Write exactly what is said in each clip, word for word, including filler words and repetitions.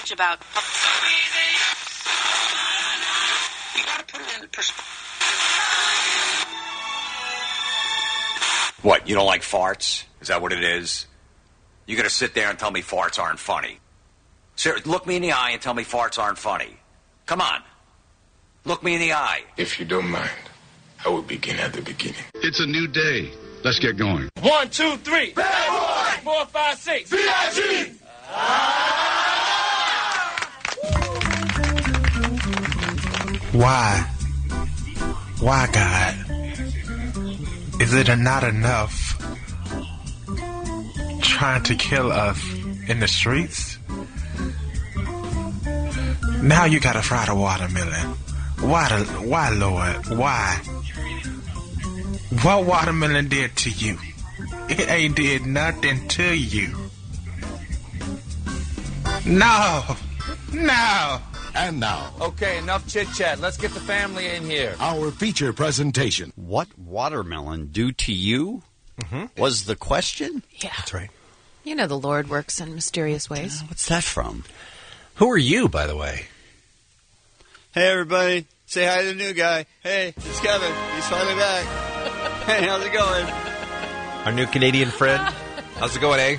much about... You gotta put it in perspective. What, you don't like farts? Is that what it is? You gotta sit there and tell me farts aren't funny. Sir, look me in the eye and tell me farts aren't funny. Come on. Look me in the eye. If you don't mind, I will begin at the beginning. It's a new day. Let's get going. One, two, three. Bad boy. Four, five, six. V I G. Why? Why, God? Is it not enough trying to kill us in the streets? Now you gotta fry the watermelon. Why, the, why, Lord? Why? What watermelon did to you? It ain't did nothing to you. No! No! And now, Okay, enough chit-chat. Let's get the family in here. our feature presentation. What watermelon do to you? Mm-hmm. Was the question? Yeah. That's right. You know the Lord works in mysterious ways. Uh, what's that from? Who are you, by the way? Hey, everybody. Say hi to the new guy. Hey, it's Kevin. He's finally back. Hey, how's it going? Our new Canadian friend. How's it going, eh?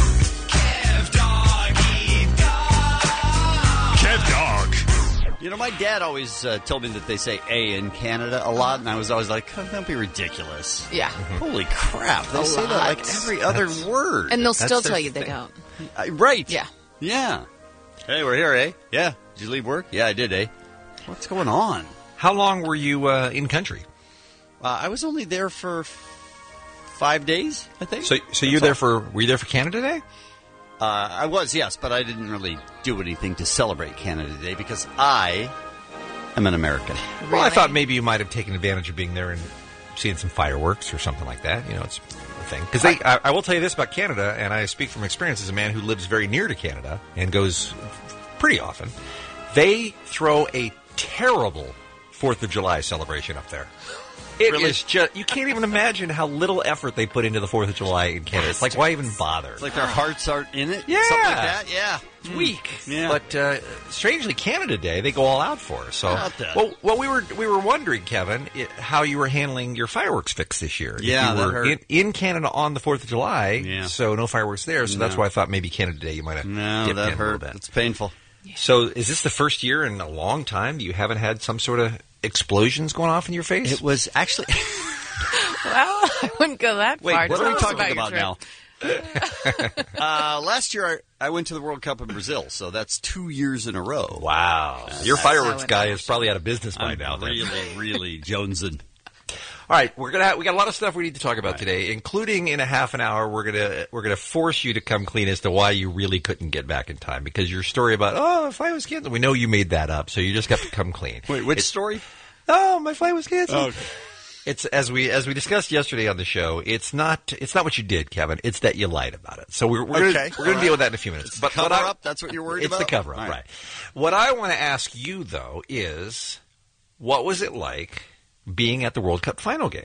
Kev Dog. You know, my dad always uh, told me that they say A in Canada a lot, and I was always like, oh, don't be ridiculous. Yeah. Holy crap. They A say that lot. like every other That's- word. And they'll That's still their tell you they thing. don't. Uh, right. Yeah. Yeah. Hey, we're here, eh? Yeah. Did you leave work? Yeah, I did, eh? What's going on? How long were you uh, in country? Uh, I was only there for f- five days, I think. So, so you're there for? Were you there for Canada Day? Uh, I was, yes, but I didn't really do anything to celebrate Canada Day because I am an American. Well, I thought maybe you might have taken advantage of being there and seeing some fireworks or something like that. You know, it's a thing. Because I, I, I will tell you this about Canada, and I speak from experience as a man who lives very near to Canada and goes pretty often. They throw a terrible Fourth of July celebration up there. It Really? is just, you can't even imagine how little effort they put into the Fourth of July in Canada. It's like, why even bother? It's like their hearts aren't in it? Yeah. Something like that? Yeah. It's weak. Yeah. But uh, strangely, Canada Day, they go all out for us. So, How about that? well, well, we were we were wondering, Kevin, it, how you were handling your fireworks fix this year. If Yeah, you that were hurt. in, in Canada on the Fourth of July, Yeah. so no fireworks there. So that's No. why I thought maybe Canada Day you might have No, dipped that in a little hurt. bit. It's painful. So, is this the first year in a long time that you haven't had some sort of explosions going off in your face? It was actually... Well, I wouldn't go that Wait, far. what Tell are we us talking your about trip. now? uh, last year, I, I went to the World Cup in Brazil, so that's two years in a row. Wow. Uh, Your that's fireworks how it guy is. is probably out of business by I'm now. then. really, really jonesing. All right, we're gonna have, we got a lot of stuff we need to talk about today, including in a half an hour we're gonna we're gonna force you to come clean as to why you really couldn't get back in time because your story about oh if I was canceled, we know you made that up, so you just got to come clean. Wait, which It's- story? Oh, my flight was canceled. Okay. It's as we as we discussed yesterday on the show. It's not it's not what you did, Kevin. It's that you lied about it. So we're, we're gonna Okay. we're gonna All deal right. with that in a few minutes. It's but the what cover I- up? That's what you're worried it's about? the cover up, All right. right. What I want to ask you though is, what was it like being at the World Cup final game?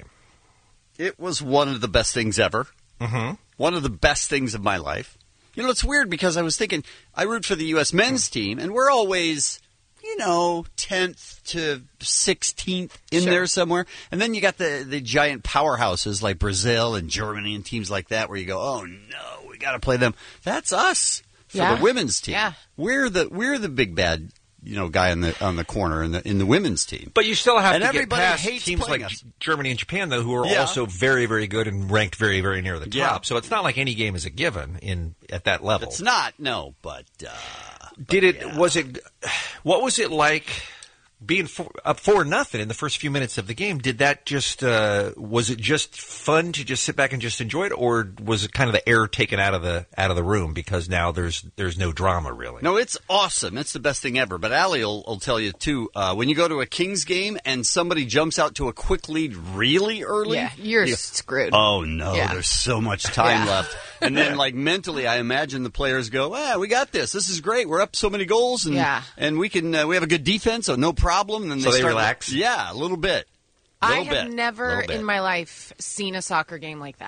It was one of the best things ever. Mm-hmm. One of the best things of my life. You know, it's weird because I was thinking, I root for the U S men's team, and we're always, you know, tenth to sixteenth in Sure. there somewhere. And then you got the, the giant powerhouses like Brazil and Germany and teams like that where you go, oh, no, we got to play them. That's us for Yeah. the women's team. Yeah. We're the we're the big bad, you know, guy on the on the corner in the in the women's team. But you still have And to get everybody past hates teams playing like us. Germany and Japan, though, who are Yeah. also very, very good and ranked very, very near the top. Yeah. So it's not like any game is a given in at that level. It's not, no, but uh, Did it? yeah. Was it? What was it like being four, up four nothing in the first few minutes of the game? Did that just? Uh, was it just fun to just sit back and just enjoy it, or was it kind of the air taken out of the out of the room because now there's there's no drama really? No, it's awesome. It's the best thing ever. But Allie will, will tell you, too, uh, when you go to a Kings game and somebody jumps out to a quick lead really early. Yeah, you're you go, screwed. Oh, no, Yeah. there's so much time Yeah. left. And then, like, mentally, I imagine the players go, ah, we got this. This is great. We're up so many goals, and Yeah. and we can uh, we have a good defense, so no problem. And So they start, relax? Yeah, a little bit. I Little have bit. never Little bit. in my life seen a soccer game like that.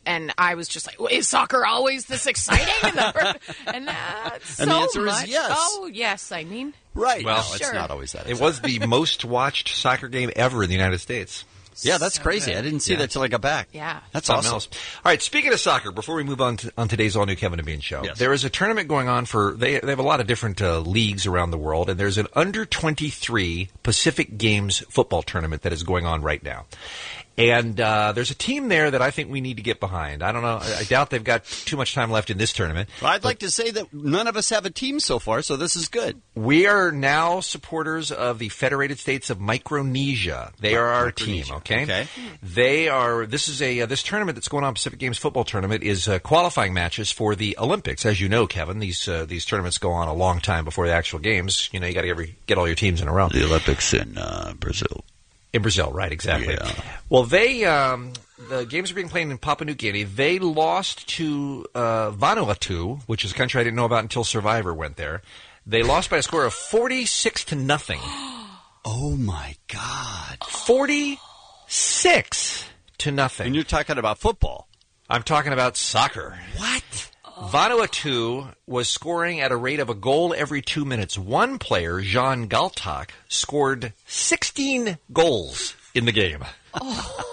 and I was just like, well, is soccer always this exciting? and the, and, uh, so And the answer is much. yes. Oh, yes, I mean. Right. Well, no, it's sure. not always that. It was the most watched soccer game ever in the United States. Yeah, that's So crazy. good. I didn't see Yeah. that till I got back. Yeah. That's Something awesome. else. All right, speaking of soccer, before we move on to, on today's all-new Kevin and Bean show, Yes. there is a tournament going on for, they, they have a lot of different uh, leagues around the world, and there's an under twenty-three Pacific Games football tournament that is going on right now. And uh, there's a team there that I think we need to get behind. I don't know. I, I doubt they've got too much time left in this tournament. Well, I'd like to say that none of us have a team so far, so this is good. We are now supporters of the Federated States of Micronesia. They are our team, Micronesia. okay? Okay. They are. This is a uh, this tournament that's going on. Pacific Games football tournament is uh, qualifying matches for the Olympics. As you know, Kevin, these uh, these tournaments go on a long time before the actual games. You know, you got to get all your teams in a row. The Olympics in uh, Brazil. In Brazil, right? Exactly. Yeah. Well, they um, the games are being played in Papua New Guinea. They lost to uh, Vanuatu, which is a country I didn't know about until Survivor went there. They lost by a score of forty-six to nothing. Oh my God! Forty-six to nothing. And you're talking about football. I'm talking about soccer. What? Vanuatu was scoring at a rate of a goal every two minutes. One player, Jean Galtak, scored sixteen goals in the game. Oh.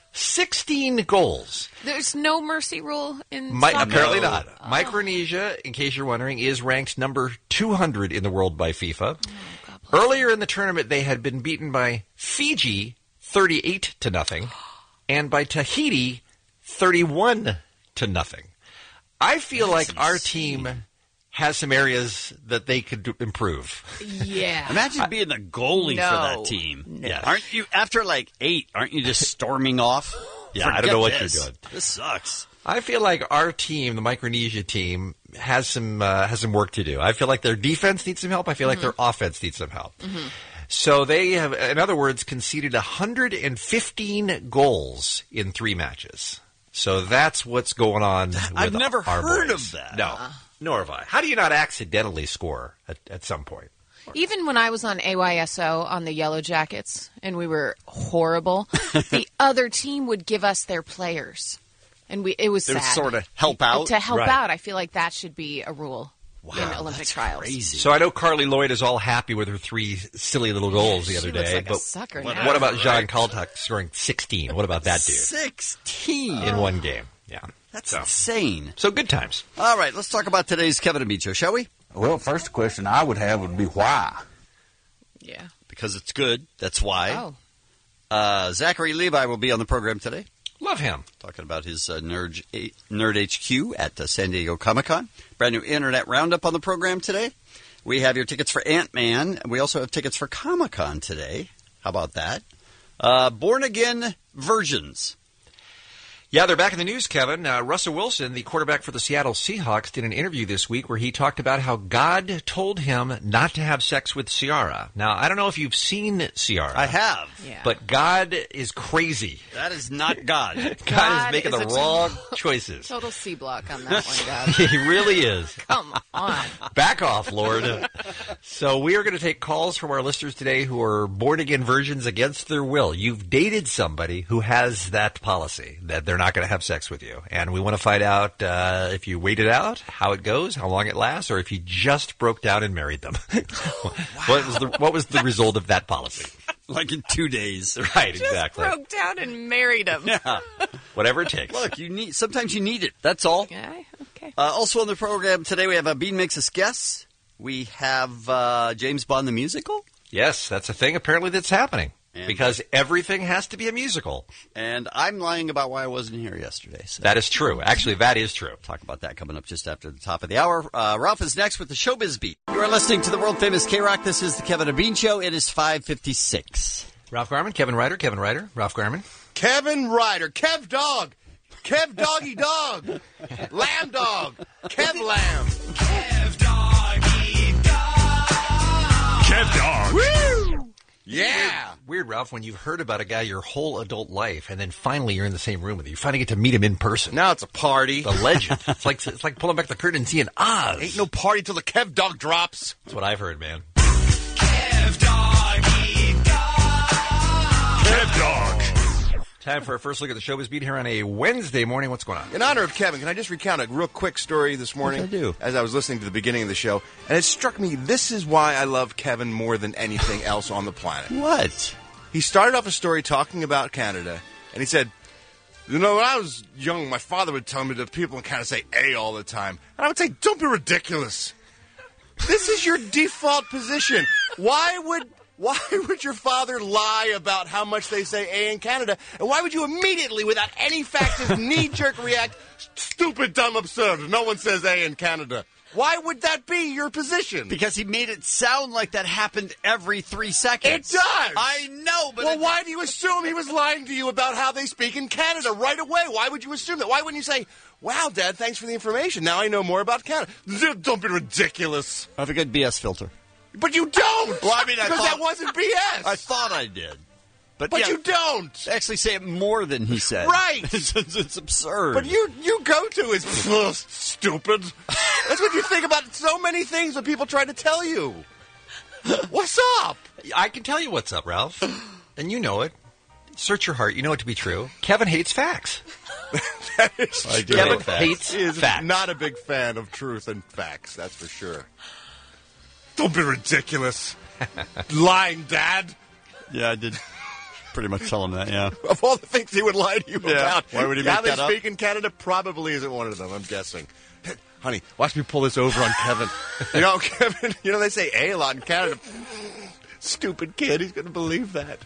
sixteen goals. There's no mercy rule in My, soccer. apparently No. not. Oh. Micronesia, in case you're wondering, is ranked number two hundred in the world by FIFA. Oh, God bless. Earlier in the tournament, they had been beaten by Fiji thirty-eight to nothing, and by Tahiti thirty-one to nothing. I feel That's like our insane. team has some areas that they could do- improve. Yeah. Imagine being the goalie No. for that team. No. Yeah. Aren't you after like eight? Aren't you just storming off? Yeah, I don't know what Forget you're this. doing. This sucks. I feel like our team, the Micronesia team, has some uh, has some work to do. I feel like their defense needs some help. I feel like their offense needs some help. So they have, in other words, conceded one hundred fifteen goals in three matches. So that's what's going on with I've never our heard boys. of that. No, nor have I. How do you not accidentally score at, at some point? Even when I was on A Y S O on the Yellow Jackets and we were horrible, the other team would give us their players. And we it was They would sad. sort of help out? To help Right. out, I feel like that should be a rule in Wow, Olympic that's trials. crazy. So I know Carly Lloyd is all happy with her three silly little goals the She other looks day. like a but sucker what, now. what about Jean Kaltak scoring sixteen? What about that dude Sixteen in one game? Yeah, That's so, insane. so good times. All right, let's talk about today's Kevin and Bean show, shall we? Well, first question I would have would be why. Yeah. Because it's good. That's why. Oh. Uh, Zachary Levi will be on the program today, Love him. talking about his uh, Nerd, Nerd H Q at uh, San Diego Comic-Con. Brand new Internet Roundup on the program today. We have your tickets for Ant-Man. We also have tickets for Comic-Con today. How about that? Uh, Born Again Versions. Yeah, they're back in the news, Kevin. Uh, Russell Wilson, the quarterback for the Seattle Seahawks, did an interview this week where he talked about how God told him not to have sex with Ciara. Now, I don't know if you've seen Ciara. I have. Yeah. But God is crazy. That is not God. God, God is making is the a wrong choices. Total C block on that one, God. He really is. Come on. Back off, Lord. So we are going to take calls from our listeners today who are born-again virgins against their will. You've dated somebody who has that policy, that they're not going to have sex with you. And we want to find out uh, if you waited out, how it goes, how long it lasts, or if you just broke down and married them. What was the what was the result of that policy? Like in two days. Right, Just exactly. broke down and married him. Yeah. Whatever it takes. Look, you need. Sometimes you need it. That's all. Yeah, okay. Uh, also on the program today, we have a Bean Makes Us Guess. We have uh, James Bond the Musical. Yes, that's a thing apparently that's happening. And- Because everything has to be a musical. And I'm lying about why I wasn't here yesterday. So That is true. Actually, that is true. talk about that coming up just after the top of the hour. Uh, Ralph is next with the Showbiz Beat. You are listening to the world-famous K-Rock. This is the Kevin and Bean Show. It is five fifty-six. Ralph Garman, Kevin Ryder, Kevin Ryder, Ralph Garman. Kevin Ryder, Kev Dog, Kev Doggy Dog, Lamb Dog, Kev Lamb. Kev Doggy Dog. Kev Dog. Woo! Yeah. Weird, Ralph, when you've heard about a guy your whole adult life, and then finally you're in the same room with him. You finally get to meet him in person. Now it's a party. The legend. It's like it's like pulling back the curtain and seeing Oz. Ain't no party till the Kev Dog drops. That's what I've heard, man. Kev Doggy Dog. Kev Dog. Time for our first look at the showbiz beat here on a Wednesday morning. What's going on? In honor of Kevin, can I just recount a real quick story this morning? Yes, I do. As I was listening to the beginning of the show, and it struck me, this is why I love Kevin more than anything else on the planet. What? He started off a story talking about Canada, and he said, you know, when I was young, my father would tell me that people would kind of say A all the time. And I would say, don't be ridiculous. This is your default position. Why would why would your father lie about how much they say A in Canada? And why would you immediately, without any facts, just knee-jerk react, stupid, dumb, absurd, no one says A in Canada? Why would that be your position? Because he made it sound like that happened every three seconds. It does! I know, but... Well, it... why do you assume he was lying to you about how they speak in Canada right away? Why would you assume that? Why wouldn't you say, wow, Dad, thanks for the information. Now I know more about Canada. Don't be ridiculous. I have a good B S filter. But you don't! Well, I mean, I because thought... that wasn't B S. I thought I did. But, but yeah, you don't. Actually say it more than he said. Right. it's, it's absurd. But you you go to is stupid. That's what you think about so many things when people try to tell you. What's up? I can tell you what's up, Ralph. And you know it. Search your heart. You know it to be true. Kevin hates facts. That is I do Kevin hate facts. hates He is facts. not a big fan of truth and facts, that's for sure. Don't be ridiculous. Lying, Dad. Yeah, I did pretty much tell him that, yeah. Of all the things he would lie to you Yeah. about, Why would he how make they that up? speak in Canada probably isn't one of them, I'm guessing. Honey, watch me pull this over on Kevin. You know, Kevin, you know, they say A a lot in Canada. Stupid kid, he's going to believe that.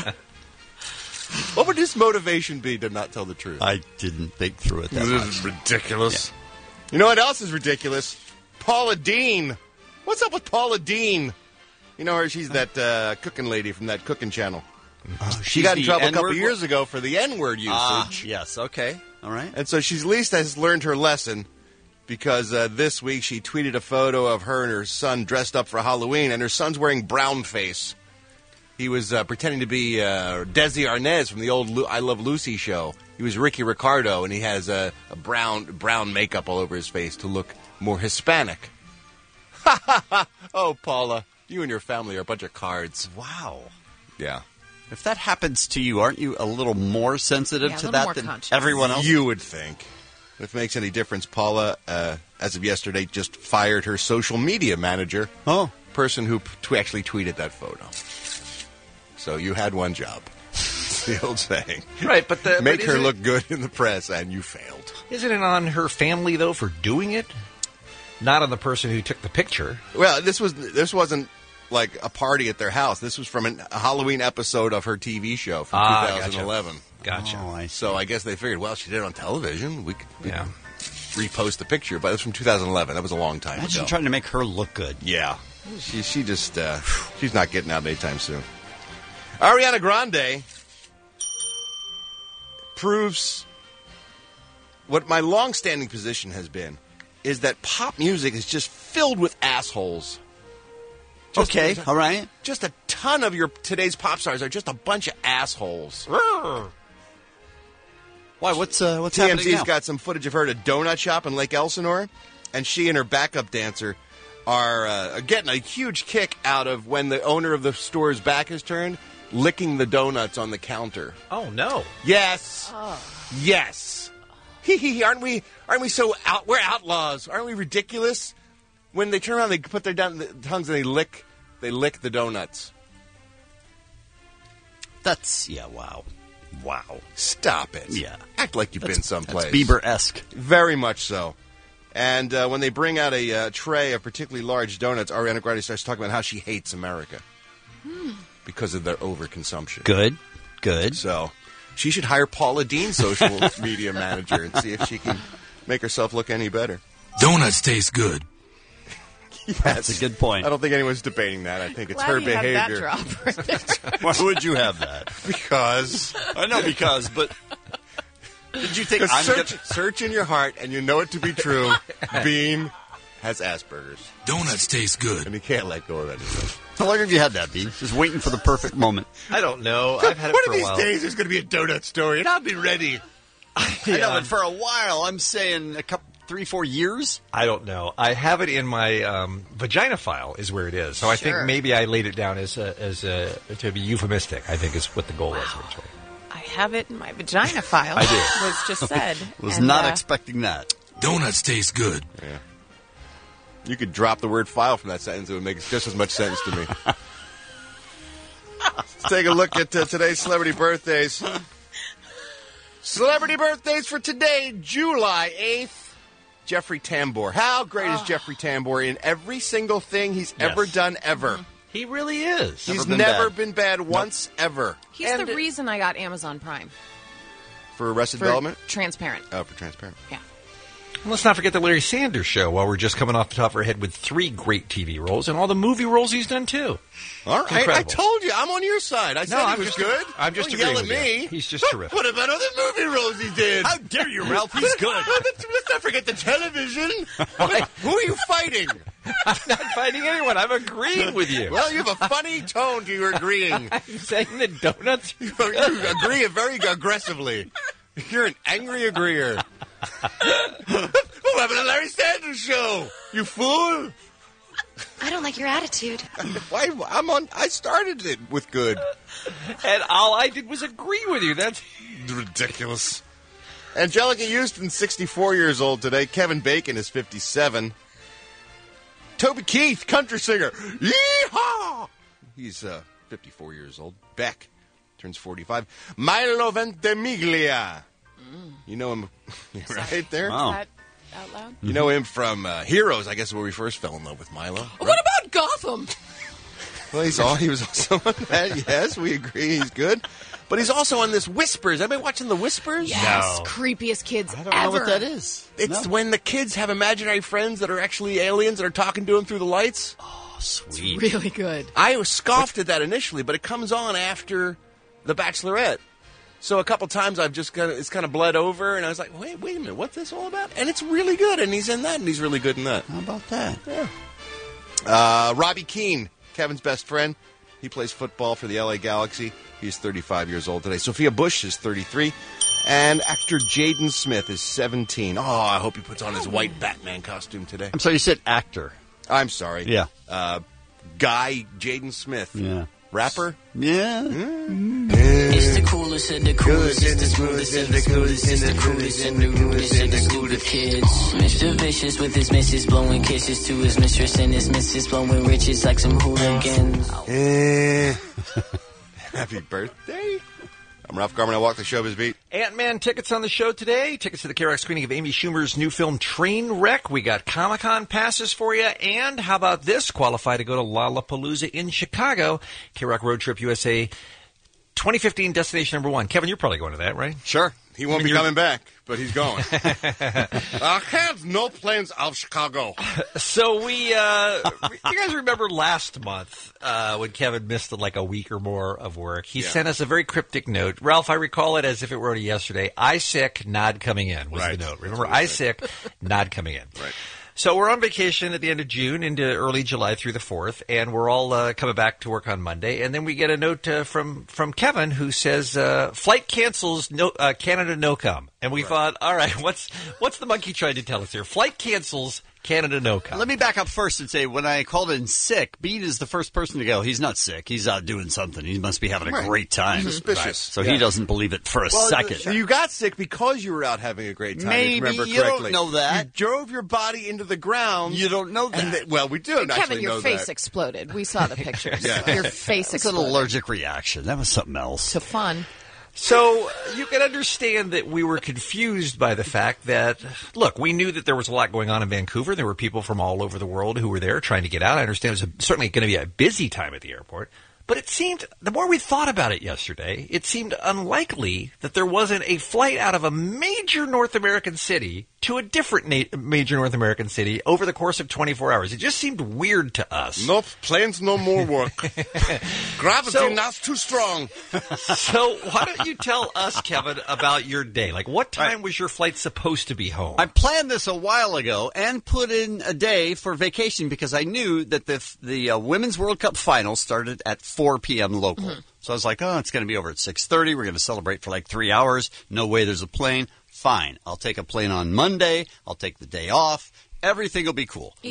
What would his motivation be to not tell the truth? I didn't think through it that This much. is ridiculous. Yeah. You know what else is ridiculous? Paula Deen. What's up with Paula Deen? You know her, she's that uh, cooking lady from that cooking channel. Oh, She got in the trouble a couple N-word years ago for the N-word usage. Ah, yes, okay. All right. And so she's at least has learned her lesson because uh, this week she tweeted a photo of her and her son dressed up for Halloween, and her son's wearing brown face. He was uh, pretending to be uh, Desi Arnaz from the old Lu- I Love Lucy show. He was Ricky Ricardo, and he has a, a brown brown makeup all over his face to look more Hispanic. Ha ha ha! Oh, Paula, you and your family are a bunch of cards. Wow. Yeah. If that happens to you, aren't you a little more sensitive Yeah, a to little that more than conscious. everyone else? You would think. If it makes any difference, Paula, uh, as of yesterday, just fired her social media manager. Oh. Person who t- actually tweeted that photo. So you had one job. It's the old saying. Right, but the Make but her isn't look good in the press, and you failed. It, isn't it on her family though for doing it? Not on the person who took the picture. Well, this was this wasn't like a party at their house. This was from an, a Halloween episode of her T V show from Ah, twenty eleven. Gotcha. Oh, I So I guess they figured, well, she did it on television. We could, we Yeah. could repost the picture, but it was from two thousand eleven. That was a long time Imagine ago. trying to make her look good. Yeah. She she just uh, she's not getting out anytime soon. Ariana Grande proves what my long-standing position has been is that pop music is just filled with assholes. Just- Okay, all right. Just a ton of your today's pop stars are just a bunch of assholes. Why? What's uh, what's T M happening Z's now? got some footage of her at a donut shop in Lake Elsinore, and she and her backup dancer are uh, getting a huge kick out of when the owner of the store's back is turned, licking the donuts on the counter. Oh no! Yes, yes. Hee hee hee. Aren't we? Aren't we so out? We're outlaws. Aren't we ridiculous? When they turn around, they put their down the tongues and they lick. They lick the donuts. That's yeah. Wow. Wow. Stop it. Yeah. Act like you've That's- been someplace. That's Bieber-esque. Very much so. And uh, when they bring out a uh, tray of particularly large donuts, Ariana Grande starts talking about how she hates America because of their overconsumption. Good. Good. So she should hire Paula Deen, social media manager, and see if she can make herself look any better. Donuts taste good. Yes. That's a good point. I don't think anyone's debating that. I think it's Glad her you had that behavior. drop right there. Why would you have that? Because I know because, but did you think Because I'm search, gonna... search in your heart, and you know it to be true. Bean has Asperger's, Donuts taste good. and he can't let go of anything. How long have you had that, Bean? Just waiting for the perfect moment. I don't know. I've had it One for of a these while. days, there's going to be a donut story, and I'll be ready. I know, but for a while, I'm saying a couple, three, four years. I don't know. I have it in my um, vagina file is where it is. So I Sure. think maybe I laid it down as a, as a, to be euphemistic. I think is what the goal was originally. I have it in my vagina file. I do. Was just said. Was And, not uh, expecting that. Donuts taste good. Yeah. You could drop the word file from that sentence. It would make just as much sense to me. Let's take a look at uh, today's celebrity birthdays. Celebrity birthdays for today, July eighth. Jeffrey Tambor. How great is Jeffrey Tambor in every single thing he's Yes. ever done ever? He really is. He's Never been never bad. been bad once ever. He's And- the reason I got Amazon Prime. For Arrested For Development? Transparent. Oh, for Transparent. Yeah. Let's not forget the Larry Sanders Show. While we're just coming off the top of our head with three great T V roles and all the movie roles he's done too. All right, I Incredible. told you, I'm on your side. I said No, he I'm was just- good. I'm just Don't yell agreeing at with you. me. He's just terrific. What about other movie roles he did? How dare you, Ralph? He's good. let's, let's not forget the television. Who are you fighting? I'm not fighting anyone. I'm agreeing with you. Well, you have a funny tone to your agreeing. I'm saying that donuts. You, you agree very aggressively. You're an angry agreeer. What happened to Larry Sanders Show? You fool! I don't like your attitude. Why? I'm on. I started it with good. And all I did was agree with you. That's Ridiculous. Angelica Houston, sixty-four years old today. Kevin Bacon is fifty-seven. Toby Keith, country singer. Yeehaw! He's uh, fifty-four years old. Beck turns forty-five. Milo Ventimiglia. You know him right there? Wow. Is that out loud? You know him from uh, Heroes, I guess, where we first fell in love with Milo. right? What about Gotham? Well, he's all, he was also on that. Yes, we agree. He's good. But he's also on this Whispers. Everybody watching the Whispers? Yes, creepiest kids I don't ever. know what that is. It's No. when the kids have imaginary friends that are actually aliens that are talking to them through the lights. Oh, sweet. Really good. I was scoffed at that initially, but it comes on after The Bachelorette. So a couple times I've just kind of it's kind of bled over, and I was like, wait, wait a minute, what's this all about? And it's really good, and he's in that, and he's really good in that. How about that? Yeah. Uh, Robbie Keane, Kevin's best friend. He plays football for the L A Galaxy. He's thirty-five years old today. Sophia Bush is thirty-three. And actor Jaden Smith is seventeen. Oh, I hope he puts on his white Batman costume today. I'm sorry, you said actor. I'm sorry. Yeah. Uh, guy Jaden Smith. Yeah. Rapper? Yeah. It's the coolest and the coolest, it's the smoothest and the coolest, it's the coolest and the rudest and the school of kids. Mister Vicious with his missus blowing kisses to his mistress and his missus blowing riches like some hooligans. Eh. Happy birthday. I'm Ralph Garman. I walk the showbiz beat. Ant-Man tickets on the show today. Tickets to the K R X screening of Amy Schumer's new film Trainwreck. We got Comic-Con passes for you. And how about this? Qualify to go to Lollapalooza in Chicago. K R X Road Trip U S A twenty fifteen destination number one. Kevin, you're probably going to that, right? Sure. He won't I mean, be you're- coming back, but he's going. I have no plans out of Chicago. So we, uh, you guys remember last month uh, when Kevin missed like a week or more of work? He Yeah. sent us a very cryptic note. Ralph, I recall it as if it were yesterday. I sick, nod coming in was Right. the note. Remember, That's what he I said. sick, nod coming in. Right. So we're on vacation at the end of June into early July through the fourth, and we're all uh, coming back to work on Monday. And then we get a note uh, from from Kevin who says uh, flight cancels, no uh, Canada no come. And we thought, all right, what's what's the monkey trying to tell us here? Flight cancels, Canada no come. Let me back up first and say, when I called in sick, Bean is the first person to go, he's not sick. He's out doing something. He must be having a Right. great time. Suspicious. Right. So Yeah. he doesn't believe it for a Well, second. so you got sick because you were out having a great time. if Maybe. you remember You don't correctly. know that. You drove your body into the ground. You don't know that. And th- well, we do And actually Kevin, your know face that. exploded. We saw the pictures. Yeah. Your face It's an exploded. allergic reaction. That was something else. To fun. So you can understand that we were confused by the fact that, look, we knew that there was a lot going on in Vancouver. There were people from all over the world who were there trying to get out. I understand it was a, certainly going to be a busy time at the airport. But it seemed, the more we thought about it yesterday, it seemed unlikely that there wasn't a flight out of a major North American city to a different na- major North American city over the course of twenty-four hours. It just seemed weird to us. Nope, planes no more work. Gravity So- not too strong. So why don't you tell us, Kevin, about your day? Like, what time was your flight supposed to be home? I planned this a while ago and put in a day for vacation because I knew that the the uh, Women's World Cup final started at four p.m. local. Mm-hmm. So I was like, oh, it's going to be over at six thirty. We're going to celebrate for like three hours. No way there's a plane. Fine. I'll take a plane on Monday. I'll take the day off. Everything will be cool. Easy. Mm-hmm.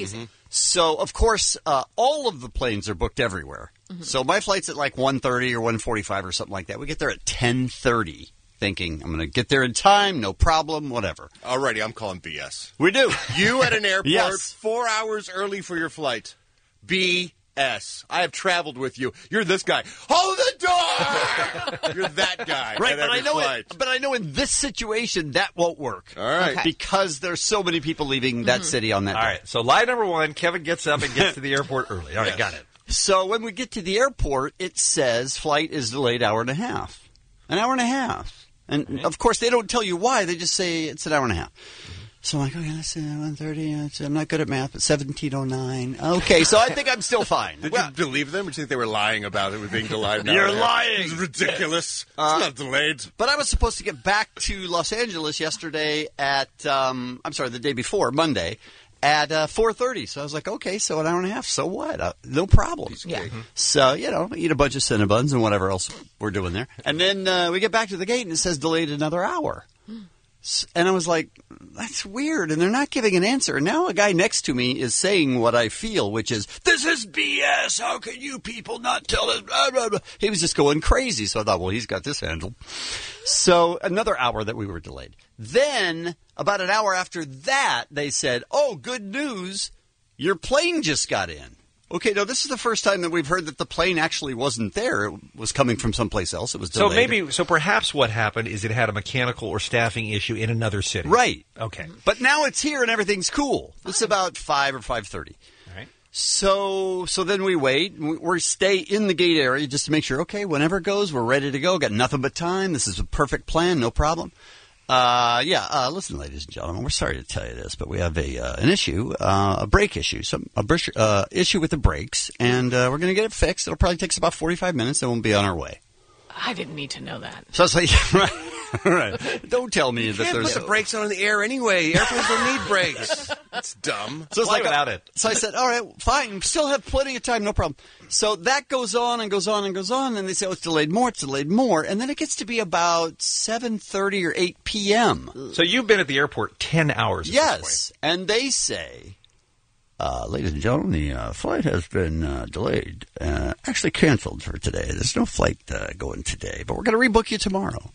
So, of course, uh, all of the planes are booked everywhere. Mm-hmm. So my flight's at like one thirty or one forty-five or something like that. We get there at ten thirty, thinking I'm going to get there in time, no problem, whatever. Alrighty, I'm calling B S. We do. You at an airport Yes. four hours early for your flight. B S. I have traveled with you. You're this guy. Hold the door! You're that guy. Right, at but I every know flight. it, but I know in this situation that won't work. All right. Okay. Because there's so many people leaving that city on that All day. right, so lie number one, Kevin gets up and gets to the airport early. All right, Yes. got it. So when we get to the airport, it says flight is delayed hour and a half. An hour and a half. And, of course, they don't tell you why. They just say it's an hour and a half. So I'm like, okay, that's uh, one thirty. I'm not good at math, but seventeen oh nine. Okay, so I think I'm still fine. Did Well, you believe them, or do you think they were lying about it with being delayed? an hour You're and a half? lying. It's ridiculous. Uh, it's not delayed. But I was supposed to get back to Los Angeles yesterday at, um, I'm sorry, the day before, Monday, at uh, four thirty. So I was like, okay, so an hour and a half, so what? Uh, no problem. Yeah. So, you know, eat a bunch of Cinnabons and whatever else we're doing there. And then uh, we get back to the gate and it says delayed another hour. S- And I was like, that's weird. And they're not giving an answer. And now a guy next to me is saying what I feel, which is, this is B S. How can you people not tell us? Blah, blah, blah. He was just going crazy. So I thought, well, he's got this handled. So another hour that we were delayed. Then about an hour after that, they said, oh, good news. Your plane just got in. Okay, no, this is the first time that we've heard that the plane actually wasn't there. It was coming from someplace else. It was So delayed. maybe, so perhaps what happened is it had a mechanical or staffing issue in another city. Right. Okay. But now it's here and everything's cool. It's about five or five thirty. All right. So so then we wait. We we stay in the gate area just to make sure, okay, whenever it goes, we're ready to go. Got nothing but time. This is a perfect plan, no problem. Uh, yeah, uh, listen, ladies and gentlemen, we're sorry to tell you this, but we have a uh, an issue, uh, a brake issue, some a br- uh, issue with the brakes, and uh, we're going to get it fixed. It'll probably take us about forty-five minutes, and we'll be on our way. I didn't need to know that. So I was like, right, right. Don't tell me that Can't there's put the brakes on in the air anyway. Airplanes don't need brakes. That's dumb. So it's Fly like without it. So I said, all right, fine. Still have plenty of time, no problem. So that goes on and goes on and goes on, and they say, oh, it's delayed more, it's delayed more. And then it gets to be about seven thirty or eight p.m. So you've been at the airport ten hours at this Yes. And they say, uh, ladies and gentlemen, the uh, flight has been uh, delayed, uh, actually canceled for today. There's no flight uh, going today, but we're going to rebook you tomorrow.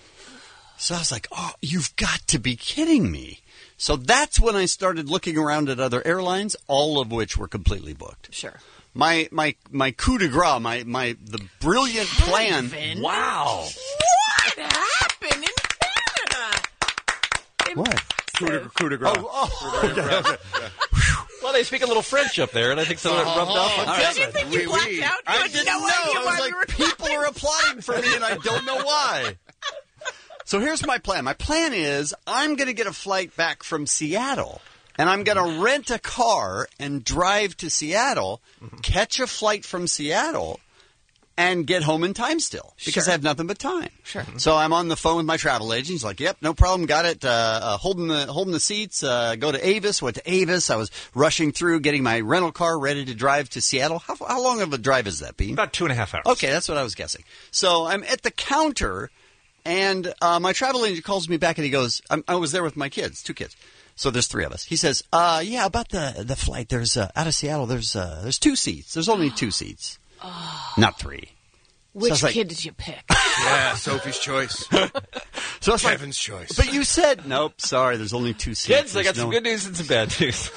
So I was like, oh, you've got to be kidding me. So that's when I started looking around at other airlines, all of which were completely booked. Sure. My my my coup de grace, my, my the brilliant plan. Kevin. Wow. What happened in Canada? What? Coup de, coup de grace. Oh, oh, okay, okay. Well, they speak a little French up there, and I think some of it rubbed off on All Did you Kevin. think you Oui, blacked oui. out? You I had didn't no know. idea I why was we like, were people are applauding for me, and I don't know why. So here's my plan. My plan is I'm going to get a flight back from Seattle, and I'm going to rent a car and drive to Seattle, catch a flight from Seattle, and get home in time still because Sure. I have nothing but time. Sure. So I'm on the phone with my travel agent. He's like, "Yep, no problem, got it. Uh, uh, holding the holding the seats. Uh, go to Avis. Went to Avis. I was rushing through, getting my rental car ready to drive to Seattle. How, how long of a drive is that, Bean? About two and a half hours. Okay, that's what I was guessing. So I'm at the counter, and uh, my travel agent calls me back, and he goes, I'm, I was there with my kids, two kids. So there's three of us. He says, uh, yeah, about the the flight. There's uh, out of Seattle. There's uh, there's two seats. There's only two seats, not three. Which I was like- kid did you pick? Yeah, Sophie's choice. So it's like, Kevin's choice. but you said nope. Sorry, there's only two seats. Kids, I got There's some no- good news and some bad news.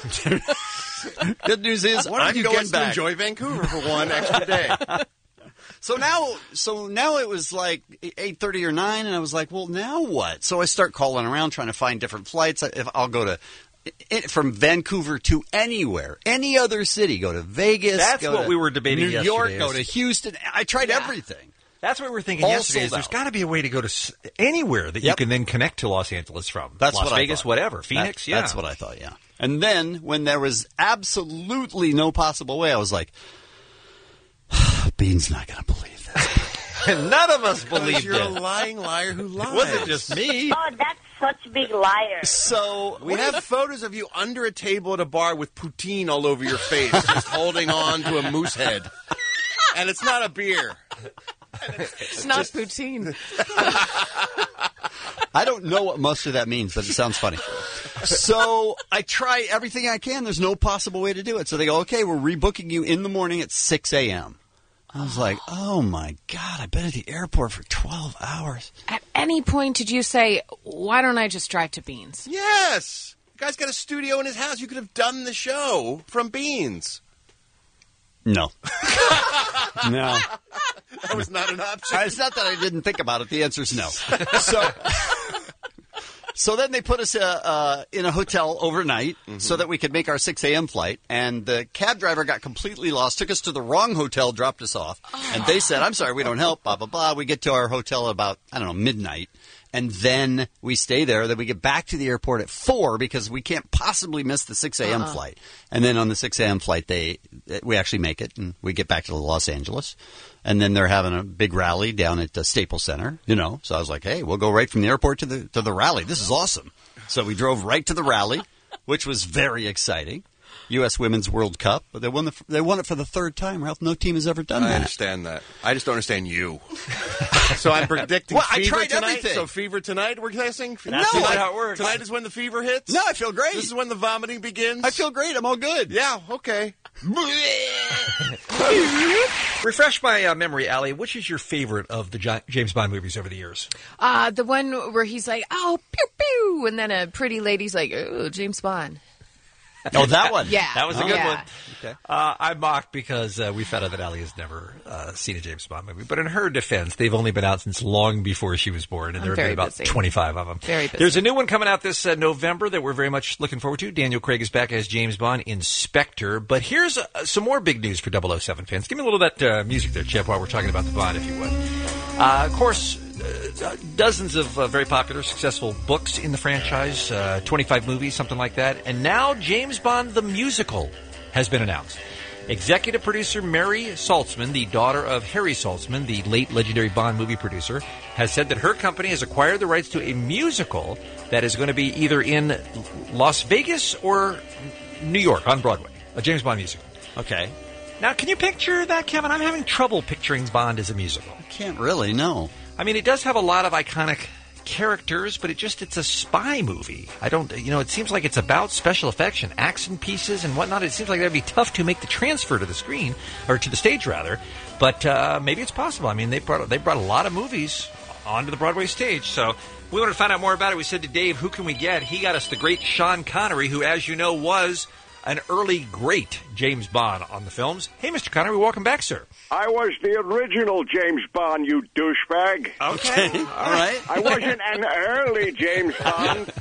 Good news is Why don't I'm you going get to back. enjoy Vancouver for one extra day? So now, so now it was like eight thirty or nine, and I was like, well, now what? So I start calling around trying to find different flights. If I'll go to it, from Vancouver to anywhere, any other city, go to Vegas. That's go what to we were debating New yesterday York, is- go to Houston. I tried Yeah. everything. That's what we were thinking All yesterday. Is sold there's out. got to be a way to go to s- anywhere that you Yep. can then connect to Los Angeles from. That's Las what I Vegas, thought. whatever. Phoenix, That- yeah. That's what I thought, yeah. And then when there was absolutely no possible way, I was like, Bean's not going to believe this. And none of us believed You're a it. lying liar who lies. It wasn't just me. Oh, that's such a big liar. So We have photos of you under a table at a bar with poutine all over your face, just holding on to a moose head. And it's not a beer. It's not poutine. I don't know what most of that means, but it sounds funny. So I try everything I can. There's no possible way to do it. So they go, okay, we're rebooking you in the morning at six a.m. I was like, oh, my God, I've been at the airport for twelve hours. At any point did you say, why don't I just drive to Beans? Yes. The guy's got a studio in his house. You could have done the show from Beans. No. No. That was not an option. It's not that I didn't think about it. The answer is no. So, so then they put us uh, uh, in a hotel overnight mm-hmm. so that we could make our six a.m. flight. And the cab driver got completely lost, took us to the wrong hotel, dropped us off. Oh. And they said, I'm sorry, we don't help, blah, blah, blah. We get to our hotel about, I don't know, midnight. And then we stay there. Then we get back to the airport at four because we can't possibly miss the six a.m. Uh-uh. flight. And then on the six a.m. flight, they we actually make it, and we get back to Los Angeles. And then they're having a big rally down at the Staples Center, you know. So I was like, hey, we'll go right from the airport to the to the rally. This is awesome. So we drove right to the rally, which was very exciting. U S Women's World Cup. But they won the, they won it for the third time, Ralph. No team has ever done I that. I understand that. I just don't understand you. So I'm predicting well, I fever tried tonight. Everything. So fever tonight, we're guessing? That's tonight, how it works. Tonight is when the fever hits? No, I feel great. This is when the vomiting begins? I feel great. I'm all good. Yeah, okay. Refresh my uh, memory, Allie. Which is your favorite of the J- James Bond movies over the years? Uh, the one where he's like, oh, pew, pew, and then a pretty lady's like, oh, James Bond. Oh, that one. Yeah. That was a oh, good yeah. one. Okay. Uh, I mocked because uh, we found out that Allie has never uh, seen a James Bond movie. But in her defense, they've only been out since long before she was born, and I'm there have been very about busy. twenty-five of them. Very busy. There's a new one coming out this uh, November that we're very much looking forward to. Daniel Craig is back as James Bond, Inspector. But here's uh, some more big news for double oh seven fans. Give me a little of that uh, music there, Chip, while we're talking about the Bond, if you would. Uh, of course, uh, dozens of uh, very popular, successful books in the franchise, uh, twenty-five movies, something like that. And now James Bond the Musical has been announced. Executive producer Mary Saltzman, the daughter of Harry Saltzman, the late legendary Bond movie producer, has said that her company has acquired the rights to a musical that is going to be either in Las Vegas or New York on Broadway, a James Bond musical. Okay. Now, can you picture that, Kevin? I'm having trouble picturing Bond as a musical. I can't really, no. I mean, it does have a lot of iconic characters, but it just, it's a spy movie. I don't, you know, it seems like it's about special effects and action pieces and whatnot. It seems like that'd be tough to make the transfer to the screen, or to the stage, rather. But uh, maybe it's possible. I mean, they brought, they brought a lot of movies onto the Broadway stage, so we wanted to find out more about it. We said to Dave, who can we get? He got us the great Sean Connery, who, as you know, was an early great James Bond on the films. Hey, Mister Connery, welcome back, sir. I was the original James Bond, you douchebag. Okay, all right. I wasn't an early James Bond.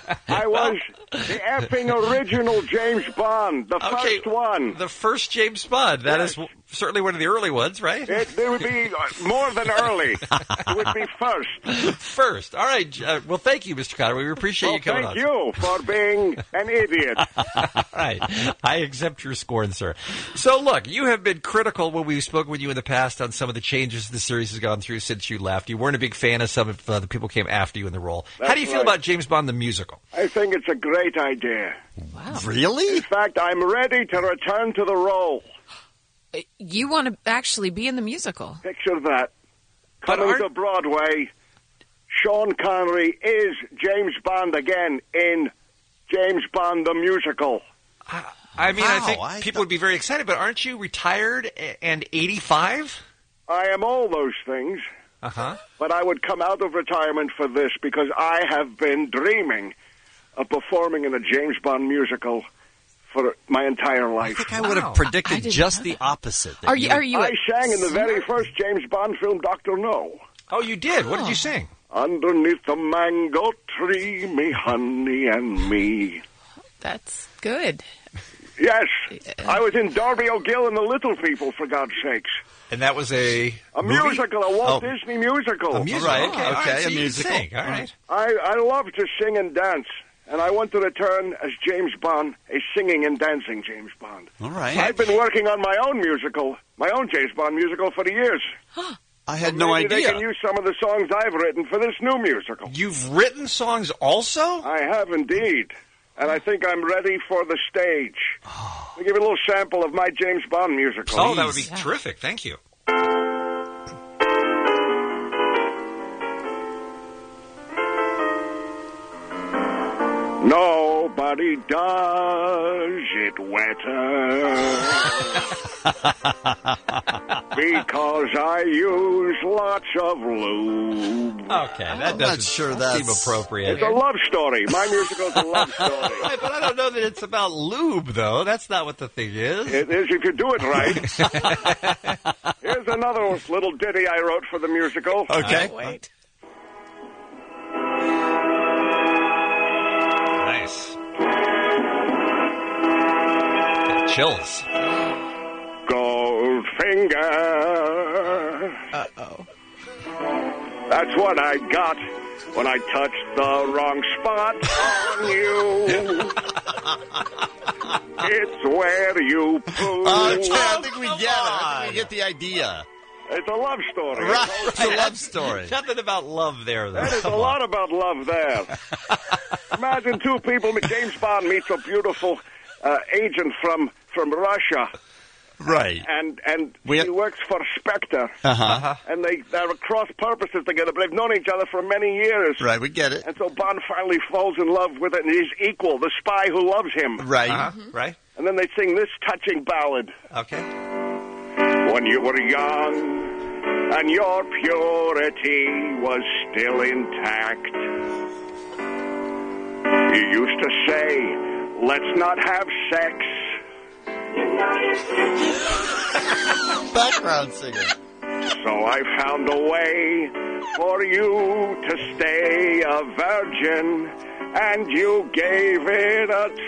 I was the effing original James Bond, the okay, first one. The first James Bond. That yes. is w- certainly one of the early ones, right? It, it would be more than early. It would be first. First. All right. Uh, well, thank you, Mister Connery. We appreciate well, you coming thank on. Thank you for being an idiot. All right. I accept your scorn, sir. So, look, you have been critical when we've spoken with you in the past on some of the changes the series has gone through since you left. You weren't a big fan of some of uh, the people who came after you in the role. That's How do you feel right. about James Bond the musical? I think it's a great idea. Wow. Really? In fact, I'm ready to return to the role. You want to actually be in the musical. Picture that. But Coming aren't- to Broadway, Sean Connery is James Bond again in James Bond the Musical. I mean, I Wow, think I people would be very excited, but aren't you retired a- and eighty-five? I am all those things, Uh-huh. but I would come out of retirement for this because I have been dreaming of performing in a James Bond musical for my entire I life. think I would Wow. have I predicted didn't just know the that. opposite. that Are you? would- Are you? I sang in the very smart? first James Bond film, Doctor No. Oh, you did? What did Oh. you sing? Underneath the mango tree, me honey and me. That's good. Yes, I was in Darby O'Gill and the Little People, for God's sakes. And that was a A movie? musical, a Walt Oh. Disney musical. A musical. All right, Okay, all okay, right, so a you musical. sing. All right. I, I love to sing and dance, and I want to return as James Bond, a singing and dancing James Bond. All right. I've been working on my own musical, my own James Bond musical for the years. I had no Maybe idea. they can use some of the songs I've written for this new musical. You've written songs also? I have indeed, and I think I'm ready for the stage. Let me give you a little sample of my James Bond musical. Oh, that would be Yeah. terrific. Thank you. No, Everybody does it wetter. Because I use lots of lube. Okay, that I'm doesn't not sure that's seem appropriate. It's a love story. My musical's a love story. Right, but I don't know that it's about lube, though. That's not what the thing is. It is if you do it right. Here's another little ditty I wrote for the musical. Okay. Oh, wait. Nice. Got chills. Goldfinger. Uh-oh. That's what I got when I touched the wrong spot on you. It's where you poo. Okay, I think we get it. I think we get the idea. It's a love story. Right, it's a love story. Nothing about love there, though. That is a lot about love there. Imagine two people. James Bond meets a beautiful uh, agent from, from Russia. Right. And and We- he works for Spectre. Uh-huh. And they, they're at cross purposes together, but they've known each other for many years. Right, we get it. And so Bond finally falls in love with it, and he's equal, the spy who loves him. Right. Uh-huh. Right? And then they sing this touching ballad. Okay. When you were young and your purity was still intact, you used to say, let's not have sex. Background singer. So I found a way for you to stay a virgin, and you gave it a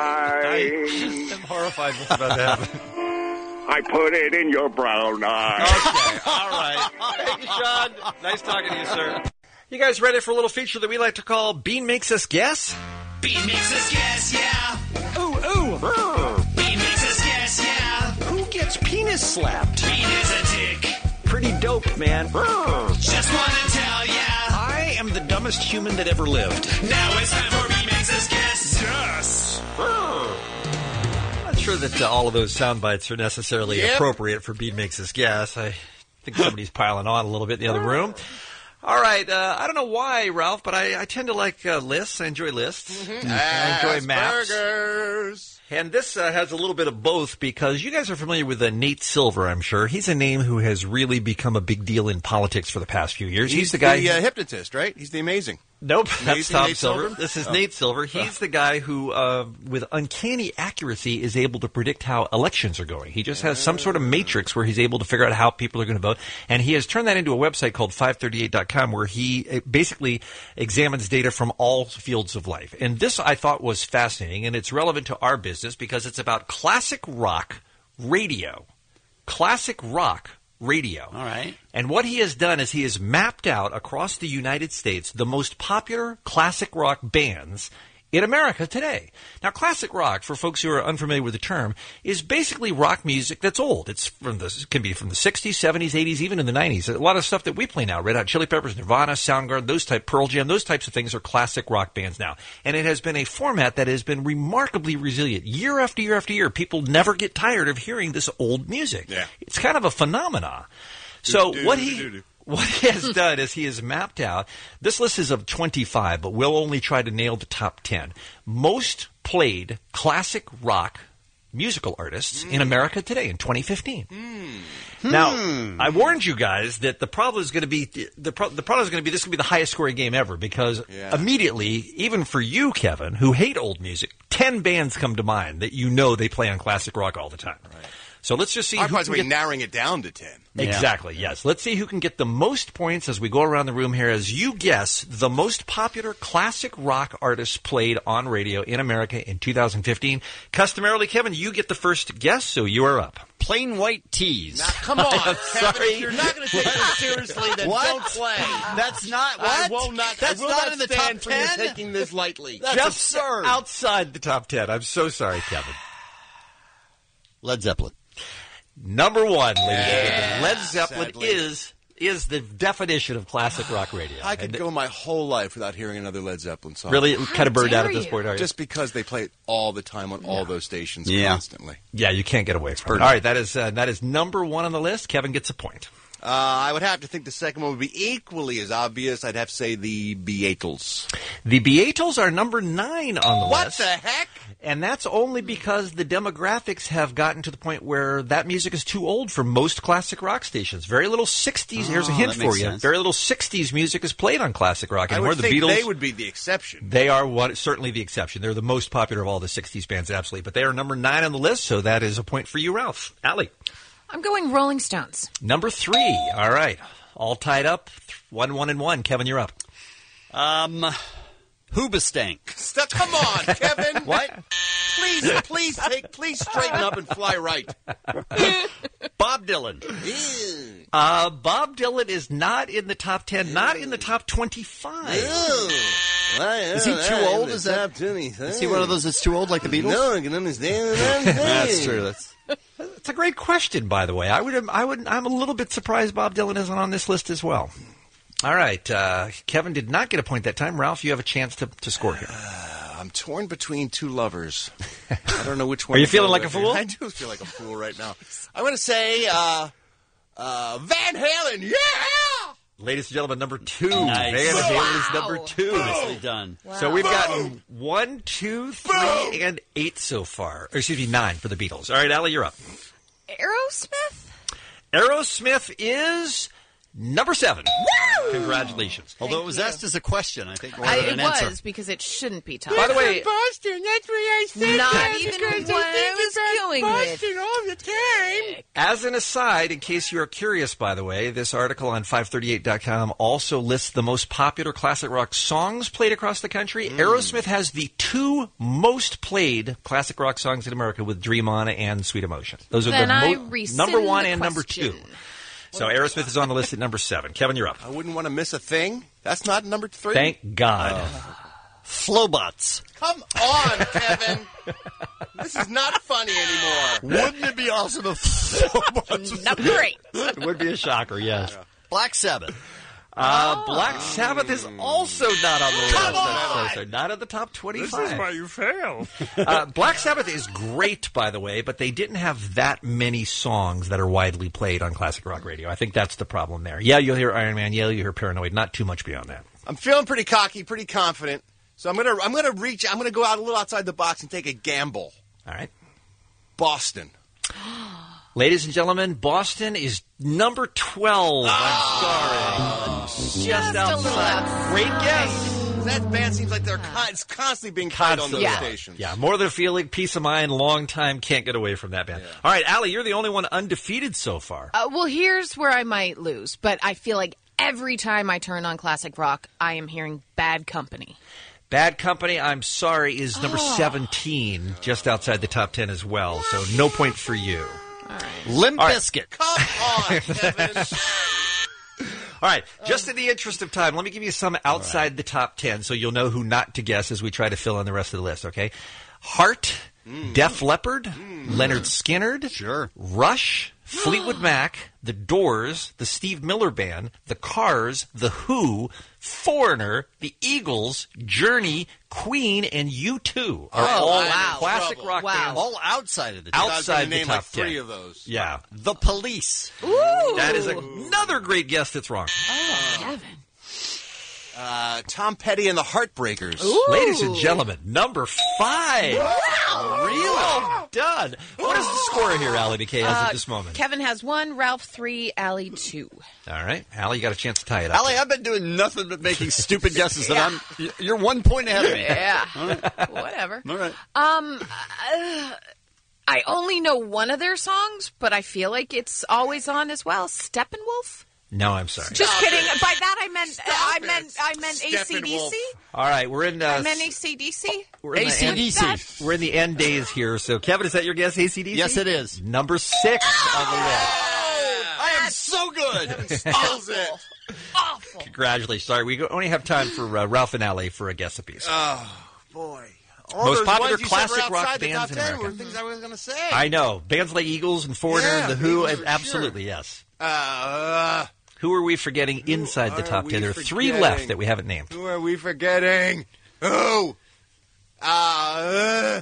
try. I'm horrified what's about to happen. I put it in your brown eye. Okay, all right. Thank you, Sean. Nice talking to you, sir. You guys ready for a little feature that we like to call Bean Makes Us Guess? Bean makes us guess, yeah. Ooh, ooh. Bean makes us guess, yeah. Who gets penis slapped? Bean is a dick. Pretty dope, man. Just wanna tell ya. I am the dumbest human that ever lived. Now it's time for Bean makes us guess. Yes. I'm not sure that uh, all of those sound bites are necessarily Yep. appropriate for Bean Makes Us Guess. I think somebody's piling on a little bit in the other room. All right. Uh, I don't know why, Ralph, but I, I tend to like uh, lists. I enjoy lists. Mm-hmm. I enjoy maps. Burgers. And this uh, has a little bit of both because you guys are familiar with uh, Nate Silver, I'm sure. He's a name who has really become a big deal in politics for the past few years. He's, He's the guy. the who- uh, hypnotist, right? He's the amazing. Nope, that's Amazing Tom Nate Silver. Silver? This is Oh. Nate Silver. He's the guy who, uh, with uncanny accuracy, is able to predict how elections are going. He just has some sort of matrix where he's able to figure out how people are going to vote. And he has turned that into a website called five thirty-eight dot com where he uh, basically examines data from all fields of life. And this I thought was fascinating, and it's relevant to our business because it's about classic rock radio. Classic rock radio. All right. And what he has done is he has mapped out across the United States the most popular classic rock bands in America today. Now, classic rock, for folks who are unfamiliar with the term, is basically rock music that's old. It's from the it can be from the sixties, seventies, eighties, even in the nineties. A lot of stuff that we play now, Red Hot Chili Peppers, Nirvana, Soundgarden, those type, Pearl Jam, those types of things are classic rock bands now. And it has been a format that has been remarkably resilient. Year after year after year, people never get tired of hearing this old music. Yeah. It's kind of a phenomenon. So Do, what do, he do, do. what he has done is he has mapped out. This list is of twenty-five, but we'll only try to nail the top ten most played classic rock musical artists in America today in twenty fifteen. Now, I warned you guys that the problem is going to be the pro- the problem is going to be this is going to be the highest scoring game ever because Yeah. immediately, even for you, Kevin, who hate old music, ten bands come to mind that you know they play on classic rock all the time. Right. So let's just see. I'm who can possibly get- narrowing it down to ten. Exactly, yes. Let's see who can get the most points as we go around the room here as you guess the most popular classic rock artists played on radio in America in two thousand fifteen. Customarily, Kevin, you get the first guess, so you are up. Plain white tees. Now, come on, I'm Kevin, sorry. if you're not going to take this seriously, then What? don't play. That's not I what? will not. That's I will not not in the stand top for you ten? taking this lightly. That's Just absurd. outside the top ten. I'm so sorry, Kevin. Led Zeppelin. Number one, ladies and gentlemen. Led Yes, Zeppelin sadly. is is the definition of classic rock radio. I could And go my whole life without hearing another Led Zeppelin song. really kind of burned out dare at this you. point, are you? Just because they play it all the time on all those stations Yeah. constantly. Yeah, you can't get away from it. All right, that is uh, that is number one on the list. Kevin gets a point. Uh, I would have to think the second one would be equally as obvious. I'd have to say the Beatles. The Beatles are number nine on the What list. the heck? And that's only because the demographics have gotten to the point where that music is too old for most classic rock stations. Very little sixties. Here's a Oh, hint that for makes you. sense. Very little sixties music is played on classic rock I anymore. would The think Beatles. they would be the exception. They are what, certainly the exception. They're the most popular of all the sixties bands, absolutely. But they are number nine on the list, so that is a point for you, Ralph. Allie. I'm going Rolling Stones. Number three. All right. All tied up. One, one, and one. Kevin, you're up. Um, Hoobastank. Stop, come on, Kevin. What? Please, please take, please straighten up and fly right. Bob Dylan. Uh, Bob Dylan is not in the top ten, not in the top twenty-five. Is he too old? Is that? Is he one of those that's too old, like the Beatles? No, I can understand what I'm saying. That's true. That's. It's a great question, by the way. I would, I would, I'm a little bit surprised Bob Dylan isn't on this list as well. All right, uh, Kevin did not get a point that time. Ralph, you have a chance to, to score here. Uh, I'm torn between two lovers. I don't know which one. Are you to feeling go like a with. fool? I do feel like a fool right now. I'm going to say uh, uh, Van Halen. Yeah. Ladies and gentlemen, number two. Nice. Van Halen Wow. is number two. Nicely done. So we've gotten one, two, three, and eight so far. Or excuse me, nine for the Beatles. All right, Allie, you're up. Aerosmith? Aerosmith is number seven. Woo! Congratulations. Although it was you. asked as a question, I think more I, than it an answer. was, because it shouldn't be top. By the way, Boston. That's what I said. Not that, even because what I think I was about going with. Boston all the time. as an aside, in case you're curious, by the way, this article on five thirty-eight dot com also lists the most popular classic rock songs played across the country. Mm. Aerosmith has the two most played classic rock songs in America with Dream On and Sweet Emotion. Those are Then the I mo- rescind number one the and number two. question. So Aerosmith is on the list at number seven. Kevin, you're up. I wouldn't want to miss a thing. That's not number three. Thank God. Flowbots. Come on, Kevin. This is not funny anymore. Wouldn't it be awesome if Flowbots? Number eight. It would be a shocker, yes. Black Sabbath. Uh, Black Sabbath is also not on the list. Come on! That's so, so not at the top twenty-five. you fail. uh, Black Sabbath is great, by the way, but they didn't have that many songs that are widely played on classic rock radio. I think that's the problem there. Yeah, you'll hear Iron Man. Yeah, you'll hear Paranoid. Not too much beyond that. I'm feeling pretty cocky, pretty confident. So I'm gonna I'm gonna reach. I'm gonna go out a little outside the box and take a gamble. All right. Boston. Ladies and gentlemen, Boston is number twelve. I'm sorry. Just a little outside. outside. Great guess. That band seems like they're con- it's constantly being played on Constantly. those Yeah. stations. Yeah, more than a feeling, peace of mind, long time, can't get away from that band. All right, Allie, you're the only one undefeated so far. Uh, well, here's where I might lose, but I feel like every time I turn on classic rock, I am hearing Bad Company. Bad Company, I'm sorry, is number Oh. seventeen, just outside the top ten as well, so no point for you. All right. Limp All right. Bizkit. Come on, Kevin. All right, just in the interest of time, let me give you some outside the top ten so you'll know who not to guess as we try to fill in the rest of the list, okay? Heart, Def Leppard, Leonard Skinner, Sure. Rush, Fleetwood Mac, The Doors, the Steve Miller Band, The Cars, The Who, Foreigner, The Eagles, Journey, Queen, and U two are Oh, all wow. classic Trouble. rock Wow. bands. All outside of the top. I was gonna Outside the name top like three ten. of those. Yeah, The Police. Ooh. that is another great guess that's wrong. Oh, Kevin. Uh, Tom Petty and the Heartbreakers. Ooh. Ladies and gentlemen, number five. Wow. Really well done. What is the score here, Allie McKay, as Uh, of this moment? Kevin has one, Ralph three, Allie two. All right. Allie, you got a chance to tie it up. Allie, I've been doing nothing but making stupid guesses, and I'm you're one point ahead of me. Yeah. All right. Whatever. All right. Um, uh, I only know one of their songs, but I feel like it's always on as well. Steppenwolf. No, I'm sorry. Just kidding. By that I meant I it. meant I meant A C D Steppenwolf. C. All right, we're in. Uh, I meant A C D C. we're in the A C D C. end- We're in the end days here. So, Kevin, is that your guess? A C D C? Yes, it is. Number six on the list. I am so good. Steals it. Awful. Congratulations. Sorry, we go- only have time for uh, Ralph and Allie for a guess apiece. Oh, boy. All Most those popular ones you said were classic rock outside the bands top in ten America. were things I was going to say. I know. Bands like Eagles and Foreigner, Yeah, The Who, Eagles for absolutely, sure. yes. Uh, Who are we forgetting inside the are top we ten? There are three forgetting? left that we haven't named. who are we forgetting? Who? Uh,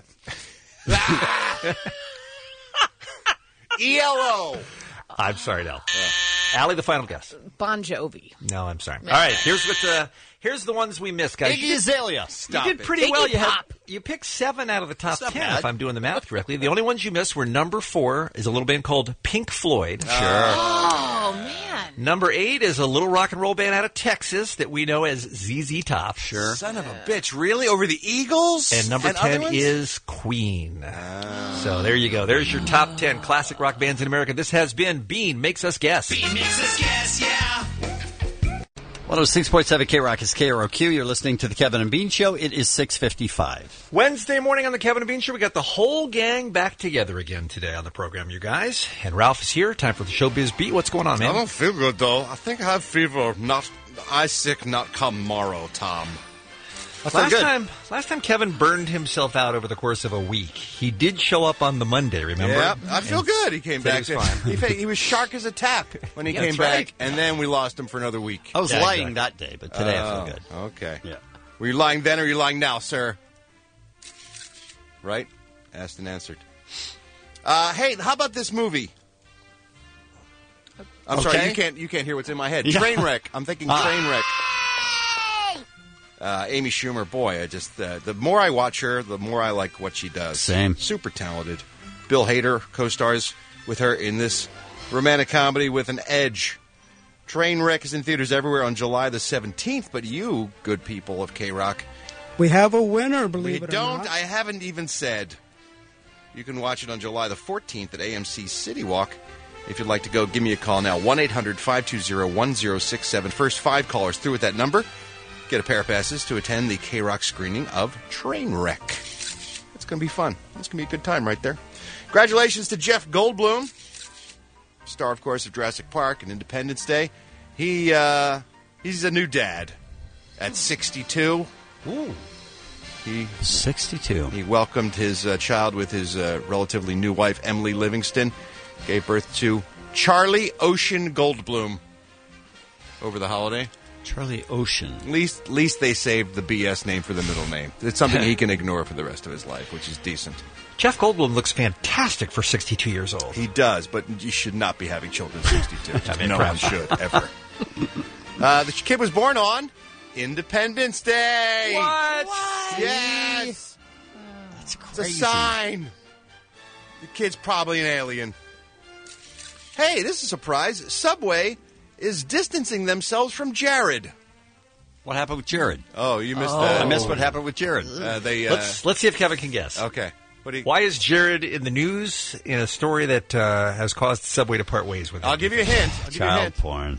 uh, E L O. I'm sorry, Al. Allie, the final guess. Bon Jovi. No, I'm sorry. All right, here's what the here's the ones we missed, guys. Iggy You did- Azalea. You did pretty Iggy well. You had, Pop. you picked seven out of the top That's not ten, bad. if I'm doing the math correctly. The only ones you missed were number four is a little band called Pink Floyd. Sure. Oh, man. Number eight is a little rock and roll band out of Texas that we know as Z Z Top. Sure. Son of a bitch. Really? Over the Eagles? And number other ten ones? is Queen. So there you go. There's your top ten classic rock bands in America. This has been Bean Makes Us Guess. Bean makes us guess, yeah. one oh six point seven K Rock is K R O Q. You're listening to the Kevin and Bean Show. It is six fifty-five. Wednesday morning on the Kevin and Bean Show, we got the whole gang back together again today on the program, you guys. And Ralph is here. Time for the Showbiz Beat. What's going on, man? I don't feel good, though. I think I have fever. Not I sick, not come tomorrow, Tom. I feel Last good. time, last time Kevin burned himself out over the course of a week. He did show up on the Monday, remember? Yeah, I feel And good. He came said back. he was fine. He, fa- he was shark as a tap when he Yeah, came that's back, right. and then we lost him for another week. I was Yeah, lying exactly. that day, but today I Oh, feel good. Okay. Yeah. Were you lying then or are you lying now, sir? Right? Asked and answered. Uh, hey, how about this movie? I'm sorry, Okay. you can't you can't hear what's in my head. Yeah. Trainwreck. I'm thinking Ah. Trainwreck. Uh, Amy Schumer, boy, I just uh, the more I watch her, the more I like what she does. Same. Super talented. Bill Hader co-stars with her in this romantic comedy with an edge. Trainwreck is in theaters everywhere on July the seventeenth, but you, good people of K-Rock, We have a winner, believe we it or don't. not. I haven't even said. You can watch it on July the fourteenth at A M C City Walk. If you'd like to go, give me a call now. one eight hundred five two zero one zero six seven. First five callers through with that number get a pair of passes to attend the K-Rock screening of Trainwreck. It's going to be fun. It's going to be a good time right there. Congratulations to Jeff Goldblum, star, of course, of Jurassic Park and Independence Day. He uh, he's a new dad at sixty-two. Ooh. He sixty-two. He welcomed his uh, child with his uh, relatively new wife, Emily Livingston. Gave birth to Charlie Ocean Goldblum over the holiday. Charlie Ocean. At least, at least they saved the B S name for the middle name. It's something he can ignore for the rest of his life, which is decent. Jeff Goldblum looks fantastic for sixty-two years old. He does, but you should not be having children at sixty-two. I mean, no one perhaps. should, ever. uh, the kid was born on Independence Day. What? Yes. That's It's crazy. a sign. The kid's probably an alien. Hey, this is a surprise. Subway is distancing themselves from Jared. What happened with Jared? Oh, you missed Oh. that. I missed what happened with Jared. Uh, they, uh, Let's let's see if Kevin can guess. okay. What do you, Why is Jared in the news in a story that uh, has caused Subway to part ways with him? I'll give you a hint. I'll give you a Child hint. porn.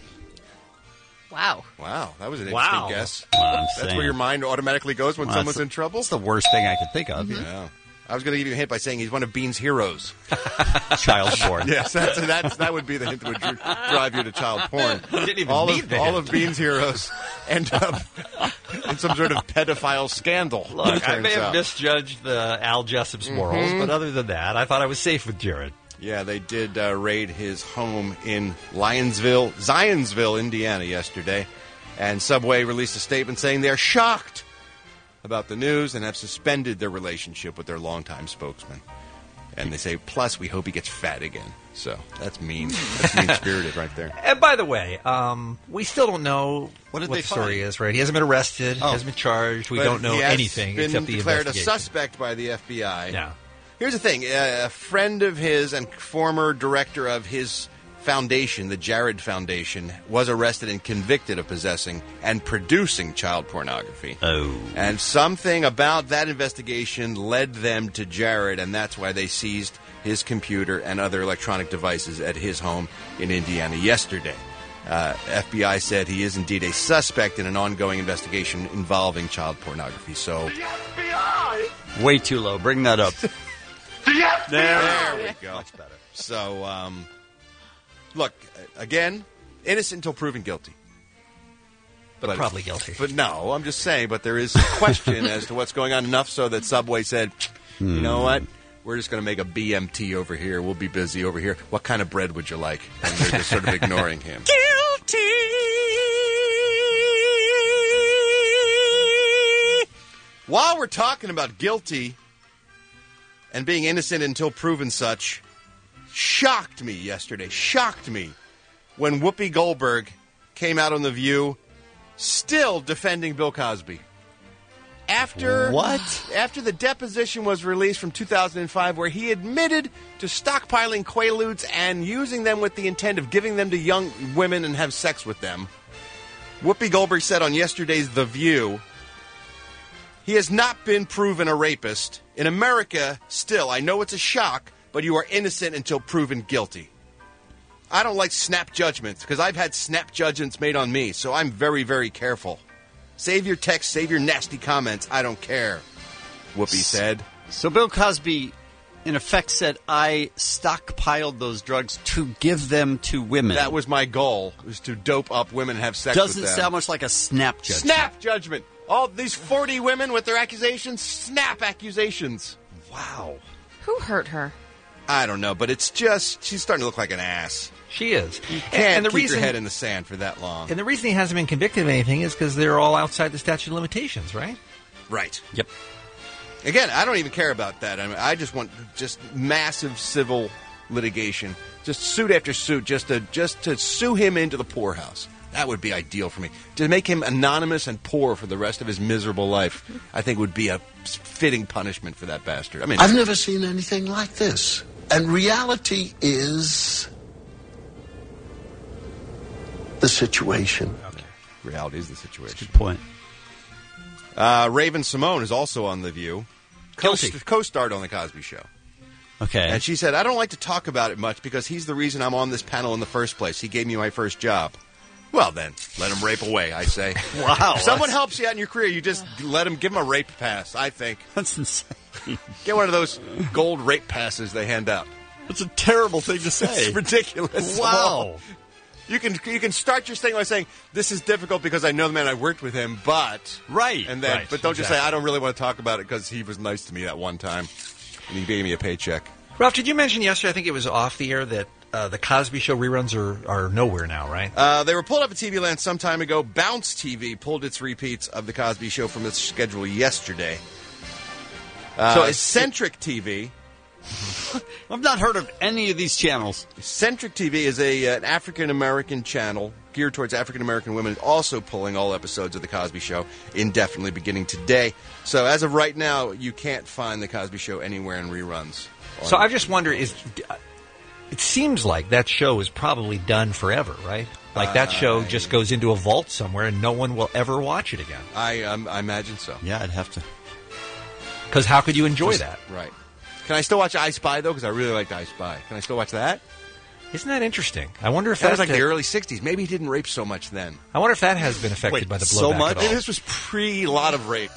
Wow. Wow, that was an Wow. interesting guess. Well, I'm That's saying. where your mind automatically goes when Well, someone's that's- in trouble. That's the worst thing I could think of. Yeah. I was going to give you a hint by saying he's one of Bean's heroes. Child porn. Yes, that's, that's, that would be the hint that would dr- drive you to child porn. Didn't even all need of, the all hint. of Bean's heroes end up in some sort of pedophile scandal. it Look, I turns may have out. misjudged the Al Jessup's morals, but other than that, I thought I was safe with Jared. Yeah, they did uh, raid his home in Lionsville, Zionsville, Indiana yesterday. And Subway released a statement saying they're shocked about the news and have suspended their relationship with their longtime spokesman. And they say, plus, we hope he gets fat again. So that's mean. That's mean-spirited right there. And by the way, um, we still don't know What what, did they the story find? is, right? He hasn't been arrested. Oh. He hasn't been charged. We But don't know he has anything been except the declared a investigation. suspect by the F B I. Yeah. Here's the thing. Uh, a friend of his and former director of his foundation, the Jared Foundation, was arrested and convicted of possessing and producing child pornography. Oh. And something about that investigation led them to Jared, and that's why they seized his computer and other electronic devices at his home in Indiana yesterday. Uh, F B I said he is indeed a suspect in an ongoing investigation involving child pornography. So Way too low. Bring that up. there we go. Much better. So, um, look, again, innocent until proven guilty. But probably guilty. But no, I'm just saying, but there is a question as to what's going on, enough so that Subway said, you know what? We're just going to make a B M T over here. We'll be busy over here. What kind of bread would you like? And they're just sort of ignoring him. While we're talking about guilty and being innocent until proven such, shocked me yesterday. Shocked me when Whoopi Goldberg came out on The View still defending Bill Cosby. After What? After the deposition was released from two thousand five where he admitted to stockpiling Quaaludes and using them with the intent of giving them to young women and have sex with them, Whoopi Goldberg said on yesterday's The View, he has not been proven a rapist. In America, still, I know it's a shock, but you are innocent until proven guilty. I don't like snap judgments because I've had snap judgments made on me, so I'm very, very careful. Save your text, save your nasty comments. I don't care, Whoopi said. So Bill Cosby, in effect, said, I stockpiled those drugs to give them to women. That was my goal, was to dope up women and have sex Doesn't with them. sound much like a snap judgment. Snap judgment. All these forty women with their accusations, snap accusations. Wow. Who hurt her? I don't know, but it's just, she's starting to look like an ass. She is. You can't and the keep reason, your head in the sand for that long. And the reason he hasn't been convicted of anything is because they're all outside the statute of limitations, right? Right. Yep. Again, I don't even care about that. I mean, I just want just massive civil litigation, just suit after suit, just to just to sue him into the poorhouse. That would be ideal for me. To make him anonymous and poor for the rest of his miserable life, I think would be a fitting punishment for that bastard. I mean, I've never seen anything like this. And reality is the situation. Okay. Reality is the situation. Good point. Uh, Raven Simone is also on The View. Guilty. Co- co-starred on The Cosby Show. Okay. And she said, I don't like to talk about it much because he's the reason I'm on this panel in the first place. He gave me my first job. Well, then, let him rape away, I say. Wow. If someone helps you out in your career, you just let him, give him a rape pass, I think. That's insane. Get one of those gold rape passes they hand out. That's a terrible thing to say. It's ridiculous. Wow. You can you can start your thing by saying, this is difficult because I know the man, I worked with him, but... Right. And then, Right, But don't exactly. just say, I don't really want to talk about it because he was nice to me that one time. And he gave me a paycheck. Ralph, did you mention yesterday, I think it was off the air, that uh, the Cosby Show reruns are, are nowhere now, right? Uh, they were pulled up at T V Land some time ago. Bounce T V pulled its repeats of The Cosby Show from its schedule yesterday. Uh, So so it's- Centric T V. I've not heard of any of these channels. Centric T V is a uh, an African-American channel geared towards African-American women, also pulling all episodes of The Cosby Show indefinitely beginning today. So as of right now, you can't find The Cosby Show anywhere in reruns. So I just wonder, is it seems like that show is probably done forever, right? Like that show just goes into a vault somewhere and no one will ever watch it again. I um, I imagine so. Yeah, I'd have to. Because how could you enjoy Just- that? Right. Can I still watch I Spy, though? Because I really liked I Spy. Can I still watch that? Isn't that interesting? I wonder if That was that- like the early sixties. Maybe he didn't rape so much then. I wonder if that has been affected Wait, by the blowback so much? at all. Maybe this was pre-lot of rape.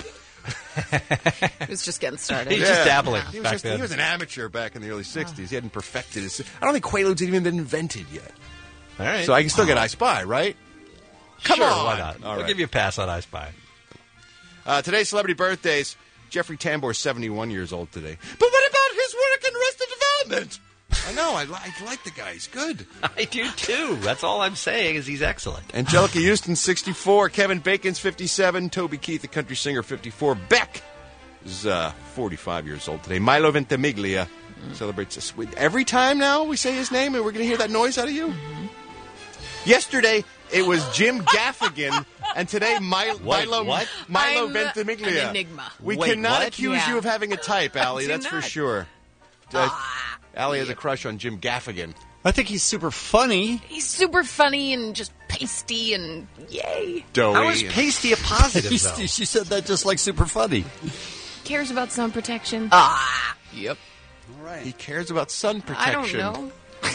He was just getting started. He's just dabbling He was, back just, then. he was an amateur back in the early sixties. He hadn't perfected his... I don't think Quaaludes had even been invented yet. All right. So I can still get I Spy, right? Come Sure, on. why not? All I'll right. give you a pass on I Spy. Uh, today's celebrity birthdays. Jeffrey Tambor is seventy-one years old today. But what about his work in Arrested Development? I know. I, li- I like the guy. He's good. I do, too. That's all I'm saying is he's excellent. Angelica Houston, sixty-four. Kevin Bacon's fifty-seven. Toby Keith, the country singer, fifty-four. Beck is uh, forty-five years old today. Milo Ventimiglia celebrates this. Every time now we say his name and we're going to hear that noise out of you? Mm-hmm. Yesterday, it was Jim Gaffigan, and today Mi- Wait, Milo, what? Milo I'm Ventimiglia. an enigma. We Wait, cannot what? accuse Yeah. you of having a type, Allie. Do That's for not. sure. Uh, Allie has a crush on Jim Gaffigan. I think he's super funny. He's super funny and just pasty and yay. Doughy. How is pasty a positive, though? She she said that just like super funny. Cares about sun protection. Ah. Yep. All right. He cares about sun I don't protection. know.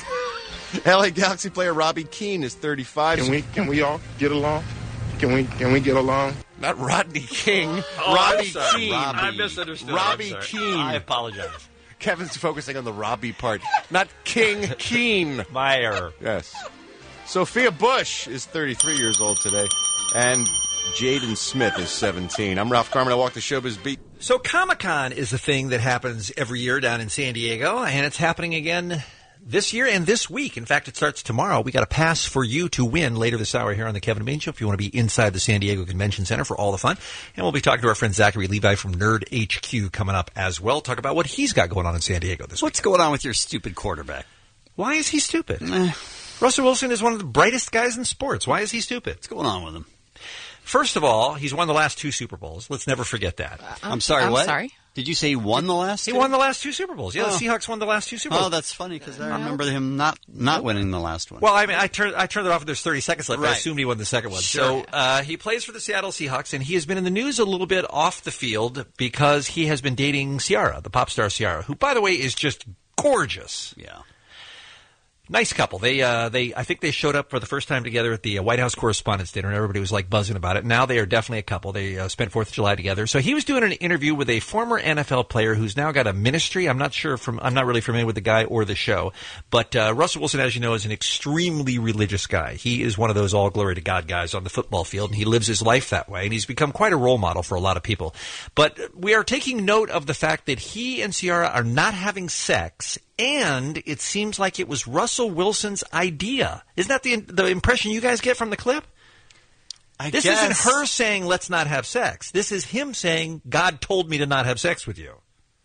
L A Galaxy player Robbie Keane is thirty-five. Can we can we all get along? Can we can we get along? Not Rodney King. Oh, Robbie I'm sorry. Keane. Robbie. I misunderstood. Robbie I'm sorry. Keane. I apologize. Kevin's focusing on the Robbie part, not King Keane. My error. Yes. Sophia Bush is thirty-three years old today, and Jaden Smith is seventeen. I'm Ralph Garman. I walk the showbiz beat. So Comic-Con is a thing that happens every year down in San Diego, and it's happening again this year and this week. In fact, it starts tomorrow. We got a pass for you to win later this hour here on the Kevin and Bean Show if you want to be inside the San Diego Convention Center for all the fun. And we'll be talking to our friend Zachary Levi from Nerd H Q coming up as well. Talk about what he's got going on in San Diego this week. What's going on with your stupid quarterback? Why is he stupid? Eh, Russell Wilson is one of the brightest guys in sports. Why is he stupid? What's going on with him? First of all, he's won the last two Super Bowls. Let's never forget that. Uh, I'm sorry, I'm what? sorry? Did you say he won the last He two? won the last two Super Bowls. Yeah, Oh. the Seahawks won the last two Super Bowls. Oh, that's funny because I remember him not not winning the last one. Well, I mean, I turned I turned it off. And there's thirty seconds left. Right. I assumed he won the second one. Sure. So uh, he plays for the Seattle Seahawks, and he has been in the news a little bit off the field because he has been dating Ciara, the pop star Ciara, who, by the way, is just gorgeous. Yeah. Nice couple. They, uh, they, I think they showed up for the first time together at the uh, White House Correspondents' Dinner, and everybody was like buzzing about it. Now they are definitely a couple. They uh, spent Fourth of July together. So he was doing an interview with a former N F L player who's now got a ministry. I'm not sure from. I'm not really familiar with the guy or the show, but uh, Russell Wilson, as you know, is an extremely religious guy. He is one of those all glory to God guys on the football field, and he lives his life that way. And he's become quite a role model for a lot of people. But we are taking note of the fact that he and Ciara are not having sex. And it seems like it was Russell Wilson's idea. Isn't that the the impression you guys get from the clip? I this guess. isn't her saying, let's not have sex. This is him saying, God told me to not have sex with you.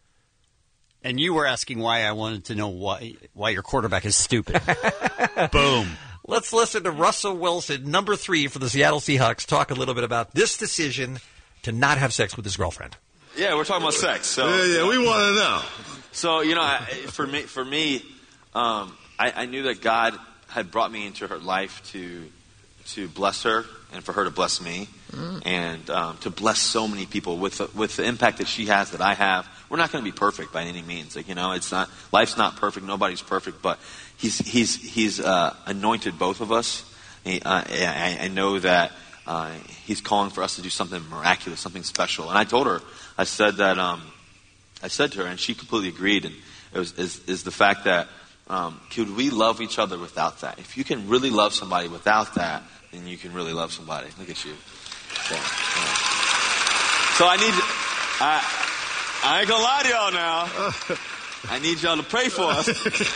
And you were asking why I wanted to know why why your quarterback is stupid. Boom. Let's listen to Russell Wilson, number three for the Seattle Seahawks, talk a little bit about this decision to not have sex with his girlfriend. Yeah, we're talking about sex. So Yeah, yeah, we want to know. So you know, I, for me, for me, um, I, I knew that God had brought me into her life to to bless her and for her to bless me, mm. and um, to bless so many people with the, with the impact that she has that I have. We're not going to be perfect by any means. Like you know, it's not life's not perfect. Nobody's perfect, but he's he's he's uh, anointed both of us. He, uh, I, I know that uh, he's calling for us to do something miraculous, something special. And I told her, I said that. Um, I said to her, and she completely agreed, and it was is, is the fact that um, could we love each other without that? If you can really love somebody without that, then you can really love somebody. Look at you. So, yeah. so I need, I, I ain't gonna lie to y'all now. I need y'all to pray for us.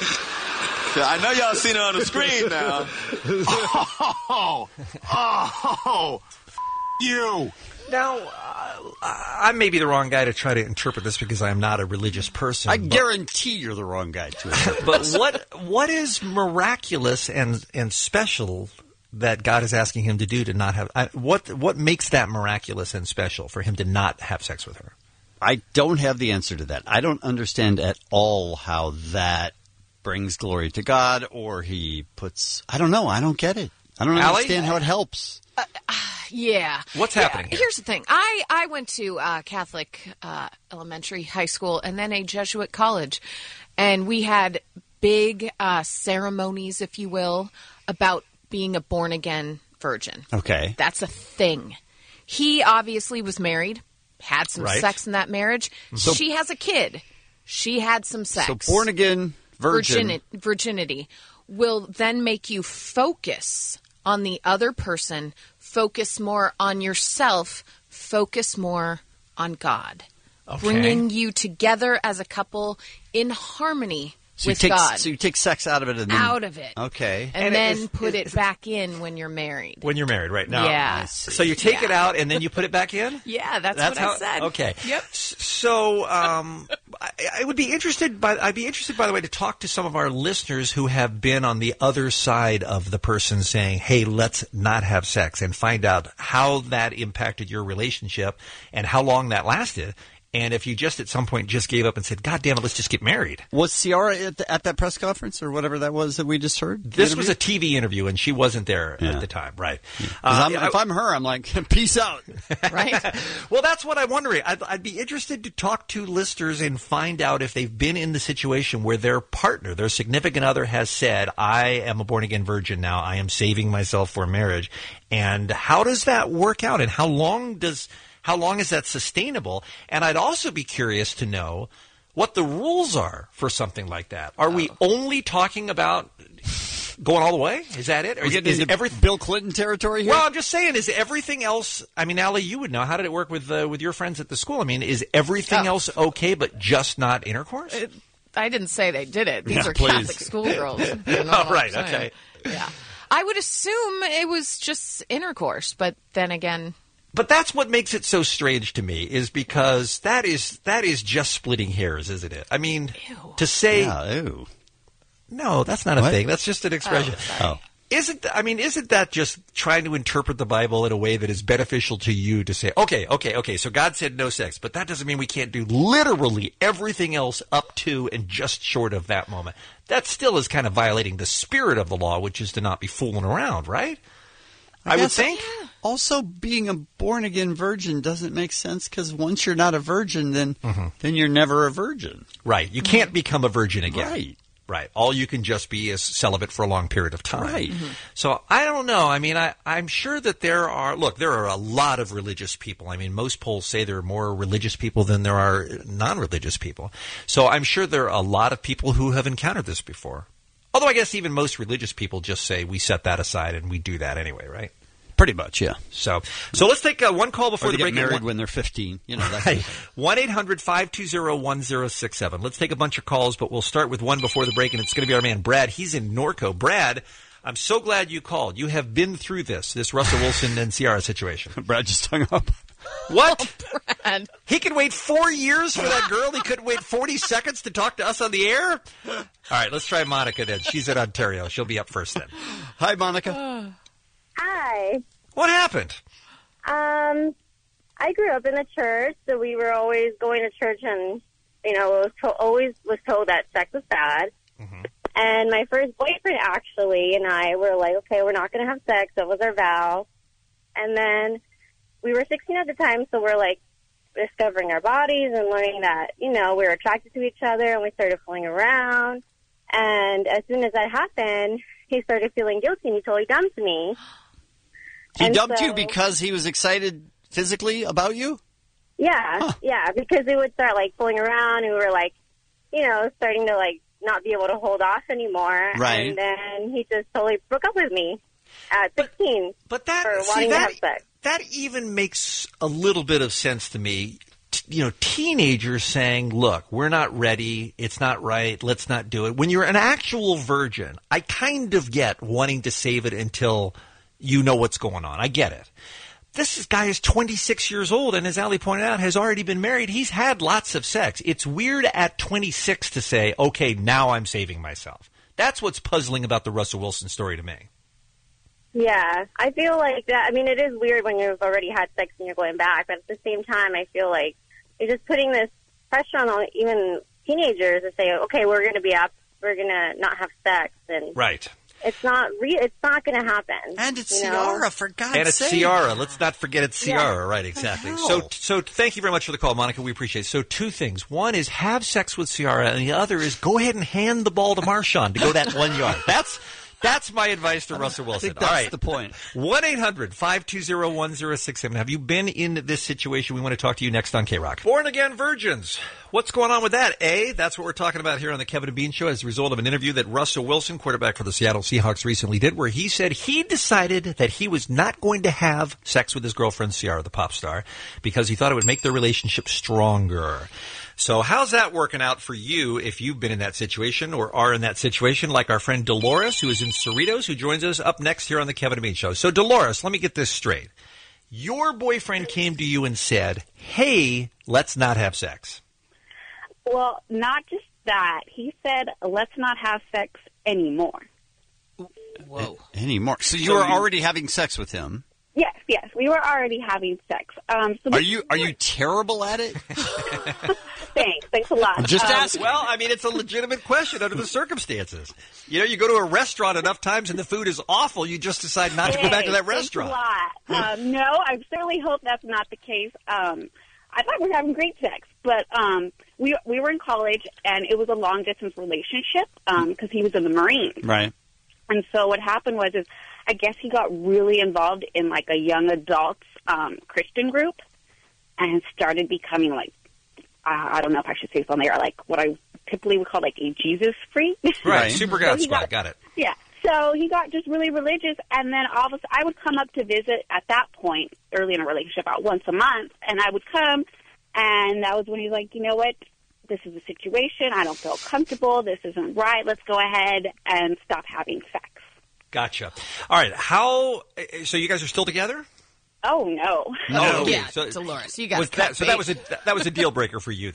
I know y'all seen it on the screen now. Oh, oh, oh, you. Now, uh, I may be the wrong guy to try to interpret this because I am not a religious person. I but, guarantee you're the wrong guy to interpret But this. what what is miraculous and and special that God is asking him to do to not have? I, what what makes that miraculous and special for him to not have sex with her? I don't have the answer to that. I don't understand at all how that brings glory to God, or he puts. I don't know. I don't get it. I don't Allie? understand how it helps. Uh, yeah. What's Yeah. happening here? Here's the thing. I, I went to uh, Catholic uh, elementary, high school, and then a Jesuit college. And we had big uh, ceremonies, if you will, about being a born-again virgin. Okay. That's a thing. He obviously was married, had some Right. sex in that marriage. So- she has a kid. She had some sex. So born again virgin. Virgini- virginity will then make you focus on the other person, focus more on yourself, focus more on God. Okay. Bringing you together as a couple in harmony So you with take God. so you take sex out of it and then, Out of it. Okay. And, And then is- put is- it back in when you're married. When you're married, right now. Yeah. So you take it out and then you put it back in? Yeah, that's, That's what how, I said. Okay. Yep. S- So um, I, I would be interested, by I'd be interested, by the way, to talk to some of our listeners who have been on the other side of the person saying, "Hey, let's not have sex," and find out how that impacted your relationship and how long that lasted. And if you just at some point just gave up and said, "God damn it, let's just get married." Was Ciara at, the, at that press conference or whatever that was that we just heard? The This was interview? a T V interview, and she wasn't there Yeah. at the time, right? 'Cause Uh, I'm, if I'm her, I'm like, peace out. Right? Well, that's what I'm wondering. I'd, I'd be interested to talk to listeners and find out if they've been in the situation where their partner, their significant other, has said, "I am a born-again virgin now. I am saving myself for marriage." And how does that work out? And how long does how long is that sustainable? And I'd also be curious to know what the rules are for something like that. Are we only talking about going all the way? Is that it? Or We're is, getting is into every, Bill Clinton territory here? well, I'm just saying, is everything else, I mean, Allie, you would know. How did it work with uh, with your friends at the school? I mean, is everything Oh. else okay, but just not intercourse? It, I didn't say they did it. These Yeah, are please. Catholic schoolgirls. You know Oh, what I'm right, saying. okay. Yeah. I would assume it was just intercourse, but then again... But that's what makes it so strange to me, is because that is that is just splitting hairs, isn't it? I mean, to say... Yeah, ew. No, that's not a What? thing. That's just an expression. Oh. Isn't I mean, isn't that just trying to interpret the Bible in a way that is beneficial to you to say, okay, okay, okay, so God said no sex, but that doesn't mean we can't do literally everything else up to and just short of that moment. That still is kind of violating the spirit of the law, which is to not be fooling around, right? I, I would guess, think. Also, being a born-again virgin doesn't make sense because once you're not a virgin, then Mhm. then you're never a virgin. Right. You can't become a virgin again. Right. Right. All you can just be is celibate for a long period of time. Right. Mm-hmm. So I don't know. I mean, I, I'm sure that there are, look, there are a lot of religious people. I mean, most polls say there are more religious people than there are non-religious people. So I'm sure there are a lot of people who have encountered this before. Although I guess even most religious people just say we set that aside and we do that anyway, right? Pretty much, yeah. So, so let's take uh, one call before Or they the break. get married One- when they're fifteen. You know, that's Right. one eight hundred five two zero one zero six seven. Let's take a bunch of calls, but we'll start with one before the break, and it's going to be our man, Brad. He's in Norco. Brad, I'm so glad you called. You have been through this, this Russell Wilson and Ciara situation. Brad just hung up. What? Oh, Brad. He could wait four years for that girl? He couldn't wait forty seconds to talk to us on the air? All right, let's try Monica then. She's in Ontario. She'll be up first then. Hi, Monica. Hi. What happened? Um, I grew up in the church, so we were always going to church, and you know, was to- always was told that sex was bad. Mm-hmm. And my first boyfriend actually and I were like, okay, we're not going to have sex. That was our vow. And then we were sixteen at the time, so we're like discovering our bodies and learning that you know we were attracted to each other, and we started fooling around. And as soon as that happened, he started feeling guilty, and he totally dumped me. He And dumped so- you because he was excited physically about you? Yeah, Huh. yeah, because they would start, like, fooling around, and we were, like, you know, starting to, like, not be able to hold off anymore. Right. And then he just totally broke up with me at sixteen But that, for see, wanting that, to have sex. that even makes a little bit of sense to me. T- you know, teenagers saying, look, we're not ready. It's not right. Let's not do it. When you're an actual virgin, I kind of get wanting to save it until you know what's going on. I get it. This guy is twenty-six years old, and as Ali pointed out, has already been married. He's had lots of sex. It's weird at twenty-six to say, okay, now I'm saving myself. That's what's puzzling about the Russell Wilson story to me. Yeah, I feel like that. I mean, it is weird when you've already had sex and you're going back, but at the same time, I feel like you're just putting this pressure on even teenagers to say, okay, we're going to be up, we're going to not have sex, and Right. it's not re- it's not going to happen. And it's you know? Ciara, for God's And it's sake. Ciara. Let's not forget it's Ciara. Yeah. Right, exactly. The So, hell? so thank you very much for the call, Monica. We appreciate it. So two things. One is have sex with Ciara, and the other is go ahead and hand the ball to Marshawn to go that one yard. That's that's my advice to Russell I Wilson. think that's All right. the point. one eight hundred five two zero one zero six seven. Have you been in this situation? We want to talk to you next on K-Rock. Born Again Virgins. What's going on with that, eh? That's what we're talking about here on the Kevin and Bean Show as a result of an interview that Russell Wilson, quarterback for the Seattle Seahawks, recently did, where he said he decided that he was not going to have sex with his girlfriend, Ciara, the pop star, because he thought it would make their relationship stronger. So how's that working out for you if you've been in that situation or are in that situation, like our friend Dolores, who is in Cerritos, who joins us up next here on the Kevin and Bean Show. So Dolores, let me get this straight. Your boyfriend came to you and said, hey, let's not have sex. Well, not just that. He said, let's not have sex anymore. Whoa. Anymore. So you So were you- already having sex with him. Yes, yes. We were already having sex. Um, so Are you are you terrible at it? Thanks. Thanks a lot. Just Um, ask. Well, I mean, it's a legitimate question under the circumstances. You know, you go to a restaurant enough times and the food is awful, you just decide not to go back to that Hey, restaurant. Thanks a lot. Um, no, I certainly hope that's not the case. Um, I thought we were having great sex, but um, we we were in college, and it was a long distance relationship because he was in the Marines. Right. And so what happened was, is I guess he got really involved in like a young adults um, Christian group, and started becoming like uh, I don't know if I should say something there, like what I typically would call like a Jesus freak. Right, super So God he spot, got- got it. Yeah. So he got just really religious, and then all of a sudden, I would come up to visit at that point, early in a relationship, about once a month, and I would come, and that was when he's like, you know what, this is a situation, I don't feel comfortable, this isn't right, let's go ahead and stop having sex. Gotcha. All right, how, so you guys are still together? Oh, no. Oh, okay. Yeah, so, Dolores, you got was to that, So that was a that was a deal breaker for you then.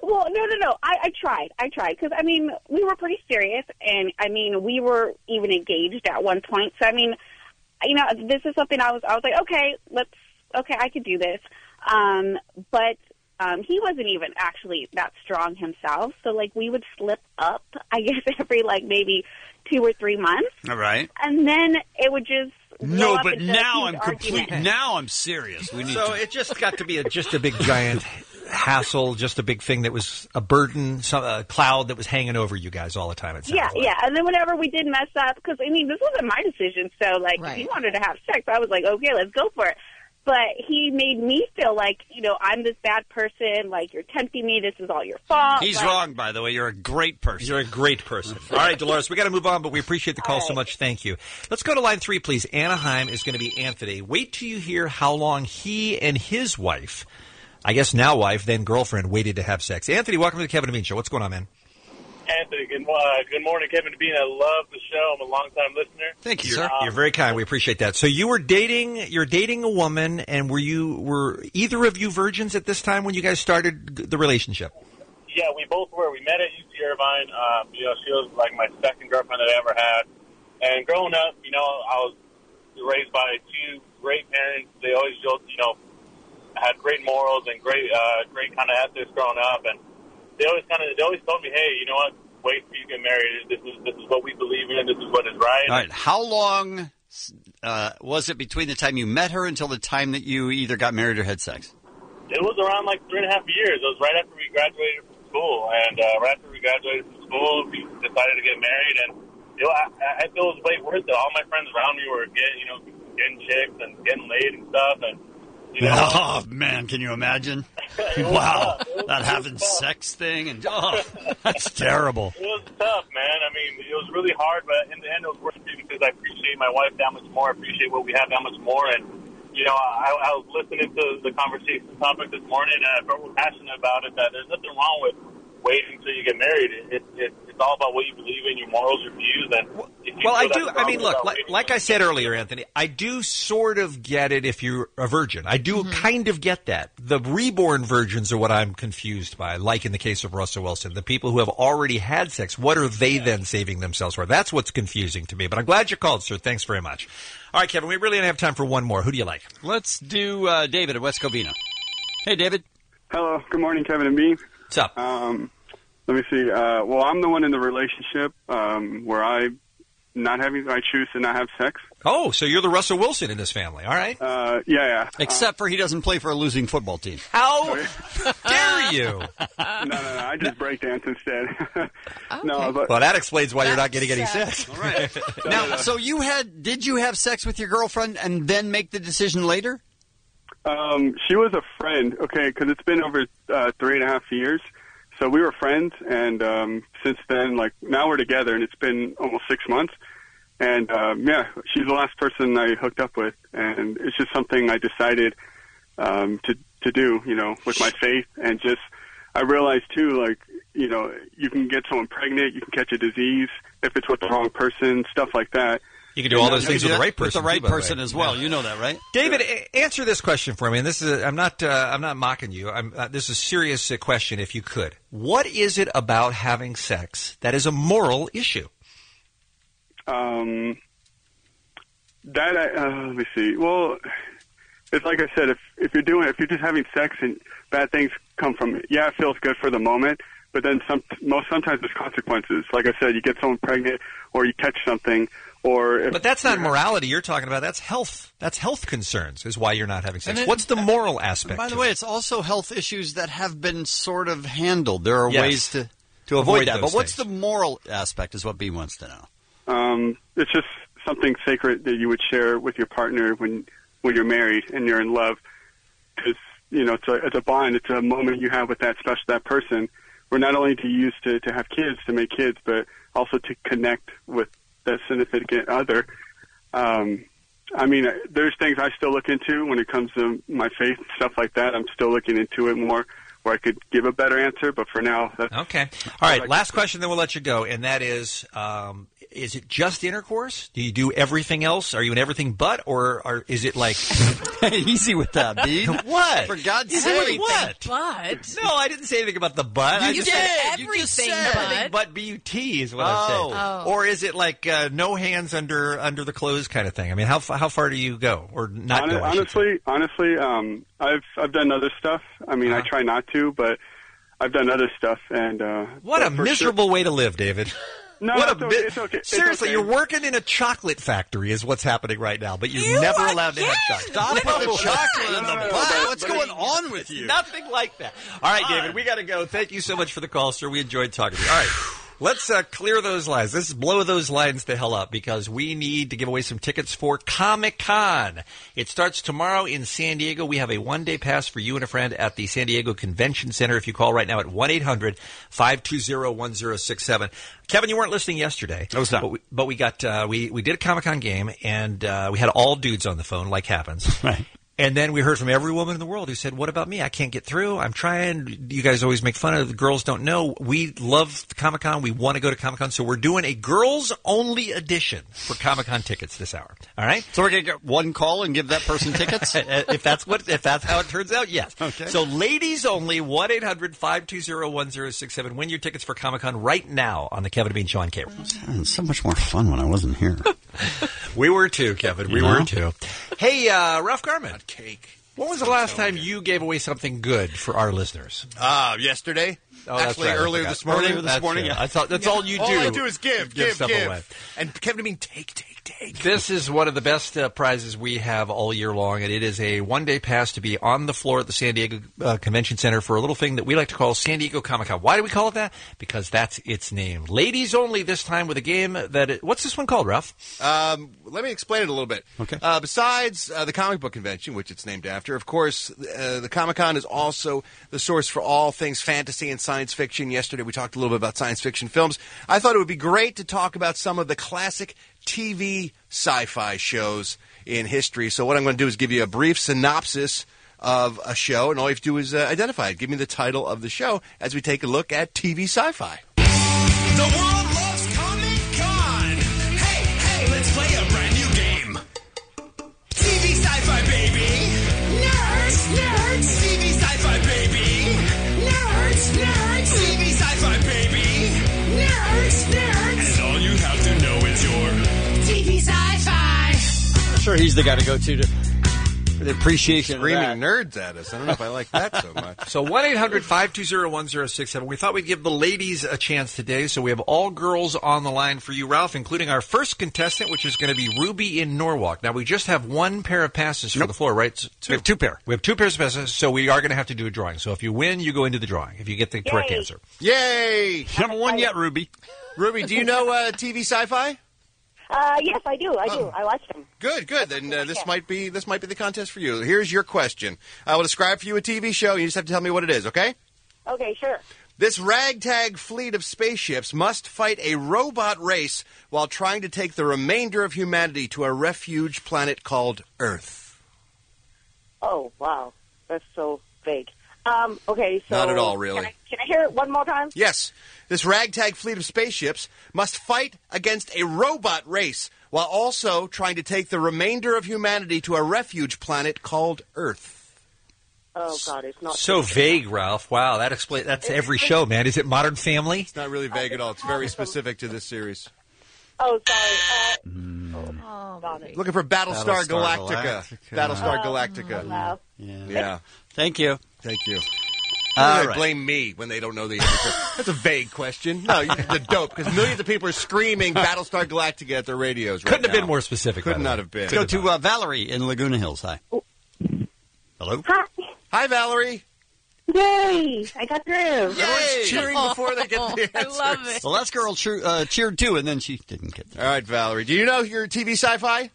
Well, no, no, no. I, I tried. I tried because I mean we were pretty serious, and I mean we were even engaged at one point. So I mean, you know, this is something I was. I was like, okay, let's. Okay, I could do this. Um, but um, he wasn't even actually that strong himself. So like we would slip up, I guess, every like maybe two or three months. All right. And then it would just. No, blow up but into a now huge I'm complete. argument. Now I'm serious. We need So to. it just got to be a, just a big giant hassle, just a big thing that was a burden, some, a cloud that was hanging over you guys all the time. It sounds Yeah, like. yeah. And then whenever we did mess up, because, I mean, this wasn't my decision. So, like, if he wanted to have sex, I was like, okay, let's go for it. But he made me feel like, you know, I'm this bad person. Like, you're tempting me. This is all your fault. He's like, wrong, by the way. You're a great person. You're a great person. All right, Dolores, we got to move on, but we appreciate the call so much. Thank you. Let's go to line three, please. Anaheim is going to be Anthony. Wait till you hear how long he and his wife, I guess now wife, then girlfriend, waited to have sex. Anthony, welcome to the Kevin and Bean Show. What's going on, man? Anthony, good, uh, good morning, Kevin and Bean. I love the show. I'm a long-time listener. Thank you, You're, sir. um, You're very kind. We appreciate that. So you were dating, you're dating a woman, and were you were either of you virgins at this time when you guys started the relationship? Yeah, we both were. We met at U C Irvine. Um, you know, she was like my second girlfriend that I ever had. And growing up, you know, I was raised by two great parents. They always joked, you know, had great morals and great, uh, great kind of ethics growing up. And they always kind of, they always told me, hey, you know what? Wait till you get married. This is this is what we believe in. This is what is right. All right. How long uh, was it between the time you met her until the time that you either got married or had sex? It was around like three and a half years. It was right after we graduated from school, and uh, right after we graduated from school, we decided to get married. And you know, I, I feel it was way worth it. All my friends around me were getting, you know, getting chicks and getting laid and stuff, and. You know, oh, man, can you imagine? Wow, that having sex thing, and oh, that's terrible. It was tough, man. I mean, it was really hard, but in the end, it was worth it because I appreciate my wife that much more. I appreciate what we have that much more. And, you know, I, I was listening to the conversation topic this morning, and I felt real passionate about it, that there's nothing wrong with waiting until you get married. It, it, it, it's all about what you believe in, your morals, your views, and if you Well, I feel do. that's I mean, wrong look, without like, waiting. like I said earlier, Anthony, I do sort of get it if you're a virgin. I do kind of get that. The reborn virgins are what I'm confused by, like in the case of Russell Wilson. The people who have already had sex, what are they then saving themselves for? That's what's confusing to me. But I'm glad you called, sir. Thanks very much. All right, Kevin, we really don't have time for one more. Who do you like? Let's do uh, David at West Covina. Hey, David. Hello. Good morning, Kevin and Bean. What's up? Um, let me see. Uh, well, I'm the one in the relationship um, where I not having. I choose to not have sex. Oh, so you're the Russell Wilson in this family. All right. Uh, yeah, yeah. Except for he doesn't play for a losing football team. How dare you? No, no, no. I just break dance instead. No, but Well, that explains why you're not getting any sex. All right. Now, so you had, did you have sex with your girlfriend and then make the decision later? Um, she was a friend, okay, because it's been over uh, three and a half years. So we were friends, and um, since then, like, now we're together, and it's been almost six months. And, um, yeah, she's the last person I hooked up with, and it's just something I decided um, to, to do, you know, with my faith. And just, I realized, too, like, you know, you can get someone pregnant, you can catch a disease if it's with the wrong person, stuff like that. You can do all those things with the right person. With the right too, by the person way. as well. Yeah. You know that, right? David, a- answer this question for me. And this is a, I'm not uh, I'm not mocking you. I'm, uh, this is a serious uh, question. If you could, what is it about having sex that is a moral issue? Um, that I, uh, let me see. Well, it's like I said. If if you're doing, if you're just having sex and bad things come from it, yeah, it feels good for the moment. But then some, most sometimes there's consequences. Like I said, you get someone pregnant, or you catch something, or. If But that's not morality you're talking about. That's health. That's health concerns is why you're not having sex. And it- What's the moral aspect? By the to way, it? it's also health issues that have been sort of handled. There are Yes. ways to, to Avoid avoid that. those But what's the moral aspect is what B wants to know. Um, it's just something sacred that you would share with your partner when when you're married and you're in love, because you know it's a it's a bond. It's a moment you have with that special that person. We're not only to use to to have kids to make kids, but also to connect with that significant other. Um, I mean, there's things I still look into when it comes to my faith, stuff like that. I'm still looking into it more, where I could give a better answer. But for now, that's Okay. All right. Last question, then we'll let you go. And that is, um, is it just intercourse? Do you do everything else? Are you in everything but, or, or is it like easy with that, Dean? What? For God's Is sake. it what? But No, I didn't say anything about the butt. You I just did. said You just everything said. everything but B U T is what Oh. I said. Oh. Or is it like uh, no hands under under the clothes kind of thing? I mean, how fa- how far do you go, or not Hon- go? I should say. honestly, honestly, um, I've I've done other stuff. I mean, I try not to, but I've done other stuff. And uh, What but a for sure- miserable way to live, David. No, what it's a okay, mi- it's okay, it's Seriously, okay. you're working in a chocolate factory is what's happening right now, but you're Ew, never allowed to have again? chocolate. Stop No, putting chocolate in No, the no, no, butt. but- What's but going it- on with you? Nothing like that. All right, David, we got to go. Thank you so much for the call, sir. We enjoyed talking to you. All right. Let's uh, clear those lines. Let's blow those lines the hell up because we need to give away some tickets for Comic-Con. It starts tomorrow in San Diego. We have a one-day pass for you and a friend at the San Diego Convention Center. If you call right now at one eight hundred five two zero one zero six seven. Kevin, you weren't listening yesterday. I was not. But we, but we got uh, we we did a Comic-Con game and uh, we had all dudes on the phone, like happens. Right. And then we heard from every woman in the world who said, what about me? I can't get through. I'm trying. You guys always make fun of the girls don't know. We love Comic-Con. We want to go to Comic-Con. So we're doing a girls-only edition for Comic-Con tickets this hour. All right? So we're going to get one call and give that person tickets? if that's what, if that's how it turns out, yes. Okay. So ladies only, one eight hundred five two zero one zero six seven. Win your tickets for Comic-Con right now on the Kevin and Bean Show on K. It's so much more fun when I wasn't here. We were too, Kevin. We You were know? too. Hey, uh, Ralph Garman. Cake. When was the last time you gave away something good for our listeners? Ah, yesterday. Oh, that's Actually, right, I earlier forgot. this morning. Earlier this That's morning, true. yeah. I thought that's all you do. All I do is give, Give give, stuff give. away. And Kevin, I mean, take, take, take. This is one of the best uh, prizes we have all year long, and it is a one-day pass to be on the floor at the San Diego uh, Convention Center for a little thing that we like to call San Diego Comic-Con. Why do we call it that? Because that's its name. Ladies only this time with a game that... It, what's this one called, Ralph? Um, let me explain it a little bit. Okay. Uh, besides uh, the comic book convention, which it's named after, of course, uh, the Comic-Con is also the source for all things fantasy and science fiction. Yesterday we talked a little bit about science fiction films. I thought it would be great to talk about some of the classic T V sci-fi shows in history. So what I'm going to do is give you a brief synopsis of a show, and all you have to do is uh, identify it. Give me the title of the show as we take a look at T V sci-fi. The world loves Comic-Con. Hey, hey, let's play a brand new game. T V sci-fi, baby. Nerds, nerds. T V sci-fi, baby. Nerds, nerds. T V sci-fi, baby. Nerds, nerds. And all you have to know is your T V sci-fi. I'm sure he's the guy to go to, to for the appreciation Screaming of that. nerds at us. I don't know if I like that so much. So one eight hundred five two zero one zero six seven. We thought we'd give the ladies a chance today, so we have all girls on the line for you, Ralph, including our first contestant, which is going to be Ruby in Norwalk. Now, we just have one pair of passes for Nope. the floor, right? So- We have two pair. We have two pairs of passes, so we are going to have to do a drawing. So if you win, you go into the drawing, if you get the correct Yay. answer. Yay! You haven't won yet, Ruby. Ruby, do you know uh, T V sci-fi? Uh, yes, I do. I do. I watch them. Good, good. Then uh, this might be this might be the contest for you. Here's your question. I will describe for you a T V show. You just have to tell me what it is, okay? Okay, sure. This ragtag fleet of spaceships must fight a robot race while trying to take the remainder of humanity to a refuge planet called Earth. Oh, wow. That's so vague. Um, okay, so... Not at all, really. Can I, can I hear it one more time? Yes, this ragtag fleet of spaceships must fight against a robot race while also trying to take the remainder of humanity to a refuge planet called Earth. Oh, God, it's not... So vague, Ralph. Wow, that explains. That's every show, man. Is it Modern Family? It's not really vague at all. It's very specific to this series. Oh, sorry. Uh, oh, got it. Looking for Battlestar, Battlestar Galactica. Galactica. Battlestar Oh, Galactica. wow. Yeah. Yeah. Thank you. Thank you. All They right. blame me when they don't know the answer. That's a vague question. No, you're the dope because millions of people are screaming Battlestar Galactica at their radios right Couldn't have now. been more specific. Could by the not way. have been. Go to uh, Valerie in Laguna Hills. Hi. Hello? Hi. Hi, Valerie. Yay! I got through. Everyone's cheering before they get the I answers. love it. The last girl cheer, uh, cheered too, and then she didn't get there. All right, Valerie. Do you know your T V sci-fi?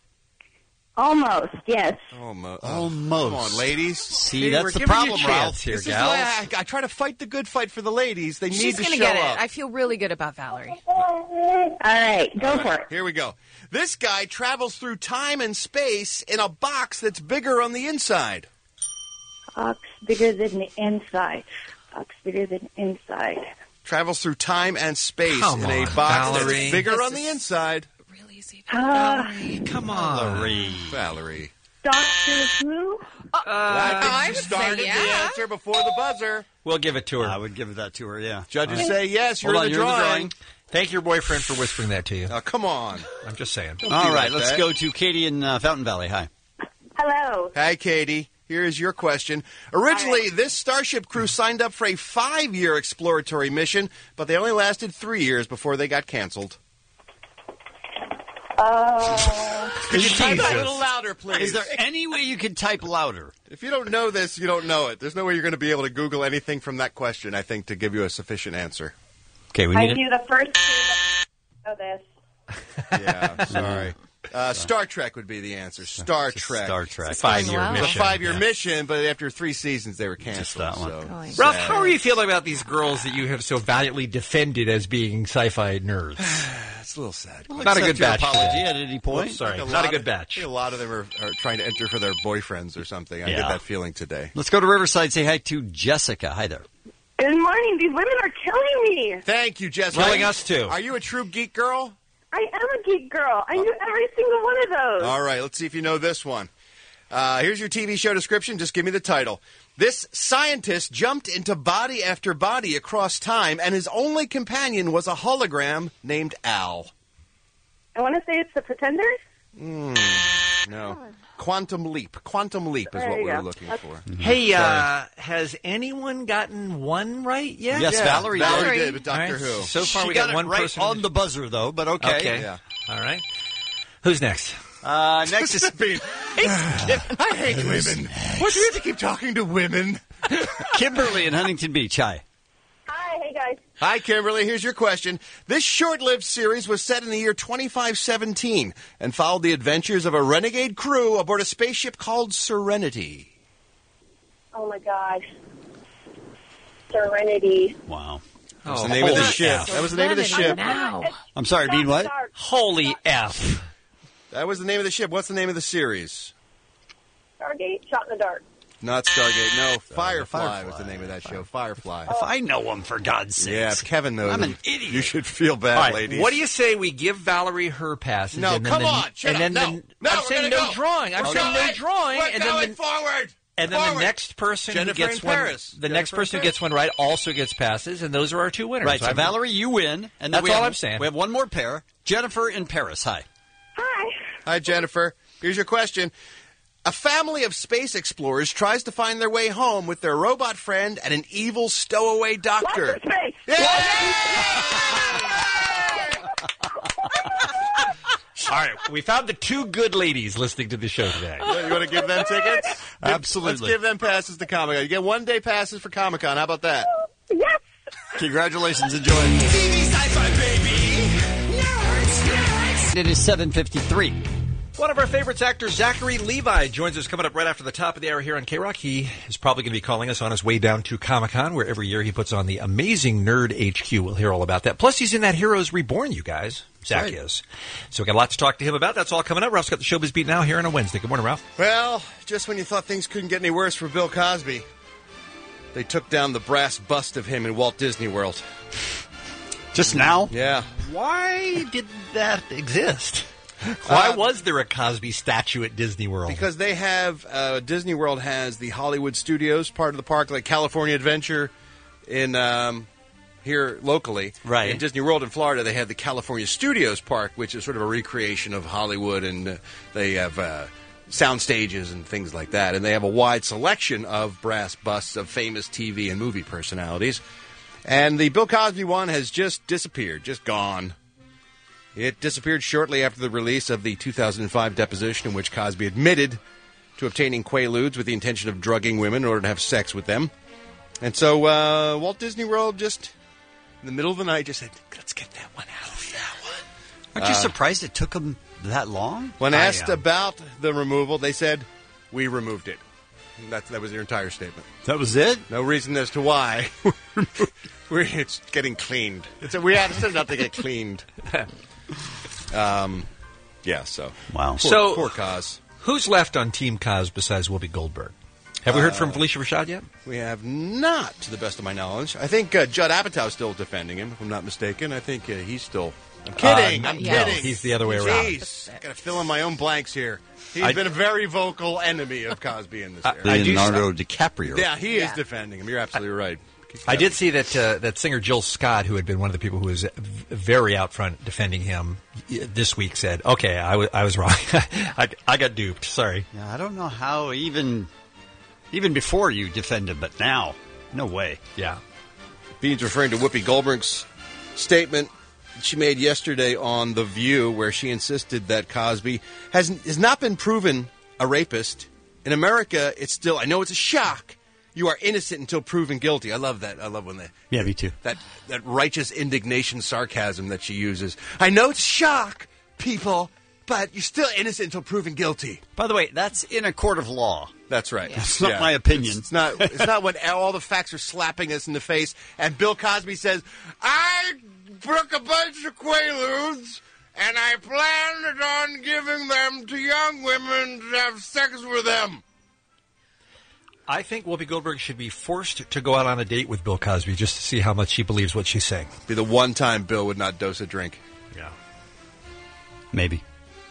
Almost, yes. Almost. Almost. Come on, ladies. See, Hey, that's we're the giving you problem, a Ralph. chance here, this is gals. why I, I try to fight the good fight for the ladies. They need She's to going to show get it. up. I feel really good about Valerie. All right, go for it. Here we go. This guy travels through time and space in a box that's bigger on the inside. Box bigger than the inside. Box bigger than inside. travels through time and space Come in a on, box Valerie. that's bigger This on the is inside. Really easy. Uh, Come on. Valerie. Valerie. Doctor Who? I think I she would say started yeah. the answer before the buzzer. We'll give it to her. I would give that to her, yeah. Judges All right. say yes, you're, Hold in, on, the you're in the drawing. drawing. Thank your boyfriend for whispering that to you. Oh, come on. I'm just saying. Don't All be right, like let's that. go to Katie in uh, Fountain Valley. Hi. Hello. Hi, Katie. Here is your question. Originally, this Starship crew signed up for a five-year exploratory mission, but they only lasted three years before they got canceled. Uh, Could you type Jesus. a little louder, please? Is there any way you could type louder? If you don't know this, you don't know it. There's no way you're going to be able to Google anything from that question, I think, to give you a sufficient answer. Okay, we I need do it. the first two of this. Yeah, sorry. Uh, Star Trek would be the answer. Star Trek. Star Trek. Five-year Wow. It was a mission. five-year Yeah. mission, but after three seasons, they were canceled. that one. So. Going. Ralph, sad. how are you feeling about these girls that you have so valiantly defended as being sci-fi nerds? It's a little sad. Well, Not a accept good your batch. apology at any point. Oops, sorry. Like Not lot a good of- batch. I think a lot of them are, are trying to enter for their boyfriends or something. I Yeah. get that feeling today. Let's go to Riverside. Say hi to Jessica. Hi there. Good morning. These women are killing me. Thank you, Jessica. Killing us, too. Are you a true geek girl? I am a geek girl. I knew every single one of those. All right, let's see if you know this one. Uh, here's your T V show description. Just give me the title. This scientist jumped into body after body across time, and his only companion was a hologram named Al. I want to say it's The Pretenders. Mm, no. Quantum Leap. Quantum Leap is There what you we were go. looking That's- for. Hey, uh, has anyone gotten one right yet? Yes, Yeah, Valerie. Valerie did. did, but Doctor All right. Who. So far, She we got, got, it one right person on the buzzer, though, but okay. Okay. Yeah. All right. Who's next? Uh, next is I hate women. Why do we have to keep talking to women? Kimberly in Huntington Beach. Hi. Hi, hey guys. Hi, Kimberly. Here's your question. This short-lived series was set in the year twenty-five seventeen and followed the adventures of a renegade crew aboard a spaceship called Serenity. Oh my gosh. Serenity. Wow. That was the name of the holy ship. F. That was the name of the ship. Now. I'm sorry, Bean, what? Dark. Holy F. That was the name of the ship. What's the name of the series? Stargate. Shot in the dark. Not Stargate. No, Firefly, Firefly. was the name of that show. Firefly. If I know him, for God's sake. Yeah, if Kevin knows I'm him, an idiot. You should feel bad, All right, ladies. what do you say we give Valerie her passes? No, and then come the, on, shut and up. then No, the, no, I'm we're saying gonna no go. drawing. I'm We're saying no going. drawing. We're and then going the, forward. And then Forward. the next person Jennifer who gets in one, Paris. the Jennifer next in person who Paris. gets one right also gets passes, and those are our two winners. Right, so I'm- Valerie, you win. And then That's we all have, I'm saying. We have one more pair. Jennifer in Paris. Hi. Hi. Hi, Jennifer. Here's your question. A family of space explorers tries to find their way home with their robot friend and an evil stowaway doctor. Lots of space. All right, we found the two good ladies listening to the show today. You want to give them tickets? Absolutely. Let's give them passes to Comic-Con. You get one-day passes for Comic-Con. How about that? Yes. Congratulations. Enjoy. T V Sci-Fi, baby. Nerds, nerds. It is seven fifty-three. One of our favorites, actor Zachary Levi, joins us coming up right after the top of the hour here on K-Rock. He is probably going to be calling us on his way down to Comic-Con, where every year he puts on the amazing Nerd H Q. We'll hear all about that. Plus, he's in that Heroes Reborn, you guys. Zach Right. is. So we've got a lot to talk to him about. That's all coming up. Ralph's got the showbiz beat now here on a Wednesday. Good morning, Ralph. Well, just when you thought things couldn't get any worse for Bill Cosby, they took down the brass bust of him in Walt Disney World. Just now? Yeah. Why did that exist? Why Uh, was there a Cosby statue at Disney World? Because they have, uh, Disney World has the Hollywood Studios part of the park, like California Adventure in um, here locally. Right. In Disney World in Florida, they have the California Studios Park, which is sort of a recreation of Hollywood, and uh, they have uh, sound stages and things like that. And they have a wide selection of brass busts of famous T V and movie personalities. And the Bill Cosby one has just disappeared, just gone. It disappeared shortly after the release of the two thousand five deposition in which Cosby admitted to obtaining Quaaludes with the intention of drugging women in order to have sex with them. And so uh, Walt Disney World just, in the middle of the night, just said, let's get that one out of that one. Aren't you Uh, surprised it took them that long? When I asked am. about the removal, they said, we removed it. And That, that was their entire statement. That was it? No reason as to why. We're, it's getting cleaned. It's a, we had to send it out to get cleaned. Um, yeah, so. Wow. Poor, So- poor Cos. Who's left on Team Cos besides Whoopi Goldberg? Have we heard Uh, from Felicia Rashad yet? We have not, to the best of my knowledge. I think uh, Judd Apatow is still defending him, if I'm not mistaken. I think uh, he's still... I'm kidding. Uh, I'm no, kidding. he's the other way around. Jeez. Got to fill in my own blanks here. He's I- been a very vocal enemy of Cosby in this area. Leonardo DiCaprio. Yeah, he is Yeah. defending him. You're absolutely right. I did see that uh, that singer Jill Scott, who had been one of the people who was v- very out front defending him y- this week, said, "Okay, I, w- I was wrong. I, I got duped. Sorry." Yeah, I don't know how even even before you defend him, but now, no way. Yeah. Bean's referring to Whoopi Goldberg's statement she made yesterday on The View, where she insisted that Cosby has, has not been proven a rapist. In America, it's still, I know it's a shock, you are innocent until proven guilty. I love that. I love when they... Yeah, me too. That, that righteous indignation sarcasm that she uses. I know it's a shock, people, but you're still innocent until proven guilty. By the way, that's in a court of law. That's right. It's not my opinion. It's, it's not. It's not when all the facts are slapping us in the face, and Bill Cosby says, "I broke a bunch of Quaaludes, and I planned on giving them to young women to have sex with them." I think Whoopi Goldberg should be forced to go out on a date with Bill Cosby just to see how much she believes what she's saying. Be the one time Bill would not dose a drink. Yeah. Maybe.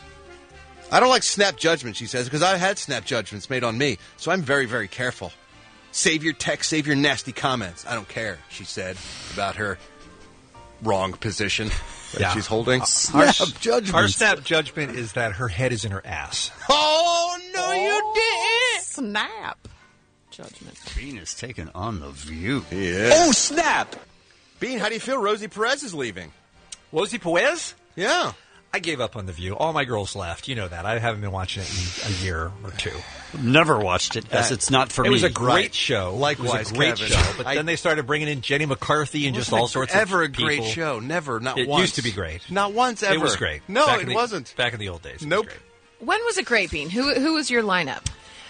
I don't like snap judgments, she says, because I've had snap judgments made on me, so I'm very, very careful. Save your text, save your nasty comments. I don't care, she said, about her wrong position that Yeah. she's holding. Our, our snap judgment is that her head is in her ass. Oh, no, you didn't. Snap judgment. Bean is taking on The View. Yeah. Oh, snap! Bean, how do you feel Rosie Perez is leaving? Rosie Perez? Yeah. I gave up on The View. All my girls left. You know that. I haven't been watching it in a year or two. Never watched it, as Uh, it's not for it me. was a great Right. show. Likewise, it was a great Kevin. show. But I- then they started bringing in Jenny McCarthy and just Wasn't all it sorts ever of a great people. show. Never, not It once. used to be great. Not once ever. It was great. No, Back it in the- wasn't. Back in the old days. It was Nope. great. When was it great, Bean? Who who was your lineup?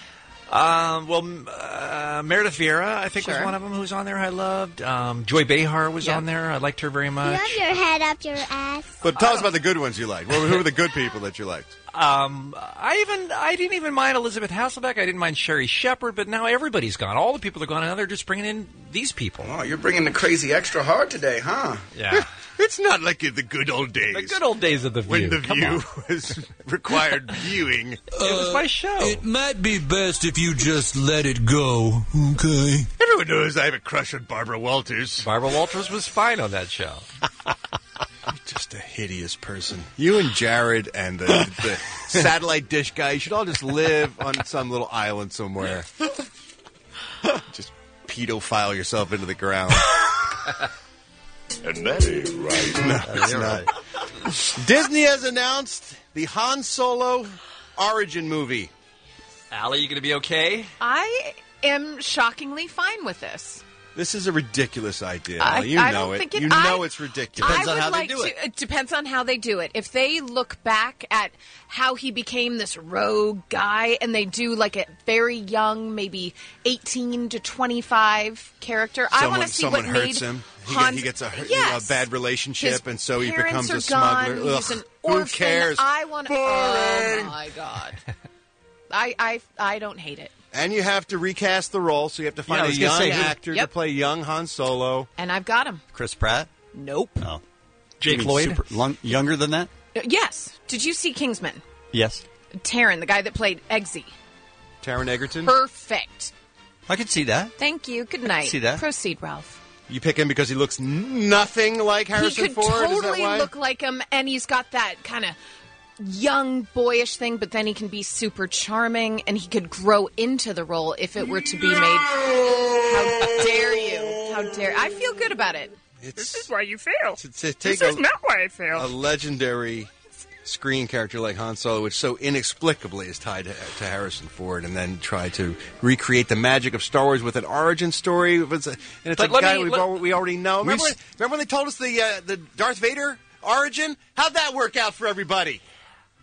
Um, well, m- uh, Meredith Vieira, I think, Sure. was one of them who was on there. I loved. Um, Joy Behar was Yep. on there. I liked her very much. Rub your head up your ass. But tell us about the good ones you liked. Who who were the good people that you liked? Um, I even I didn't even mind Elizabeth Hasselbeck. I didn't mind Sherry Shepard. But now everybody's gone. All the people are gone, and now they're just bringing in these people. Oh, you're bringing the crazy extra hard today, huh? Yeah. It's not like in the good old days. The good old days of The View. When The Come View on. was required viewing. It was my show. It might be best if you just let it go, okay? Everyone knows I have a crush on Barbara Walters. Barbara Walters was fine on that show. Just a hideous person. You and Jared and the, the satellite dish guy, you should all just live on some little island somewhere. Just pedophile yourself into the ground. And that ain't right. No, it's not. Disney has announced the Han Solo origin movie. Allie, you going to be okay? I am shockingly fine with this. This is a ridiculous idea. I- you I know don't it. think it- You know I- it's ridiculous. I would like to, it. depends on how they do it. If they look back at how he became this rogue guy and they do like a very young, maybe eighteen to twenty-five character, I want to see someone what made hurts him. He, Han- get, he gets a, Yes. a bad relationship, His and so he parents becomes are a smuggler. gone. He's Ugh, an who orphan. cares? I want. Oh my god! I, I I don't hate it. And you have to recast the role, so you have to Yeah, I find a was gonna young say, who- actor Yep. to play young Han Solo. And I've got him. Chris Pratt? Nope. No. Jake You mean Lloyd? super- long- younger than that? Uh, Yes. Did you see Kingsman? Yes. Taron, the guy that played Eggsy. Taron Egerton. Perfect. I could see that. Thank you. Good night. see that. Proceed, Ralph. You pick him because he looks n- nothing like Harrison he could Ford. Is that totally why? look like him, and he's got that kind of young, boyish thing, but then he can be super charming, and he could grow into the role if it were to be made. How dare you? How dare I feel good about it. It's, This is why you fail. to, to take This is a, not why I fail. a legendary screen character like Han Solo, which so inexplicably is tied to, to Harrison Ford, and then try to recreate the magic of Star Wars with an origin story. It's a, and it's But a let guy me- we've let- al- we already know. Remember, We've- when, remember when they told us the uh, the Darth Vader origin? How'd that work out for everybody?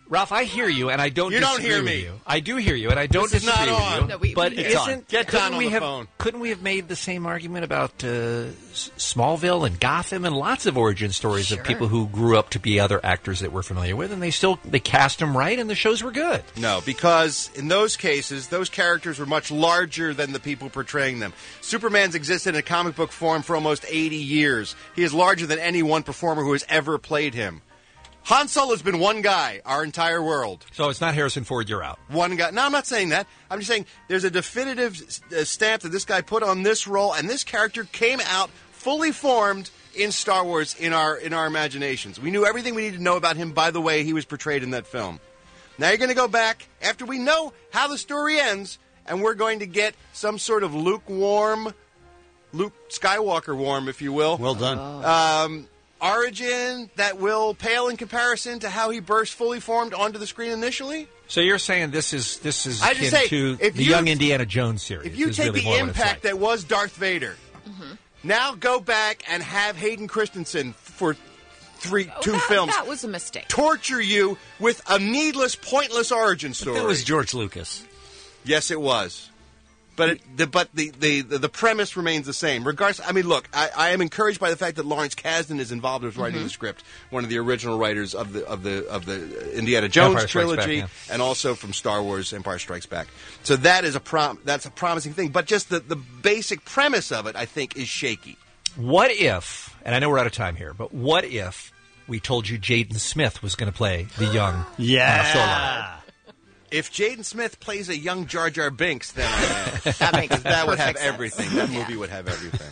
Ralph, I hear you, and I don't. You don't disagree hear with me. You. I do hear you, and I don't This is disagree not with on. you. No, we- but we- It's on. isn't Get couldn't Don on we the have phone. couldn't we have made the same argument about uh, S- Smallville and Gotham and lots of origin stories Sure. of people who grew up to be other actors that we're familiar with, and they still they cast them right, and the shows were good. No, because in those cases, those characters were much larger than the people portraying them. Superman's existed in a comic book form for almost eighty years. He is larger than any one performer who has ever played him. Han Solo's been one guy our entire world. So it's not Harrison Ford, you're out. One guy. No, I'm not saying that. I'm just saying there's a definitive uh, stamp that this guy put on this role, and this character came out fully formed in Star Wars in our in our imaginations. We knew everything we needed to know about him by the way he was portrayed in that film. Now you're going to go back after we know how the story ends, and we're going to get some sort of lukewarm, Luke Skywalker warm, if you will. Well done. Um, origin that will pale in comparison to how he burst fully formed onto the screen initially. So you're saying this is this is I akin just say, to if the you- young Indiana Jones series. If you is take really the more what it's impact like. that was Darth Vader, now go back and have Hayden Christensen for three, Oh, two that, films That was a mistake. torture you with a needless, pointless origin story. That was George Lucas. Yes, it was. But it, the, but the, the, the, the premise remains the same. Regardless, I mean, look, I, I am encouraged by the fact that Lawrence Kasdan is involved with writing Mhm. the script, one of the original writers of the of the of the Indiana Jones Empire Strikes Back, trilogy, yeah. and also from Star Wars: Empire Strikes Back. So that is a prom that's a promising thing. But just the, the basic premise of it, I think, is shaky. What if, and I know we're out of time here, but what if we told you Jaden Smith was going to play the young Han Solo? If Jaden Smith plays a young Jar Jar Binks, then I am. That makes that would have perfect sense. everything. That movie would have everything.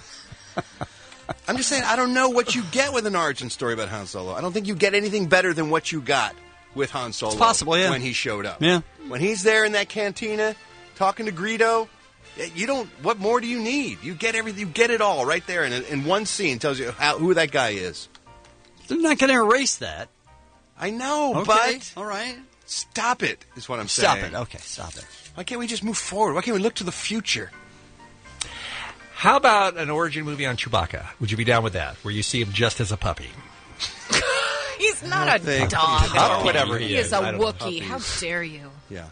I'm just saying, I don't know what you get with an origin story about Han Solo. I don't think you get anything better than what you got with Han Solo. It's possible, yeah. When he showed up. Yeah. When he's there in that cantina talking to Greedo, you don't. What more do you need? You get everything. You get it all right there in, in one scene. Tells you how, who that guy is. They're not going to erase that. I know, Okay, but all right. Stop it. Is what I'm Stop saying. it. Okay, stop it. Why can't we just move forward? Why can't we look to the future? How about an origin movie on Chewbacca? Would you be down with that, where you see him just as a puppy? He's not a think- dog. Or whatever he He is. is a I don't know. Wookiee. How dare you? Yeah.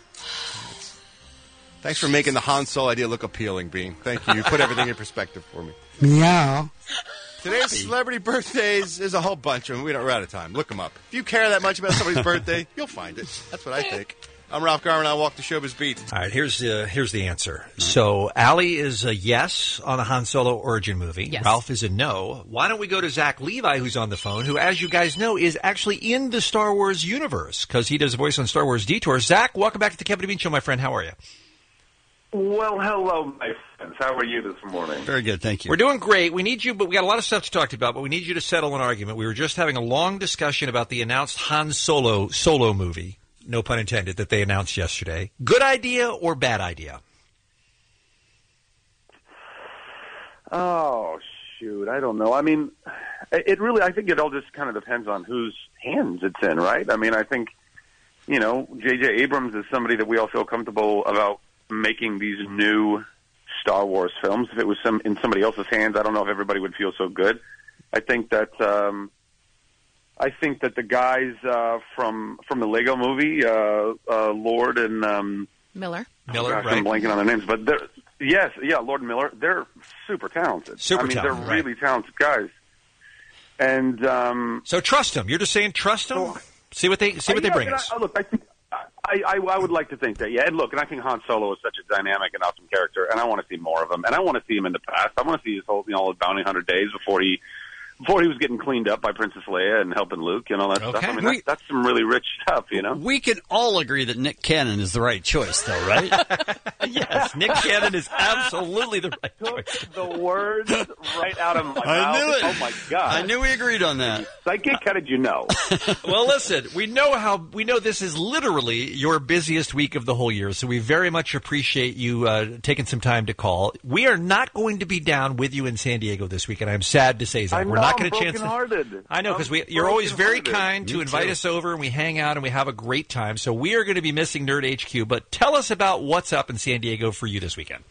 Thanks for making the Han Solo idea look appealing, Bean. Thank you. You put everything in perspective for me. Meow. Today's celebrity birthdays, there's a whole bunch of them. We don't, we're out of time. Look them up. If you care that much about somebody's birthday, you'll find it. That's what I think. I'm Ralph Garman. I walk the showbiz beat. All right, here's uh, here's the answer. So Allie is a yes on the Han Solo origin movie. Yes. Ralph is a no. Why don't we go to Zach Levi, who's on the phone, who, as you guys know, is actually in the Star Wars universe because he does a voice on Star Wars Detours. Zach, welcome back to the Kevin and Bean Show, my friend. How are you? Well, hello, my friends. How are you this morning? Very good, thank you. We're doing great. We need you, but we got a lot of stuff to talk about, but we need you to settle an argument. We were just having a long discussion about the announced Han Solo solo movie, no pun intended, that they announced yesterday. Good idea or bad idea? Oh, shoot. I don't know. I mean, it really, I think it all just kind of depends on whose hands it's in, right? I mean, I think, you know, J J. Abrams is somebody that we all feel comfortable about making these new Star Wars films. If it was some in somebody else's hands, I don't know if everybody would feel so good. I think that um, I think that the guys uh, from from the Lego Movie, uh, uh, Lord and um, Miller. Miller, gosh, right? I'm blanking on their names, but they're yes, yeah, Lord and Miller. They're super talented. Super I mean, talented, they're really talented guys. And um, So trust them. You're just saying trust them. See what they see what Uh, they yeah, bring but us. I, look, I think I, I, I would like to think that, yeah. And look, and I think Han Solo is such a dynamic and awesome character, and I want to see more of him. And I want to see him in the past. I want to see his whole, you know, bounty hunter days before he, before he was getting cleaned up by Princess Leia and helping Luke and all that stuff. I mean, We- that's, that's some really rich stuff, you know. We can all agree that Nick Cannon is the right choice, though, right? Yes, Nick Cannon is absolutely the right choice. The words right out of my I mouth. knew it. Oh my god! I knew we agreed on that. Psychic, how did you know? Well, listen, we know how we know this is literally your busiest week of the whole year, so we very much appreciate you uh, taking some time to call. We are not going to be down with you in San Diego this week, and I'm sad to say, Zach, I we're know, not I'm going to chance. brokenhearted. I know, because I'm we you're always very brokenhearted. kind to Me invite too. us over, and we hang out and we have a great time. So we are going to be missing Nerd H Q. But tell us about what's up in San Diego for you this weekend.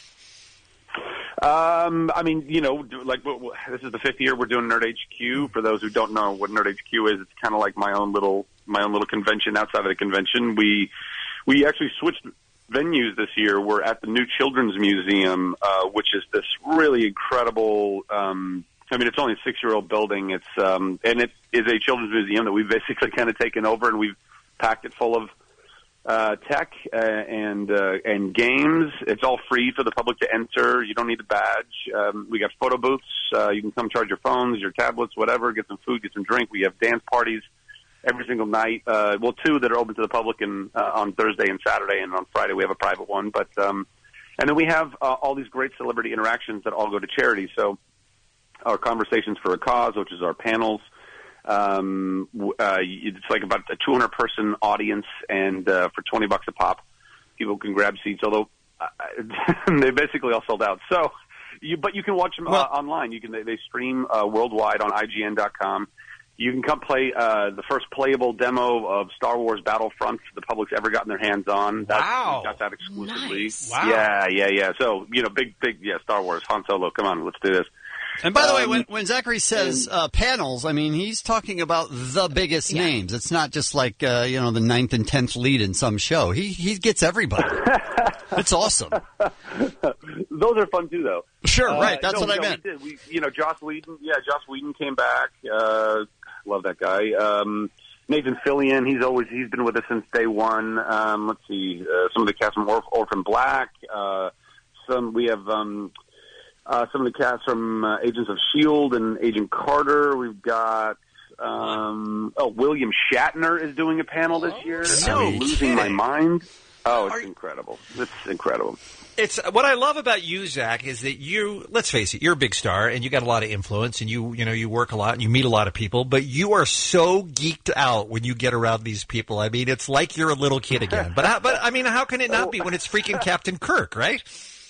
Um, I mean, you know, like w- w- this is the fifth year we're doing Nerd H Q. For those who don't know what Nerd H Q is, it's kind of like my own little my own little convention outside of the convention. We we actually switched venues this year. We're at the new Children's Museum, uh, which is this really incredible. Um, I mean, it's only a six-year-old building. It's um, and it is a children's museum that we've basically kind of taken over, and we've packed it full of uh, tech uh, and uh, and games. It's all free for the public to enter. You don't need a badge. Um, we got photo booths. Uh, you can come charge your phones, your tablets, whatever. Get some food, get some drink. We have dance parties every single night. Uh, well, two that are open to the public, and uh, on Thursday and Saturday, and on Friday we have a private one. But um, and then we have uh, all these great celebrity interactions that all go to charity. So our Conversations for a Cause, which is our panels. Um, uh, it's like about a two hundred person audience, and uh, for twenty bucks a pop, people can grab seats. Although uh, they basically all sold out. So, you but you can watch them uh, online. You can they, they stream uh, worldwide on I G N dot com. You can come play uh, the first playable demo of Star Wars Battlefront the public's ever gotten their hands on. That's, Wow. we got that exclusively. Nice. Wow. Yeah, yeah, yeah. So you know, big, big, yeah, Star Wars, Han Solo. Come on, let's do this. And by the way, Um, when, when Zachary says uh, panels, I mean, he's talking about the biggest names. It's not just like, uh, you know, the ninth and tenth lead in some show. He he gets everybody. It's awesome. Those are fun, too, though. Sure, Uh, right. That's no, what I no, meant. We did. We, you know, Joss Whedon. Yeah, Joss Whedon came back. Uh, love that guy. Um, Nathan Fillion. He's always he's been with us since day one. Um, let's see. Uh, some of the cast from Orph- Orphan Black. Uh, some we have. Um, Uh, some of the cast from uh, Agents of S H I E L D and Agent Carter. We've got, um, oh, William Shatner is doing a panel this year. No I'm losing kidding. my mind. Oh, it's incredible. It's incredible. It's what I love about you, Zach, is that you. Let's face it, you're a big star, and you got a lot of influence, and you, you know, you work a lot, and you meet a lot of people. But you are so geeked out when you get around these people. I mean, it's like you're a little kid again. But, how, but I mean, how can it not be when it's freaking Captain Kirk, right?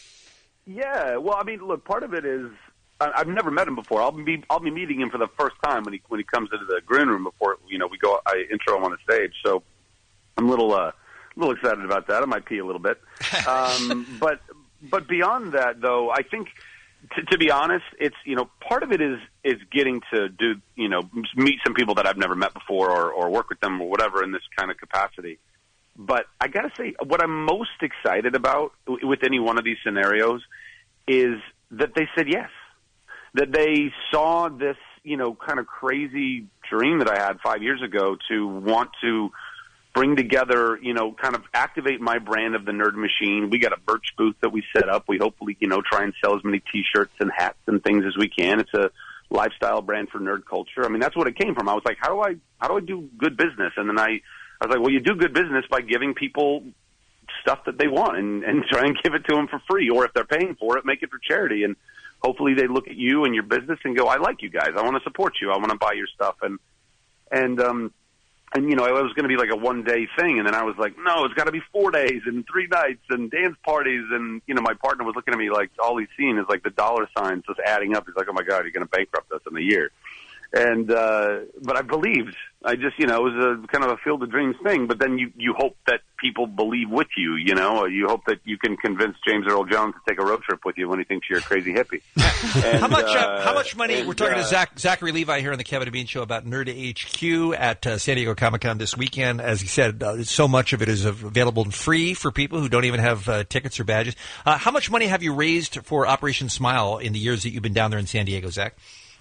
Yeah, well, I mean, look, part of it is I, I've never met him before. I'll be I'll be meeting him for the first time when he when he comes into the green room before you know we go. I intro him on the stage, so I'm a little uh, a little excited about that. I might pee a little bit, um, but but beyond that, though, I think t- to be honest, it's you know part of it is is getting to do you know meet some people that I've never met before or, or work with them or whatever in this kind of capacity. But I got to say, what I'm most excited about w- with any one of these scenarios is that they said yes, that they saw this, you know, kind of crazy dream that I had five years ago to want to bring together, you know, kind of activate my brand of the Nerd Machine. We got a merch booth that we set up. We hopefully, you know, try and sell as many T-shirts and hats and things as we can. It's a lifestyle brand for nerd culture. I mean, that's what it came from. I was like, how do I, how do I do good business? And then I, I was like, well, you do good business by giving people stuff that they want and, and try and give it to them for free. Or if they're paying for it, make it for charity. And hopefully they look at you and your business and go, I like you guys. I want to support you. I want to buy your stuff. And, and, um, and, you know, it was going to be like a one day thing. And then I was like, no, it's got to be four days and three nights and dance parties. And, you know, my partner was looking at me like all he's seen is like the dollar signs just adding up. He's like, oh my God, you're going to bankrupt us in a year. And, uh, but I believed. I just, you know, it was a kind of a Field of Dreams thing, but then you, you hope that people believe with you, you know, you hope that you can convince James Earl Jones to take a road trip with you when he thinks you're a crazy hippie. And, how much? Uh, uh, how much money? and, We're talking uh, to Zach, Zachary Levi here on the Kevin and Bean Show about Nerd H Q at uh, San Diego Comic Con this weekend. As he said, uh, so much of it is available and free for people who don't even have uh, tickets or badges. Uh, how much money have you raised for Operation Smile in the years that you've been down there in San Diego, Zach?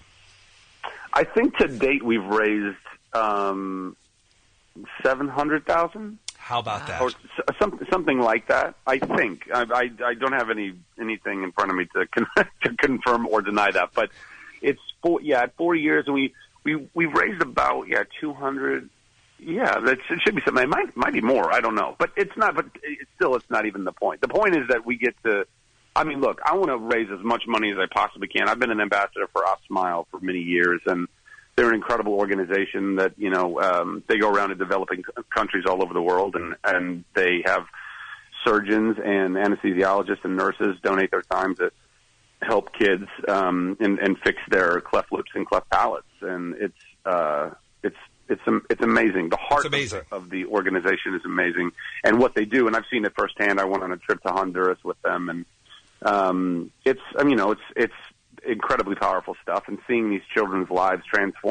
I think to date we've raised um, seven hundred thousand. How about that? Or some, something like that. I think I, I, I don't have any anything in front of me to con- to confirm or deny that, but it's four. Yeah, at four years, and we we we've raised about yeah two hundred. Yeah, that's, it should be something. It might might be more. I don't know, but it's not. But it's still, it's not even the point. The point is that we get to. I mean, look, I want to raise as much money as I possibly can. I've been an ambassador for OpSmile for many years, and they're an incredible organization that, you know, um, they go around to developing countries all over the world, and, and they have surgeons and anesthesiologists and nurses donate their time to help kids um, and, and fix their cleft lips and cleft palates. And it's uh, it's it's it's amazing. The heart amazing. Of, the, of the organization is amazing, and what they do. And I've seen it firsthand. I went on a trip to Honduras with them, and Um, it's, I mean, you know, it's, it's incredibly powerful stuff, and seeing these children's lives transform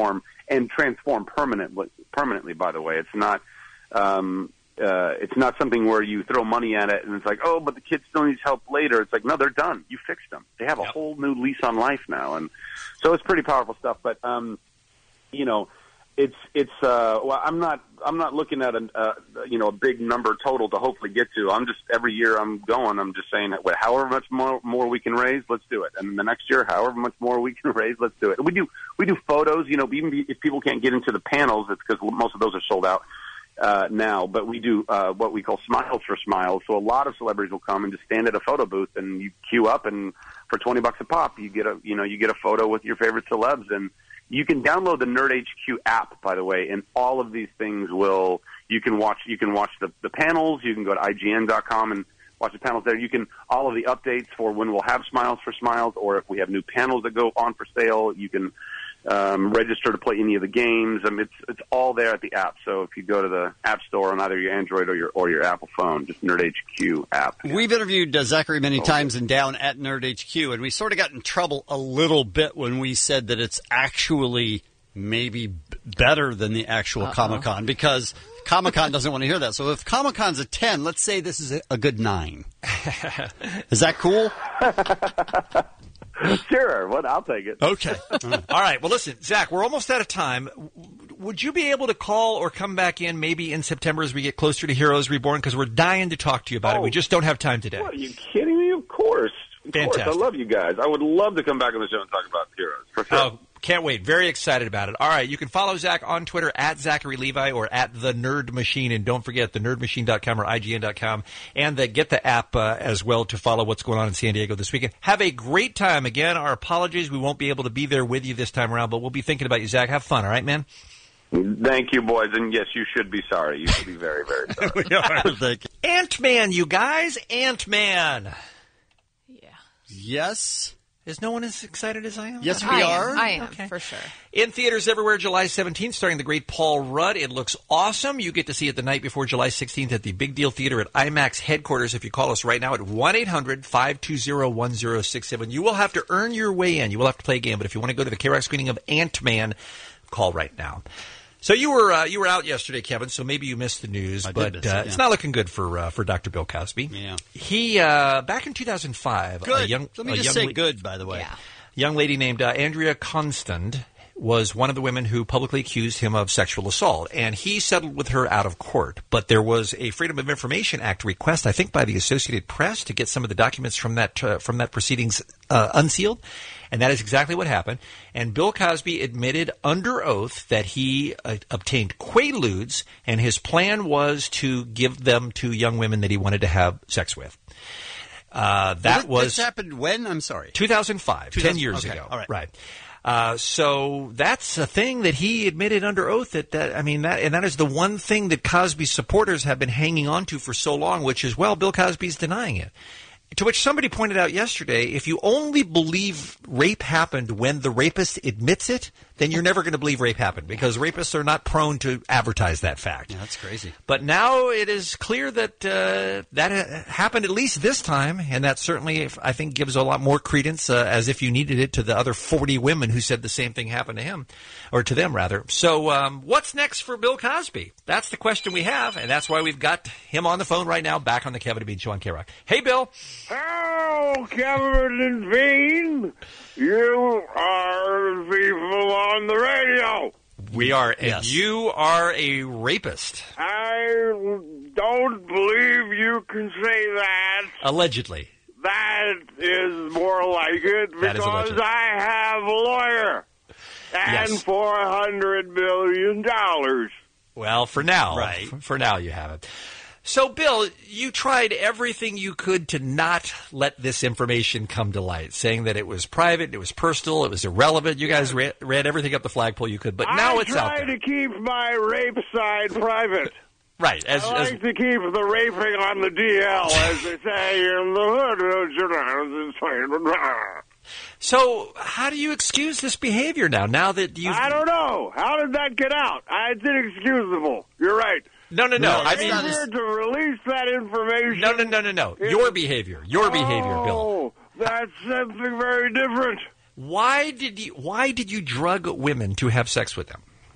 and transform permanently. Permanently, by the way, it's not. Um, uh, it's not something where you throw money at it and it's like, oh, but the kid still needs help later. It's like, no, they're done. You fixed them. They have a yep. whole new lease on life now, and so it's pretty powerful stuff. But um, you know, it's it's. Uh, well, I'm not. I'm not looking at a uh, you know a big number total to hopefully get to. I'm just every year I'm going. I'm just saying that well, however much more more we can raise, let's do it. And the next year, however much more we can raise, let's do it. We do we do photos. You know, even if people can't get into the panels, it's because most of those are sold out uh, now. But we do uh, what we call Smiles for Smiles. So a lot of celebrities will come and just stand at a photo booth, and you queue up, and for twenty bucks a pop, you get a you know you get a photo with your favorite celebs. And you can download the Nerd H Q app, by the way, and all of these things will. You can watch. You can watch the, the panels. You can go to I G N dot com and watch the panels there. You can all of the updates for when we'll have Smiles for Smiles, or if we have new panels that go on for sale. You can um, register to play any of the games. I mean, it's it's all there at the app. So if you go to the App Store on either your Android or your or your Apple phone, just Nerd H Q app. We've interviewed uh, Zachary many times and down at Nerd H Q, and we sort of got in trouble a little bit when we said that it's actually maybe b- better than the actual Uh-oh. Comic-Con, because Comic-Con doesn't want to hear that. So if Comic-Con's a ten, let's say this is a, a good nine. Is that cool? Sure. Well, I'll take it. Okay. All right. Well, listen, Zach, we're almost out of time. Would you be able to call or come back in maybe in September as we get closer to Heroes Reborn? Because we're dying to talk to you about oh, it. We just don't have time today. What, are you kidding me? Of course. Of Fantastic. course. I love you guys. I would love to come back on the show and talk about Heroes. For sure. Oh, can't wait. Very excited about it. All right. You can follow Zach on Twitter at Zachary Levi or at The Nerd Machine. And don't forget the nerd machine dot com or I G N dot com. And the, get the app uh, as well to follow what's going on in San Diego this weekend. Have a great time. Again, our apologies. We won't be able to be there with you this time around, but we'll be thinking about you, Zach. Have fun. All right, man? Thank you, boys. And yes, you should be sorry. You should be very, very sorry. We are. Thank you. Ant-Man, you guys. Ant-Man. Yeah. Yes. Is no one as excited as I am? Yes, we I are. Am. I am, okay. for sure. In theaters everywhere, July seventeenth, starring the great Paul Rudd. It looks awesome. You get to see it the night before July sixteenth at the Big Deal Theater at IMAX headquarters. If you call us right now at one eight hundred five two zero one zero six seven, you will have to earn your way in. You will have to play a game. But if you want to go to the K-Rock screening of Ant-Man, call right now. So you were uh, you were out yesterday, Kevin. So maybe you missed the news, I but did miss uh, it, yeah. it's not looking good for uh, for Doctor Bill Cosby. Yeah, he uh, back in two thousand five. Good. A young, Let me a just young say la- good. By the way, Yeah. young lady named uh, Andrea Constand was one of the women who publicly accused him of sexual assault, and he settled with her out of court. But there was a Freedom of Information Act request, I think, by the Associated Press to get some of the documents from that uh, from that proceedings uh, unsealed, and that is exactly what happened. And Bill Cosby admitted under oath that he uh, obtained Quaaludes, and his plan was to give them to young women that he wanted to have sex with. Uh, that well, was this happened when? I'm sorry, two thousand five, two thousand ten years okay. ago. All right, right. Uh, so that's a thing that he admitted under oath that, that I mean that and that is the one thing that Cosby's supporters have been hanging on to for so long, which is, well, Bill Cosby's denying it. To which somebody pointed out yesterday, if you only believe rape happened when the rapist admits it, then you're never going to believe rape happened, because rapists are not prone to advertise that fact. Yeah, that's crazy. But now it is clear that uh, that ha- happened at least this time, and that certainly, I think, gives a lot more credence, uh, as if you needed it, to the other forty women who said the same thing happened to him, or to them, rather. So um, what's next for Bill Cosby? That's the question we have, and that's why we've got him on the phone right now, back on the Kevin and Bean Show on K-Rock. Hey, Bill. Hello, Kevin and Bean. You are the people on the radio. We are, and Yes. you are a rapist. I don't believe you can say that. Allegedly. That is more like it, That is because alleged. I have a lawyer and Yes. four hundred million dollars. Well, for now. Right. For, for now, you have it. So, Bill, you tried everything you could to not let this information come to light, saying that it was private, it was personal, it was irrelevant. You guys read, read everything up the flagpole you could, but now I it's out try there. to keep my rape side private. Right. As, I as like to keep the raping on the D L, as they say in the hood. So, how do you excuse this behavior now, now that you've... I don't know. How did that get out? I, it's inexcusable. You're right. No, no, no. I It's mean... weird to release that information. No, no, no, no, no. Your behavior. Your behavior, Bill. Oh, that's something very different. Why did you Why did you drug women to have sex with them?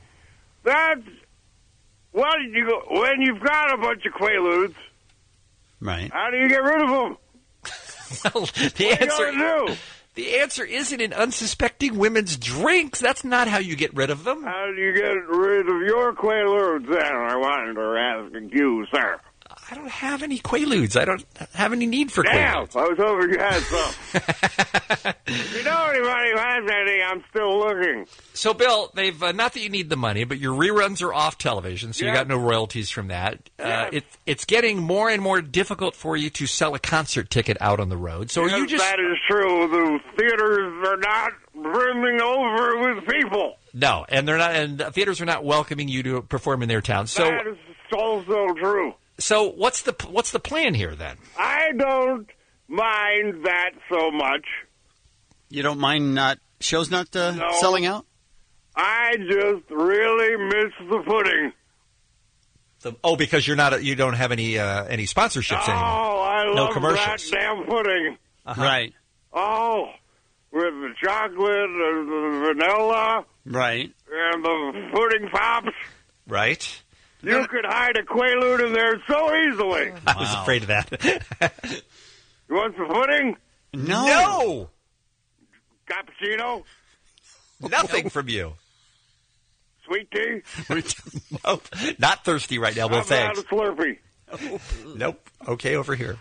That's what did you go, when you've got a bunch of Quaaludes. Right. How do you get rid of them? Well, the What answer are you gonna do? the answer isn't in unsuspecting women's drinks. That's not how you get rid of them. How do you get rid of your Quaaludes? Then I wanted to ask you, sir. I don't have any Quaaludes. I don't have any need for Damn, Quaaludes. I was hoping you had some. If you know anybody who has any, I'm still looking. So, Bill, they've uh, not that you need the money, but your reruns are off television, so you Yeah. got no royalties from that. Uh, Yeah. it, it's getting more and more difficult for you to sell a concert ticket out on the road. So, Yes, are you just that is true. The theaters are not brimming over with people. no, and they're not, and theaters are not welcoming you to perform in their town. So, that is also true. so what's the what's the plan here then? I don't mind that so much. You don't mind not shows not uh, No. selling out? I just really miss the pudding. The, oh, because you're not a, you don't have any uh, any sponsorships anymore. Oh, I No love commercials. that damn pudding. Uh-huh. Right. Oh, with the chocolate and the vanilla Right. and the pudding pops. Right. You could hide a Quaalude in there so easily. I was afraid of that. You want some pudding? No. No. Cappuccino? Nothing from you. Sweet tea? Nope. Not thirsty right now. Well, How about thanks. a Slurpee? Nope. Okay, over here.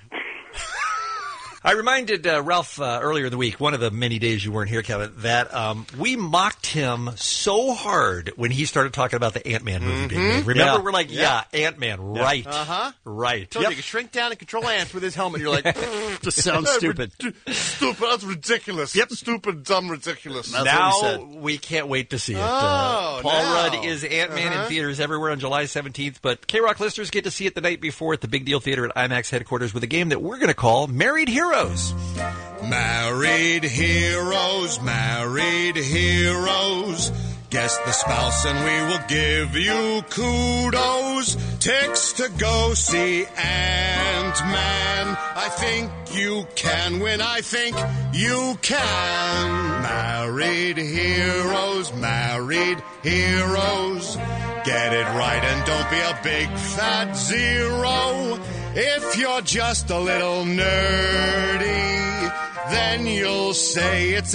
I reminded uh, Ralph uh, earlier in the week, one of the many days you weren't here, Kevin, that um, we mocked him so hard when he started talking about the Ant-Man movie being made. Remember, Yeah. we're like, yeah, Yeah. Ant-Man, right. Uh-huh. Right. Told you, you could shrink down and control ants with his helmet. You're like, Just sounds stupid. Stupid. That's ridiculous. Yep. Stupid, dumb, ridiculous. Now we can't wait to see it. uh, Oh, Paul now. Rudd is Ant-Man Uh-huh. in theaters everywhere on July seventeenth, but K-Rock listeners get to see it the night before at the Big Deal Theater at IMAX headquarters with a game that we're going to call Married Heroes. Married heroes, married heroes. Guess the spouse and we will give you kudos. Ticks to go see Ant-Man. I think you can win. I think you can. Married heroes, married heroes. Get it right and don't be a big fat zero. If you're just a little nerdy, then you'll say it's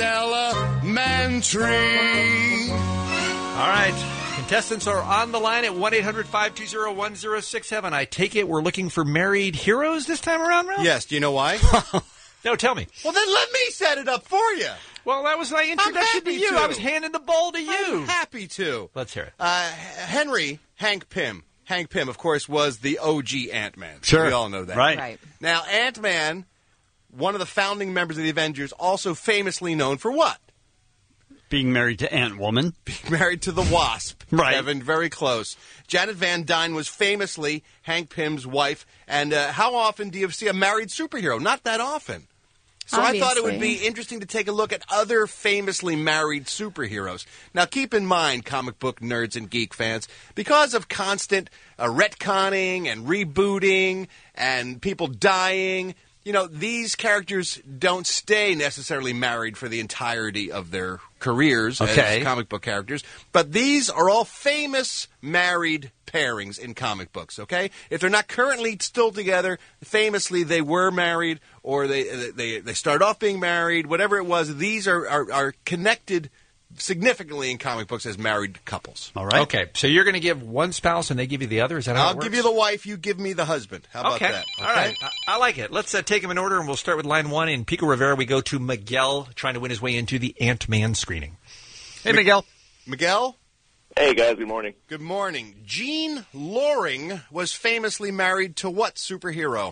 elementary. All right. Contestants are on the line at one eight hundred five two zero one zero six seven. I take it we're looking for married heroes this time around, Ralph? Yes. Do you know why? No, tell me. Well, then let me set it up for you. Well, that was my introduction to happy you. to. I was handing the ball to you. I'm happy to. Let's hear it. Uh, Henry Hank Pym. Hank Pym, of course, was the O G Ant-Man. Sure. We all know that. Right. Right. Now, Ant-Man, one of the founding members of the Avengers, also famously known for what? Being married to Ant-Woman. Being married to the Wasp. Right. Kevin, very close. Janet Van Dyne was famously Hank Pym's wife. And uh, how often do you see a married superhero? Not that often. So I thought it would be Obviously. interesting to take a look at other famously married superheroes. Now, keep in mind, comic book nerds and geek fans, because of constant uh, retconning and rebooting and people dying, you know, these characters don't stay necessarily married for the entirety of their careers Okay. as comic book characters. But these are all famous married pairings in comic books, okay? If they're not currently still together, famously they were married or they they they started off being married, whatever it was, these are, are, are connected significantly in comic books as married couples. All right. Okay, so you're going to give one spouse and they give you the other? Is that how I'll it works? give you the wife, you give me the husband. How about okay. that? All right. I, I like it. Let's uh, take them in order, and we'll start with line one. In Pico Rivera, we go to Miguel, trying to win his way into the Ant-Man screening. Hey, Miguel. Miguel? Hey, guys. Good morning. Good morning. Gene Loring was famously married to what superhero?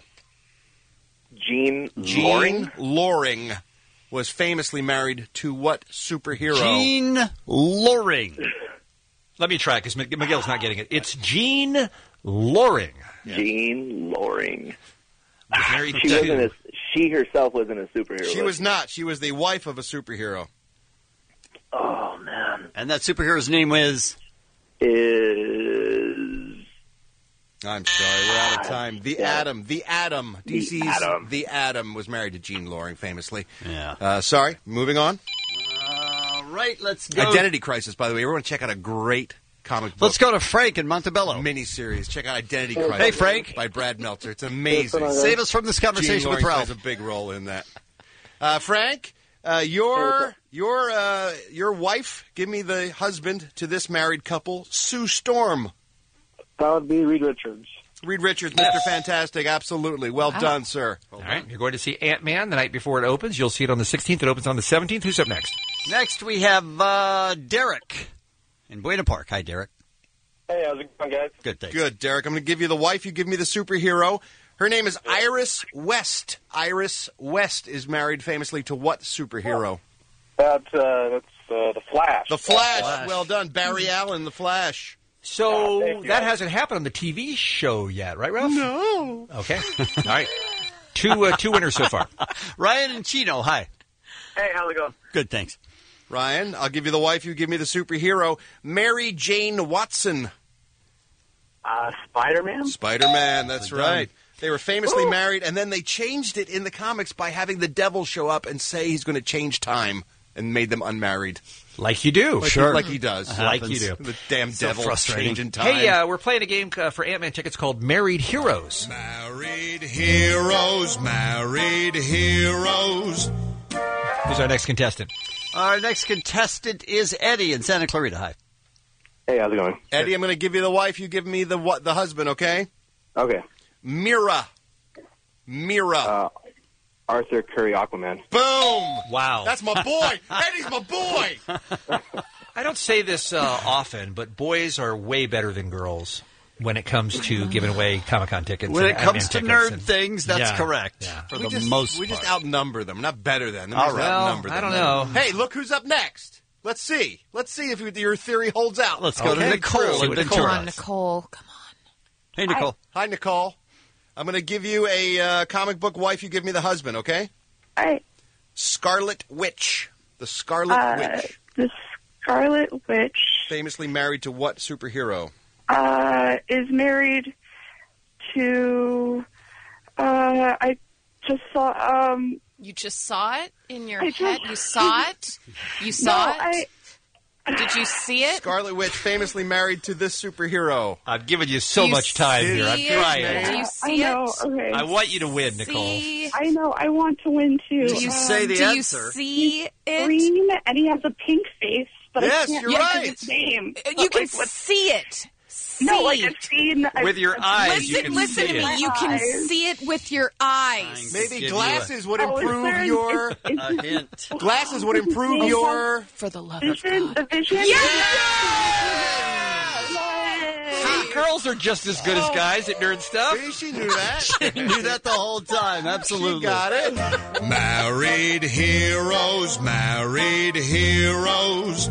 Gene Gene Loring? Loring was famously married to what superhero? Gene Loring. Let me try, because Miguel's not getting it. It's Gene Loring. Gene Loring. Was married She to- wasn't a, she herself wasn't a superhero. She was not. She was the wife of a superhero. Oh, man. And that superhero's name is? Is... I'm sorry, we're out of time. The Yeah. Atom. The Atom. The D C's Atom. The Atom was married to Gene Loring, famously. Yeah. Uh, sorry, moving on. All right, let's go. Identity Crisis, by the way. Everyone check out a great comic book. Let's go to Frank in Montebello. Miniseries. Check out Identity Hey, Crisis. Frank. By Brad Meltzer. It's amazing. Save us from this conversation Gene with Lawrence Ralph. plays a big role in that. Uh, Frank, uh, your your uh, your wife, give me the husband to this married couple, Sue Storm. That would be Reed Richards. Reed Richards, Mister Fantastic, absolutely. Well Wow. done, sir. All right, you're going to see Ant-Man the night before it opens. You'll see it on the sixteenth. It opens on the seventeenth. Who's up next? Next, we have uh, Derek in Buena Park. Hi, Derek. Hey, how's it going, guys? Good, thanks. Good, Derek. I'm going to give you the wife. You give me the superhero. Her name is Iris West. Iris West is married famously to what superhero? That's uh, that's uh, the Flash. The Flash. Flash. Well done. Barry Allen, the Flash. So Yeah, thank you. that hasn't happened on the T V show yet, right, Ralph? No. Okay. All right. Two uh, two winners so far. Ryan and Chino, hi. Hey, how's it going? Good, thanks. Ryan, I'll give you the wife. You give me the superhero. Mary Jane Watson. Uh, Spider-Man? Spider-Man, that's Well done. right. They were famously married, and then they changed it in the comics by having the devil show up and say he's going to change time and made them unmarried. Like you do. Like, Sure. he, like he does. Like you do. The damn So devil frustrating. changing time. Hey, uh, we're playing a game uh, for Ant-Man tickets called Married Heroes. Married heroes, married heroes. Who's our next contestant? Our next contestant is Eddie in Santa Clarita. Hi. Hey, how's it going? Eddie, I'm going to give you the wife. You give me the what? The husband, okay? Okay. Mira. Mira. Uh, Arthur Curry, Aquaman. Boom! Wow. That's my boy. Eddie's my boy. I don't say this uh, often, but boys are way better than girls when it comes to giving away Comic-Con tickets. When and it comes to Ant-Man tickets nerd and- things, that's Yeah. correct. Yeah. For we the just, most we part. just outnumber them. Not better than them. All We just right. outnumber Well, I them. don't know. Hey, look who's up next. Let's see. Let's see if your theory holds out. Let's go to Okay, Nicole true. in See what Ventura. Nicole Come on, Nicole. Come on. Hey, Nicole. Hi, Nicole. I'm going to give you a uh, comic book wife. You give me the husband, okay? All right. Scarlet Witch. The Scarlet Uh, Witch. The Scarlet Witch Famously married to what superhero? uh, is married to. Uh, I just saw. Um, You just saw it in your I head? just- You saw it? You saw no, it? I. Did you see it? Scarlet Witch, famously married to this superhero. I've given you so Do you much time see here. I'm it? trying. Do you I see know. it? Okay. I want you to win, Nicole. See? I know. I want to win too. Do you Um, say the do answer. you see it? Green, and he has a pink face, but Yes, I can't you're think right. of his name. You But, can like, what- see it. See. No, like I've seen I've- With your I've- eyes, you Listen, can listen see to me. it. You can Eyes. see it with your eyes. Maybe Give glasses would Oh, is improve there- your... is- is- A hint. Glasses would improve Okay. your... For the love of Vision, God. the vision. See, girls are just as good as guys at nerd stuff. See, she knew that. He knew that the whole time. Absolutely. She got it. Married heroes, married heroes.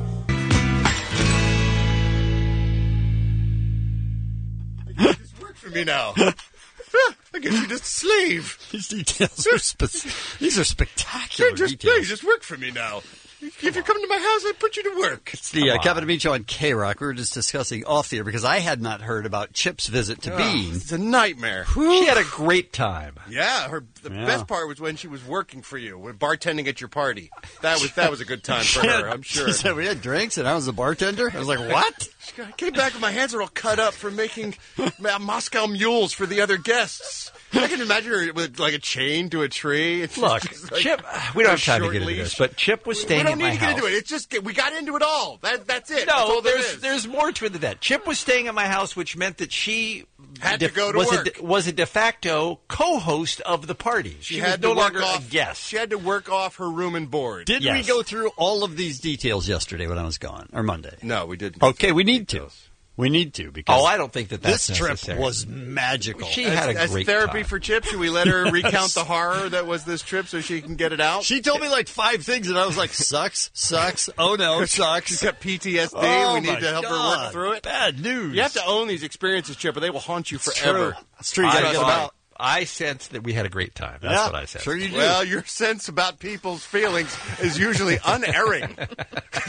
It's worked for me now. I guess you're just a slave. These details are spe- These are spectacular You're just, details. you just work for me now. If you come to my house, I put you to work. It's the uh, Kevin and Beach on K-Rock. We were just discussing off the air because I had not heard about Chip's visit to Oh, Bean. it's a nightmare. She had a great time. Yeah, her the Yeah. best part was when she was working for you, when bartending at your party. That was that was a good time for her, I'm sure. She said we had drinks and I was the bartender. I was like, what? I came back and my hands are all cut up from making uh, Moscow mules for the other guests. I can imagine her with like a chain to a tree. It's Look, just like Chip, we don't have time to short get into leash. this, but Chip was We staying don't at need my to get house. into it. It's just we got into it all. That that's it. That's No, all there there's is. there's more to it than that. Chip was staying at my house, which meant that she Had de- to go to was work. A, was a de facto co-host of the party. She, She was had no to work longer off, a guest. She had to work off her room and board. Did Yes. we go through all of these details yesterday when I was gone, or Monday? No, we didn't. Okay, we need to. We need to because Oh, I don't think that that's this trip necessary. was magical. She As, had a as great therapy time. for Chip, should we let her recount the horror that was this trip so she can get it out? She told me like five things, and I was like, "Sucks, sucks. Oh no, sucks." She's got P T S D. Oh, we need my to help her God. work through it. Bad news. You have to own these experiences, Chip, or they will haunt you It's forever. true. It's true. You gotta I, get them out. I sensed that we had a great time. That's Yeah, what I said. sure you do. Well, your sense about people's feelings is usually unerring.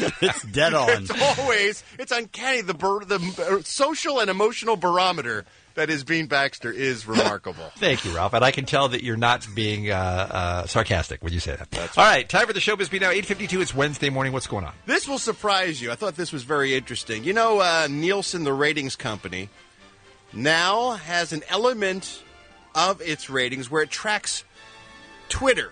It's dead on. It's always, it's uncanny. The bar, the uh, social and emotional barometer that is Bean Baxter is remarkable. Thank you, Ralph. And I can tell that you're not being uh, uh, sarcastic when you say that. That's All right, time for the Showbiz Beat now. eight fifty-two, it's Wednesday morning. What's going on? This will surprise you. I thought this was very interesting. You know, uh, Nielsen, the ratings company, now has an element of its ratings where it tracks Twitter.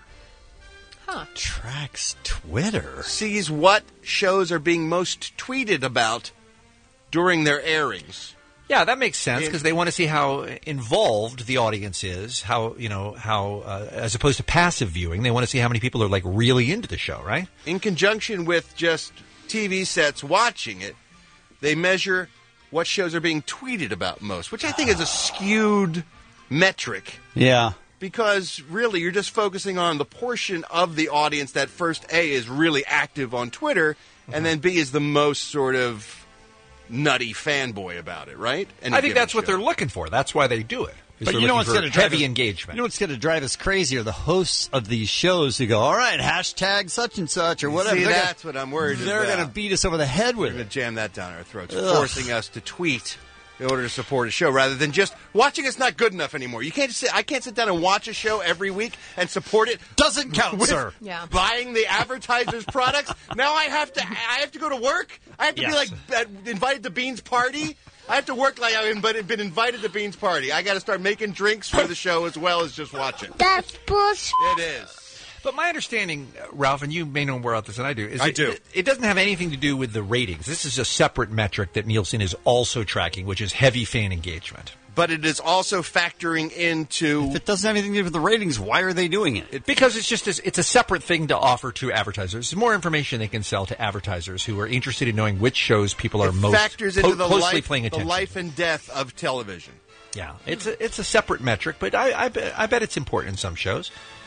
Huh. Tracks Twitter. Sees what shows are being most tweeted about during their airings. Yeah, that makes sense because they want to see how involved the audience is. How you know how, uh, as opposed to passive viewing, they want to see how many people are like really into the show, right? In conjunction with just T V sets watching it, they measure what shows are being tweeted about most, which I think is a skewed metric. Yeah. Because really, you're just focusing on the portion of the audience that first A is really active on Twitter, mm-hmm. and then B is the most sort of nutty fanboy about it, right? Any I think that's show. what they're looking for. That's why they do it. But you know what's going to drive heavy us, engagement. You know what's going to drive us crazy are the hosts of these shows who go, all right, hashtag such and such or whatever. See, they're that's gonna, what I'm worried They're about. going to beat us over the head with They're going to jam that down our throats, Ugh. forcing us to tweet in order to support a show rather than just watching it's not good enough anymore. You can't just sit, I can't sit down and watch a show every week and support it. Doesn't count, with sir. Yeah. Buying the advertiser's products. Now I have to I have to go to work. I have to Yes. be like uh, invited to Bean's party. I have to work like I've been, been invited to Bean's party. I got to start making drinks for the show as well as just watch it. That's bullshit. It is. But my understanding, uh, Ralph, and you may know more about this than I do, is I it, do. It, it doesn't have anything to do with the ratings. This is a separate metric that Nielsen is also tracking, which is heavy fan engagement. But it is also factoring into... If it doesn't have anything to do with the ratings, why are they doing it? It, because it's just a, it's a separate thing to offer to advertisers. It's more information they can sell to advertisers who are interested in knowing which shows people are it most factors into po- the closely life, playing the attention. life and death of television. Yeah, it's a, it's a separate metric, but I, I, bet, I bet it's important in some shows.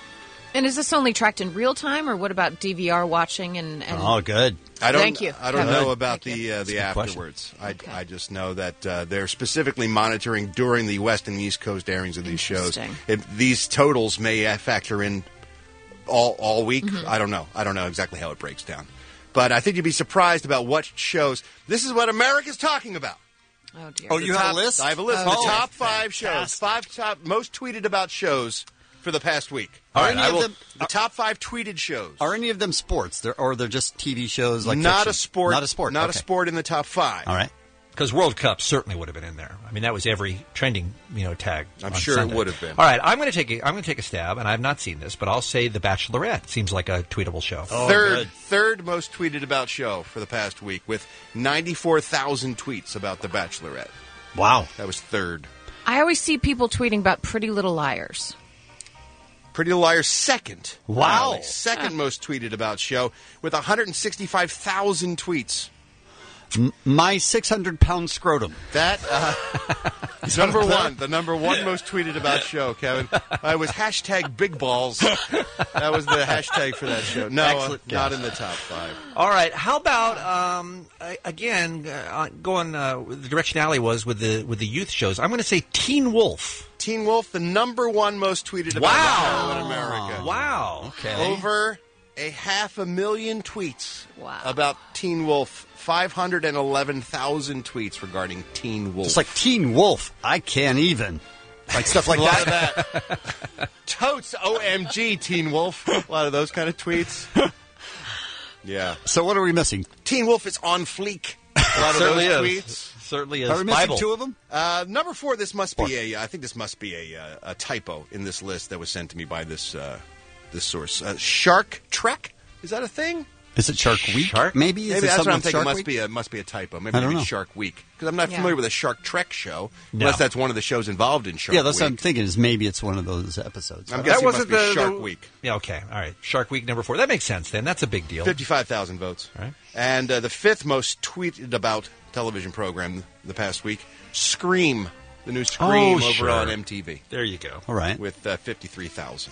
And is this only tracked in real time, or what about D V R watching? And, and Oh, good. I don't, Thank you. I don't Kevin. know about Thank the uh, the That's a good afterwards. I, I just know that uh, they're specifically monitoring during the West and East Coast airings of these shows. Interesting. If these totals may uh, factor in all all week. Mhm. I don't know. I don't know exactly how it breaks down. But I think you'd be surprised about what shows. This is what America's talking about. Oh dear. Oh, you The have top- a list? I have a list. Oh, of the top five shows. fantastic. Five top most tweeted about shows for the past week. Are All any I of will- them- the top five tweeted shows. Are any of them sports? They're, or they're just T V shows like not fiction? a sport. Not a sport. Not okay. a sport in the top five. All right. Because World Cup certainly would have been in there. I mean, that was every trending, you know, tag. I'm on sure it Sunday. would have been. All right, I'm going to take a, I'm going to take a stab, and I've not seen this, but I'll say The Bachelorette seems like a tweetable show. Oh, third, good. third most tweeted about show for the past week with ninety-four thousand tweets about The Bachelorette. Wow. That was third. I always see people tweeting about Pretty Little Liars. Pretty Little Liars second. Wow. Riley, second most tweeted about show with one hundred sixty-five thousand tweets. M- my six hundred pound scrotum. That uh, number one, the number one most tweeted about show, Kevin. I was hashtag big balls. That was the hashtag for that show. No, uh, Excellent not guess. in the top five. All right, how about um, I- again uh, going uh, the direction Allie was with the with the youth shows? I'm going to say Teen Wolf. Teen Wolf, the number one most tweeted about Wow. show in America. Wow. Okay. Over a half a million tweets Wow. about Teen Wolf. five hundred eleven thousand tweets regarding Teen Wolf. It's like Teen Wolf. I can't even. Like stuff like a lot that. of that. Totes O M G Teen Wolf. A lot of those kind of tweets. Yeah. So what are we missing? Teen Wolf is on fleek. A lot of Certainly those is. tweets. Certainly is. Are we missing Bible. two of them? Uh, number four, this must be a, I think this must be a, uh, a typo in this list that was sent to me by this uh, this source. Uh, Shark Trek? Is that a thing? Is it Shark Week? Shark? Maybe? Is Maybe it that's something what I'm with thinking. Shark Must Week? be a must be a typo. Maybe I don't maybe know. Shark Week because I'm not Yeah. familiar with a Shark Trek show No. unless that's one of the shows involved in Shark Yeah, that's Week. what I'm thinking. Is maybe it's one of those episodes. I'm Uh, guessing That it must wasn't be the Shark the- Week. Yeah. Okay. All right. Shark Week number four. That makes sense. Then that's a big deal. Fifty-five thousand votes. Right. And uh, the fifth most tweeted about television program the past week, Scream, the new Scream Oh, over sure. on M T V There you go. All right. with uh, fifty-three thousand.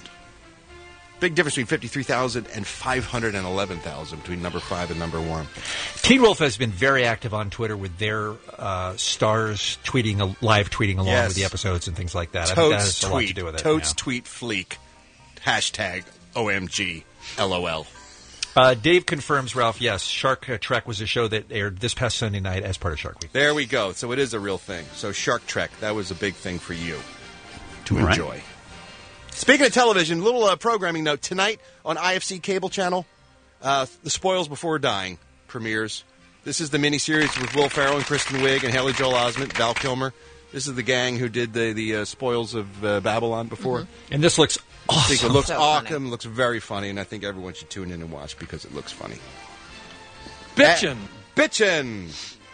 Big difference between fifty-three thousand and five hundred eleven thousand between number five and number one. Teen Wolf has been very active on Twitter with their uh, stars tweeting, uh, live tweeting along Yes. with the episodes and things like that. I think that Totes has a lot tweet. to do with it. Totes yeah. tweet fleek. Hashtag O M G. LOL. Uh, Dave confirms, Ralph, yes, Shark uh, Trek was a show that aired this past Sunday night as part of Shark Week. There we go. So it is a real thing. So Shark Trek, that was a big thing for you to Right. enjoy. Speaking of television, little uh, programming note. Tonight on I F C Cable Channel, uh, The Spoils Before Dying premieres. This is the miniseries with Will Ferrell and Kristen Wiig and Haley Joel Osment, Val Kilmer. This is the gang who did the, the uh, Spoils of uh, Babylon before. Mm-hmm. And this looks I think it awesome. looks So awesome, looks very funny, and I think everyone should tune in and watch because it looks funny. Bitchin'. Uh, bitchin'.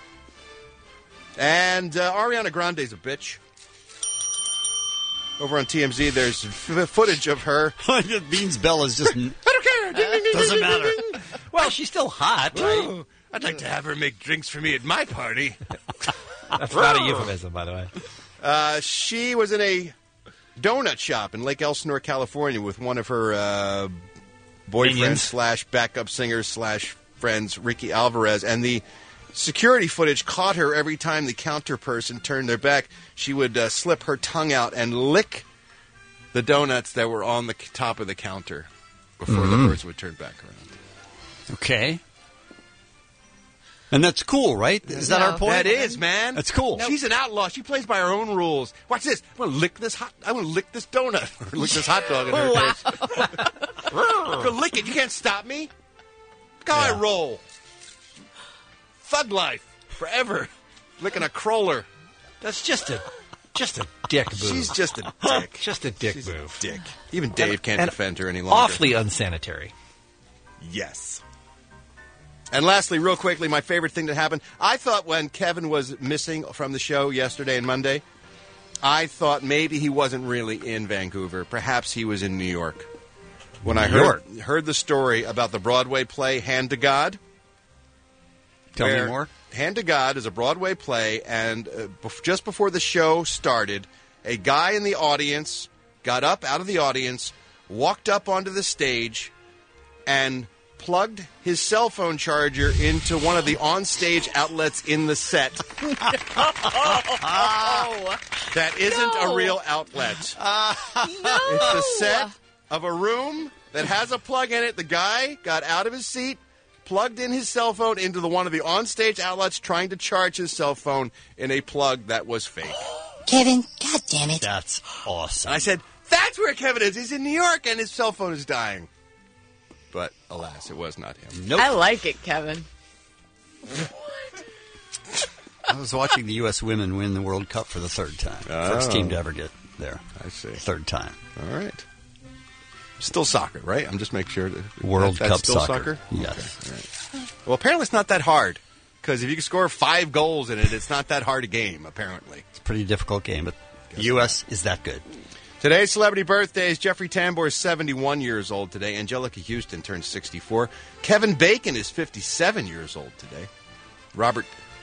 And uh, Ariana Grande's a bitch. Over on T M Z, there's f- footage of her. Beans Bella's just... I don't care. Ding, ding, ding, Doesn't ding, matter. ding, ding. Well, she's still hot, right? Ooh, I'd like to have her make drinks for me at my party. That's not a euphemism, by the way. Uh, she was in a donut shop in Lake Elsinore, California, with one of her uh, boyfriends Minions. slash backup singers slash friends, Ricky Alvarez, and the security footage caught her every time the counter person turned their back. She would uh, slip her tongue out and lick the donuts that were on the c- top of the counter before Mhm. the person would turn back around. Okay. And that's cool, right? Is that our point? That is, man. That's cool. She's an outlaw. She plays by her own rules. Watch this. I'm gonna lick this hot. I'm gonna lick this donut. Or lick this hot dog in her Wow. face. I'm gonna lick it. You can't stop me. Look how I roll. Thug life forever. Licking a crawler. That's just a just a dick move. She's just a dick. Just a dick She's move. A dick. Even Dave And- can't and defend her any longer. Awfully unsanitary. Yes. And lastly, real quickly, my favorite thing that happened. I thought when Kevin was missing from the show yesterday and Monday, I thought maybe he wasn't really in Vancouver. Perhaps he was in New York. When I New heard York. heard the story about the Broadway play Hand to God. Tell me where more. Hand to God is a Broadway play, and uh, bef- just before the show started, a guy in the audience got up out of the audience, walked up onto the stage, and plugged his cell phone charger into one of the onstage outlets in the set. That isn't No. a real outlet. No. It's the set of a room that has a plug in it. The guy got out of his seat, plugged in his cell phone into the one of the onstage outlets, trying to charge his cell phone in a plug that was fake. Kevin, God damn it. That's awesome. And I said, that's where Kevin is. He's in New York, and his cell phone is dying. But, alas, it was not him. Nope. I like it, Kevin. I was watching the U S women win the World Cup for the third time. First Oh. team to ever get there. I see. Third time. All right. Still soccer, right? I'm just making sure. That, World that, that's Cup still soccer. soccer? Yes. Okay, all right. Well, apparently it's not that hard. Because if you can score five goals in it, it's not that hard a game, apparently. It's a pretty difficult game, but the U S is that good. Today's celebrity birthdays. Jeffrey Tambor is seventy-one years old today. Angelica Houston turns sixty-four. Kevin Bacon is fifty-seven years old today. Robert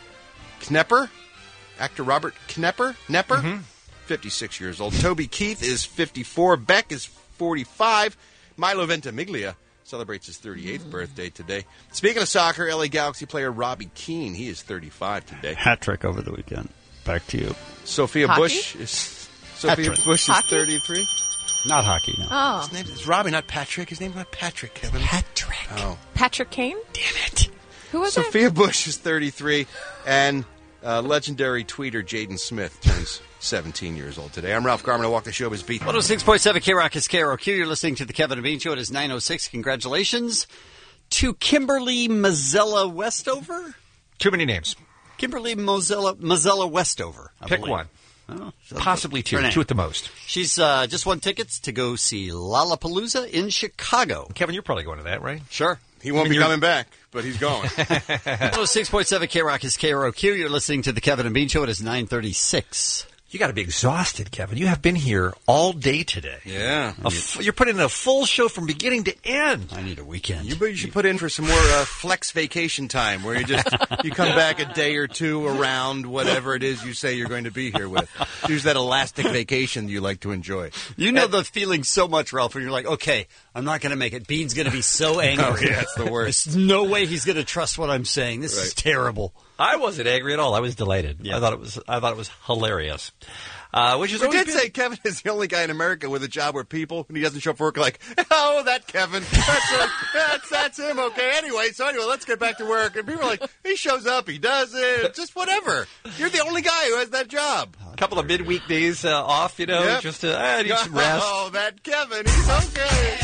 Knepper, actor Robert Knepper, Knepper, Mm-hmm. fifty-six years old. Toby Keith is fifty-four. Beck is forty-five. Milo Ventimiglia celebrates his thirty-eighth birthday today. Speaking of soccer, L A Galaxy player Robbie Keane, he is thirty-five today. Hat trick over the weekend. Back to you. Sophia Hockey? Bush is Sophia Hat trick. Bush is Hockey? thirty-three. Not hockey, no. Oh, His name is Robbie, not Patrick. His name's not Patrick, Kevin. Patrick. Oh. Patrick Kane? Damn it. Who was it? Sophia Bush is thirty-three, and uh, legendary tweeter Jaden Smith turns seventeen years old today. I'm Ralph Garman. I walk the showbiz beat. one oh six point seven K-Rock is K R O Q. You're listening to the Kevin and Bean Show. It is nine oh six. Congratulations to Kimberly Mazzella Westover. Too many names. Kimberly Mozella, Mazzella Westover. I Pick believe. one. Oh, so Possibly two. her name. Two at the most. She's uh, just won tickets to go see Lollapalooza in Chicago. Kevin, you're probably going to that, right? Sure. He won't I mean, be you're- coming back, but he's going. one oh six point seven K-Rock is K R O Q. You're listening to the Kevin and Bean Show. It is nine thirty-six. You got to be exhausted, Kevin. You have been here all day today. Yeah. A f- you're putting in a full show from beginning to end. I need a weekend. You, you should put in for some more uh, flex vacation time, where you just you come back a day or two around whatever it is you say you're going to be here with. Use that elastic vacation you like to enjoy. You know the feeling so much, Ralph, when you're like, okay, I'm not going to make it. Bean's going to be so angry. Oh, yeah, it's the worst. There's no way he's going to trust what I'm saying. This is Right. terrible. I wasn't angry at all. I was delighted. I thought it was. I thought it was hilarious. Uh, which is we always did been- say Kevin is the only guy in America with a job where people, when he doesn't show up for work, are like, oh, that Kevin. That's, a, that's, that's him, okay. Anyway, so anyway, let's get back to work. And people are like, he shows up, he does it, just whatever. You're the only guy who has that job. A couple of midweek days uh, off, you know, Yep. just to uh, need some rest. Oh, that Kevin, he's okay.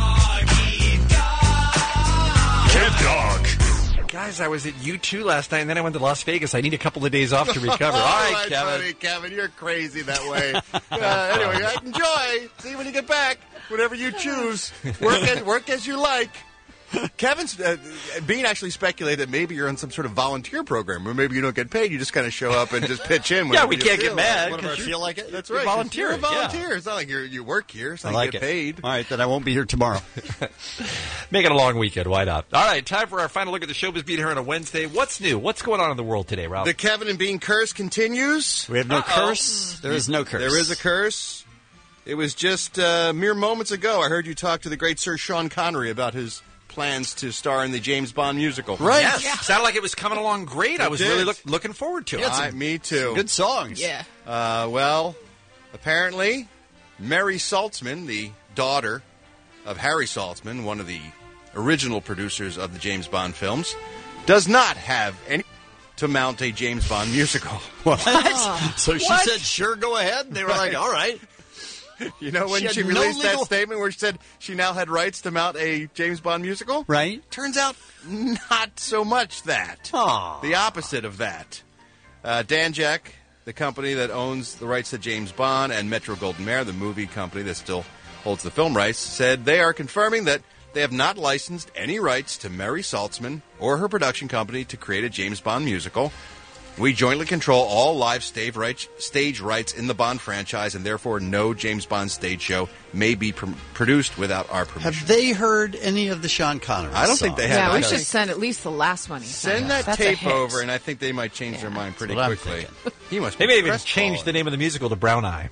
Kev Dog. Guys, I was at U two last night, and then I went to Las Vegas. I need a couple of days off to recover. All right, Kevin. Buddy, Kevin, you're crazy that way. Uh, anyway, enjoy. See you when you get back. Whatever you choose. Work as, work as you like. Kevin's uh, Bean actually speculated that maybe you're on some sort of volunteer program, or maybe you don't get paid. You just kind of show up and just pitch in. Yeah, whenever we you can't feel get mad. Like. Whenever I You- feel like it. That's You're right. volunteering, You're a yeah. volunteer. It's not like you're, you work here. It's I not like you it. get paid. All right, then I won't be here tomorrow. Make it a long weekend. Why not? All right, time for our final look at the showbiz beat here on a Wednesday. What's new? What's going on in the world today, Ralph? The Kevin and Bean curse continues. We have no Uh-oh. curse. There is no curse. There is a curse. It was just uh, mere moments ago I heard you talk to the great Sir Sean Connery about his plans to star in the James Bond musical. Right. Yes. Yeah. Sounded like it was coming along great. I It was did. really look, looking forward to it. I, me too. Good songs. Yeah. Uh, well, apparently, Mary Saltzman, the daughter of Harry Saltzman, one of the original producers of the James Bond films, does not have any to mount a James Bond musical. What? So she What? said, sure, go ahead. And they were like, all right. You know when She she, had no released legal- that statement where she said she now had rights to mount a James Bond musical? Right. Turns out not so much that. Aw. The opposite of that. Uh, Danjak, the company that owns the rights to James Bond, and Metro Goldwyn Mayer, the movie company that still holds the film rights, said they are confirming that they have not licensed any rights to Mary Saltzman or her production company to create a James Bond musical. We jointly control all live stage rights, stage rights in the Bond franchise, and therefore no James Bond stage show may be pr- produced without our permission. Have they heard any of the Sean Connery I don't think they have. Yeah, I we think- should send at least the last one. he Send sent. that That's a tape hit. over, and I think they might change their mind pretty what I'm quickly. He must. They be may even crestfallen. change the name of the musical to Brown Eye.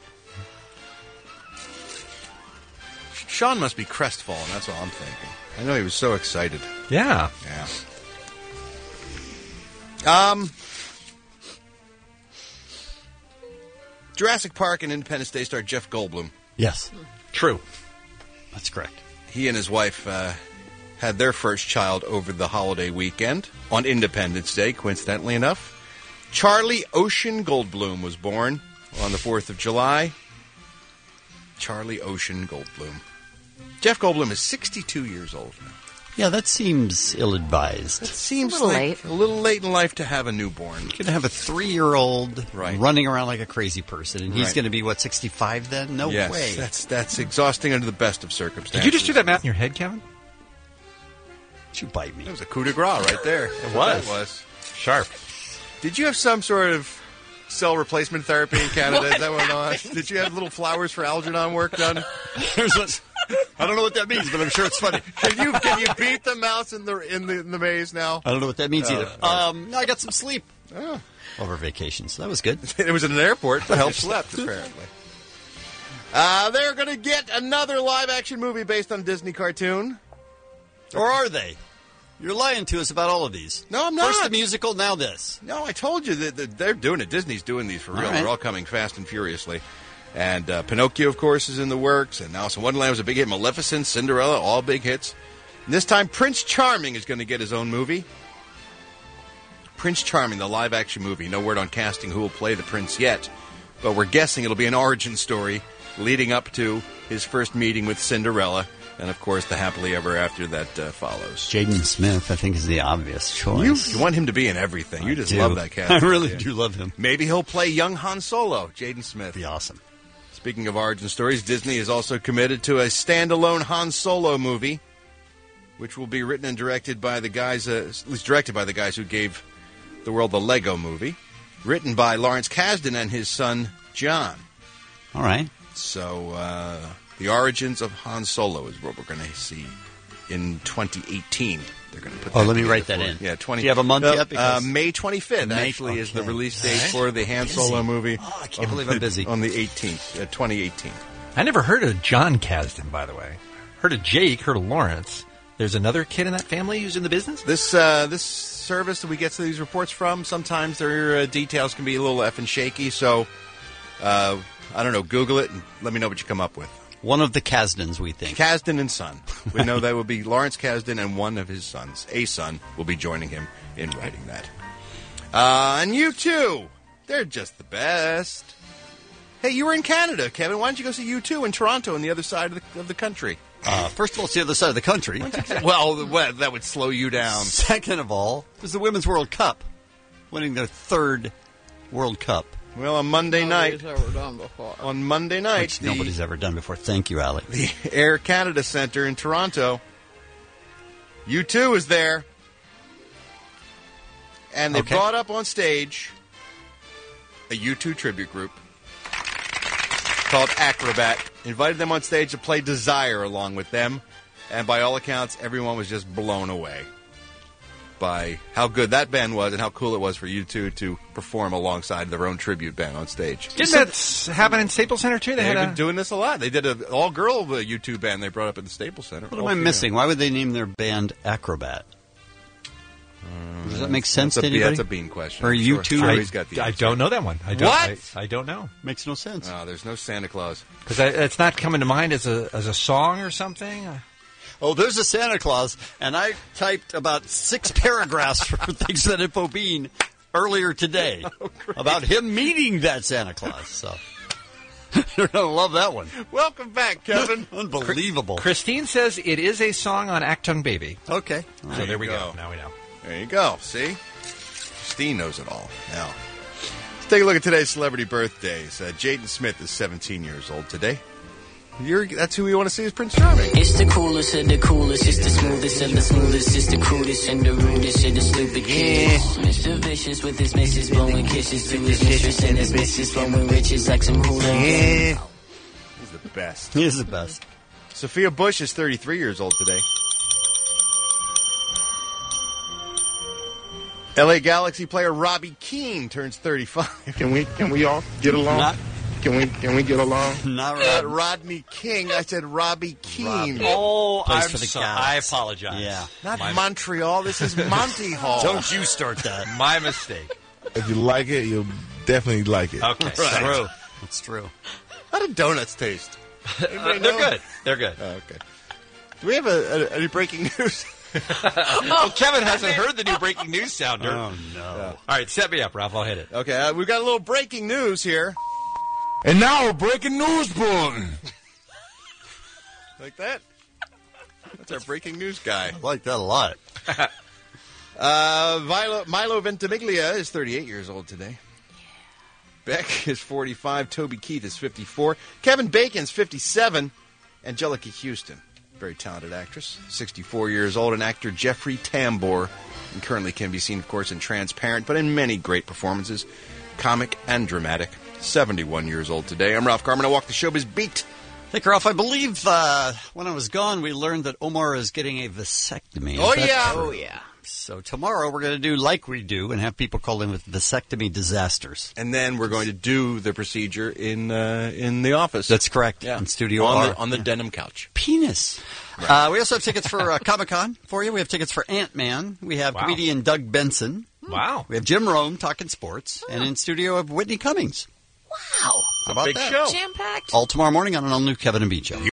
Sean must be crestfallen. That's all I'm thinking. I know he was so excited. Yeah. Yeah. Um. Jurassic Park and Independence Day star Jeff Goldblum. Yes. True. That's correct. He and his wife uh, had their first child over the holiday weekend on Independence Day, coincidentally enough. Charlie Ocean Goldblum was born on the fourth of July. Charlie Ocean Goldblum. Jeff Goldblum is sixty-two years old now. Yeah, that seems ill-advised. It seems A little like late. a little late in life to have a newborn. You could have a three-year-old Right. running around like a crazy person, and he's Right. going to be, what, sixty-five then? No yes, way. that's that's exhausting under the best of circumstances. Did you just do that math in your head, Kevin? You bite me. That was a coup de grace right there. It was. That was. Sharp. Did you have some sort of cell replacement therapy in Canada? Is that what on? Did you have little flowers for Algernon work done? There's a- I don't know what that means, but I'm sure it's funny. Can you can you beat the mouse in the in the in the maze now? I don't know what that means Oh, either. all Um, no, I got some sleep Oh. over vacation, so that was good. It was in an airport, but help slept apparently. Uh, they're going to get another live action movie based on a Disney cartoon. Or are they? You're lying to us about all of these. No, I'm not. First the musical, now this. No, I told you that, that they're doing it. Disney's doing these for real. All right. They're all coming fast and furiously. And uh, Pinocchio, of course, is in the works. And Alice in Wonderland was a big hit. Maleficent, Cinderella, all big hits. And this time, Prince Charming is going to get his own movie. Prince Charming, the live-action movie. No word on casting who will play the prince yet. But we're guessing it'll be an origin story leading up to his first meeting with Cinderella. And, of course, the happily ever after that uh, follows. Jaden Smith, I think, is the obvious You, choice. you want him to be in everything. You I just do. love that cast. I really Yeah. do love him. Maybe he'll play young Han Solo, Jaden Smith. Be awesome. Speaking of origin stories, Disney is also committed to a standalone Han Solo movie, which will be written and directed by the guys, uh, at least directed by the guys who gave the world the Lego movie. Written by Lawrence Kasdan and his son, John. All right. So, uh, the origins of Han Solo is what we're going to see in twenty eighteen. They're going to put. Oh, that let me together write that for- in. Yeah, twenty. Do you have a month uh, yet? Uh, Because- May twenty-fifth May- actually is the okay. release date All right. for the Han Busy. Solo movie. Oh, I can't on believe the- I'm busy. on the eighteenth, uh, twenty eighteen. I never heard of John Kasdan, by the way. Heard of Jake, heard of Lawrence. There's another kid in that family who's in the business? This uh, this service that we get these reports from, sometimes their uh, details can be a little effing shaky, so uh, I don't know, Google it and let me know what you come up with. One of the Kasdans, we think. Kasdan and son. We know that will be Lawrence Kasdan, and one of his sons, a son, will be joining him in writing that. Uh, and U two, they're just the best. Hey, you were in Canada, Kevin. Why don't you go see U two in Toronto on the other side of the, of the country? Uh, first of all, it's the other side of the country. well, well, that would slow you down. Second of all, it was the Women's World Cup, winning their third World Cup. Well, on Monday night, ever done before. on Monday night, Which the, nobody's ever done before. Thank you, Alec. the Air Canada Centre in Toronto, U two is there, and they Okay. brought up on stage a U two tribute group called Acrobat, invited them on stage to play Desire along with them, and by all accounts, everyone was just blown away by how good that band was and how cool it was for U two to perform alongside their own tribute band on stage. Didn't that happen in Staples Center, too? They They've had been a... doing this a lot. They did an all-girl uh, U two band they brought up at the Staples Center. What am I missing? Why would they name their band Acrobat? Does that make sense that's to a, anybody? That's a bean question. Or I'm U sure- two? sure I, he's got the I answer. don't know that one. I don't, What? I, I don't know. Makes no sense. No, there's no Santa Claus. Because it's not coming to mind as a as a song or something. Oh, there's a Santa Claus, and I typed about six paragraphs for Things That Info Bean earlier today Oh, about him meeting that Santa Claus. So you're going to love that one. Welcome back, Kevin. Unbelievable. Christine says it is a song on Actung Baby. Okay. So there we you go. go. Now we know. There you go. See? Christine knows it all. Now, let's take a look at today's celebrity birthdays. Uh, Jaden Smith is seventeen years old today. You're, that's who we want to see as Prince Charming. It's the coolest of the coolest, it's the smoothest of the smoothest, it's the crudest and the rudest of the stupid kids. Mister Vicious with his missus blowing kisses to his mistress and his missus flowing riches like some hooligans. Yeah. He's the best. He is the best. Sophia Bush is thirty-three years old today. L A Galaxy player Robbie Keane turns thirty-five. Can we can we all get along? Not, Can we can we get along? not Uh, right. Rodney King. I said Robbie Keane. Oh, Plays I'm for the so, Galaxy. I apologize. Yeah. Not My- Montreal. This is Monty Hall. Don't you start that. My mistake. If you like it, you'll definitely like it. Okay, Right. true. That's true. How do donuts taste? Anybody Uh, they're know? good. They're good. Oh, okay. Do we have a, a, any breaking news? oh, Kevin hasn't heard the new breaking news sounder. Oh, no. All right, set me up, Ralph. I'll hit it. Okay, uh, we've got a little breaking news here. And now, breaking news bulletin. Like that? That's our breaking news guy. I like that a lot. Uh, Milo, Milo Ventimiglia is thirty-eight years old today. Beck is forty-five. Toby Keith is fifty-four. Kevin Bacon's fifty-seven. Angelica Houston, very talented actress, sixty-four years old. And actor Jeffrey Tambor, and currently can be seen, of course, in Transparent, but in many great performances, comic and dramatic. seventy-one years old today. I'm Ralph Garman. I walk the showbiz beat. Thank you, Ralph. I believe uh, when I was gone, we learned that Omar is getting a vasectomy. Is Oh, that yeah. true? Oh, yeah. So tomorrow we're going to do like we do and have people call in with vasectomy disasters. And then we're going to do the procedure in uh, in the office. That's correct. Yeah. In Studio on R. the, on the Yeah. denim couch. Penis. Uh, we also have tickets for uh, Comic-Con for you. We have tickets for Ant-Man. We have Wow. comedian Doug Benson. Wow. We have Jim Rome talking sports. And in studio of Whitney Cummings. Wow. How about Big that? show. Jam-packed. All tomorrow morning on an all-new Kevin and Bean Show.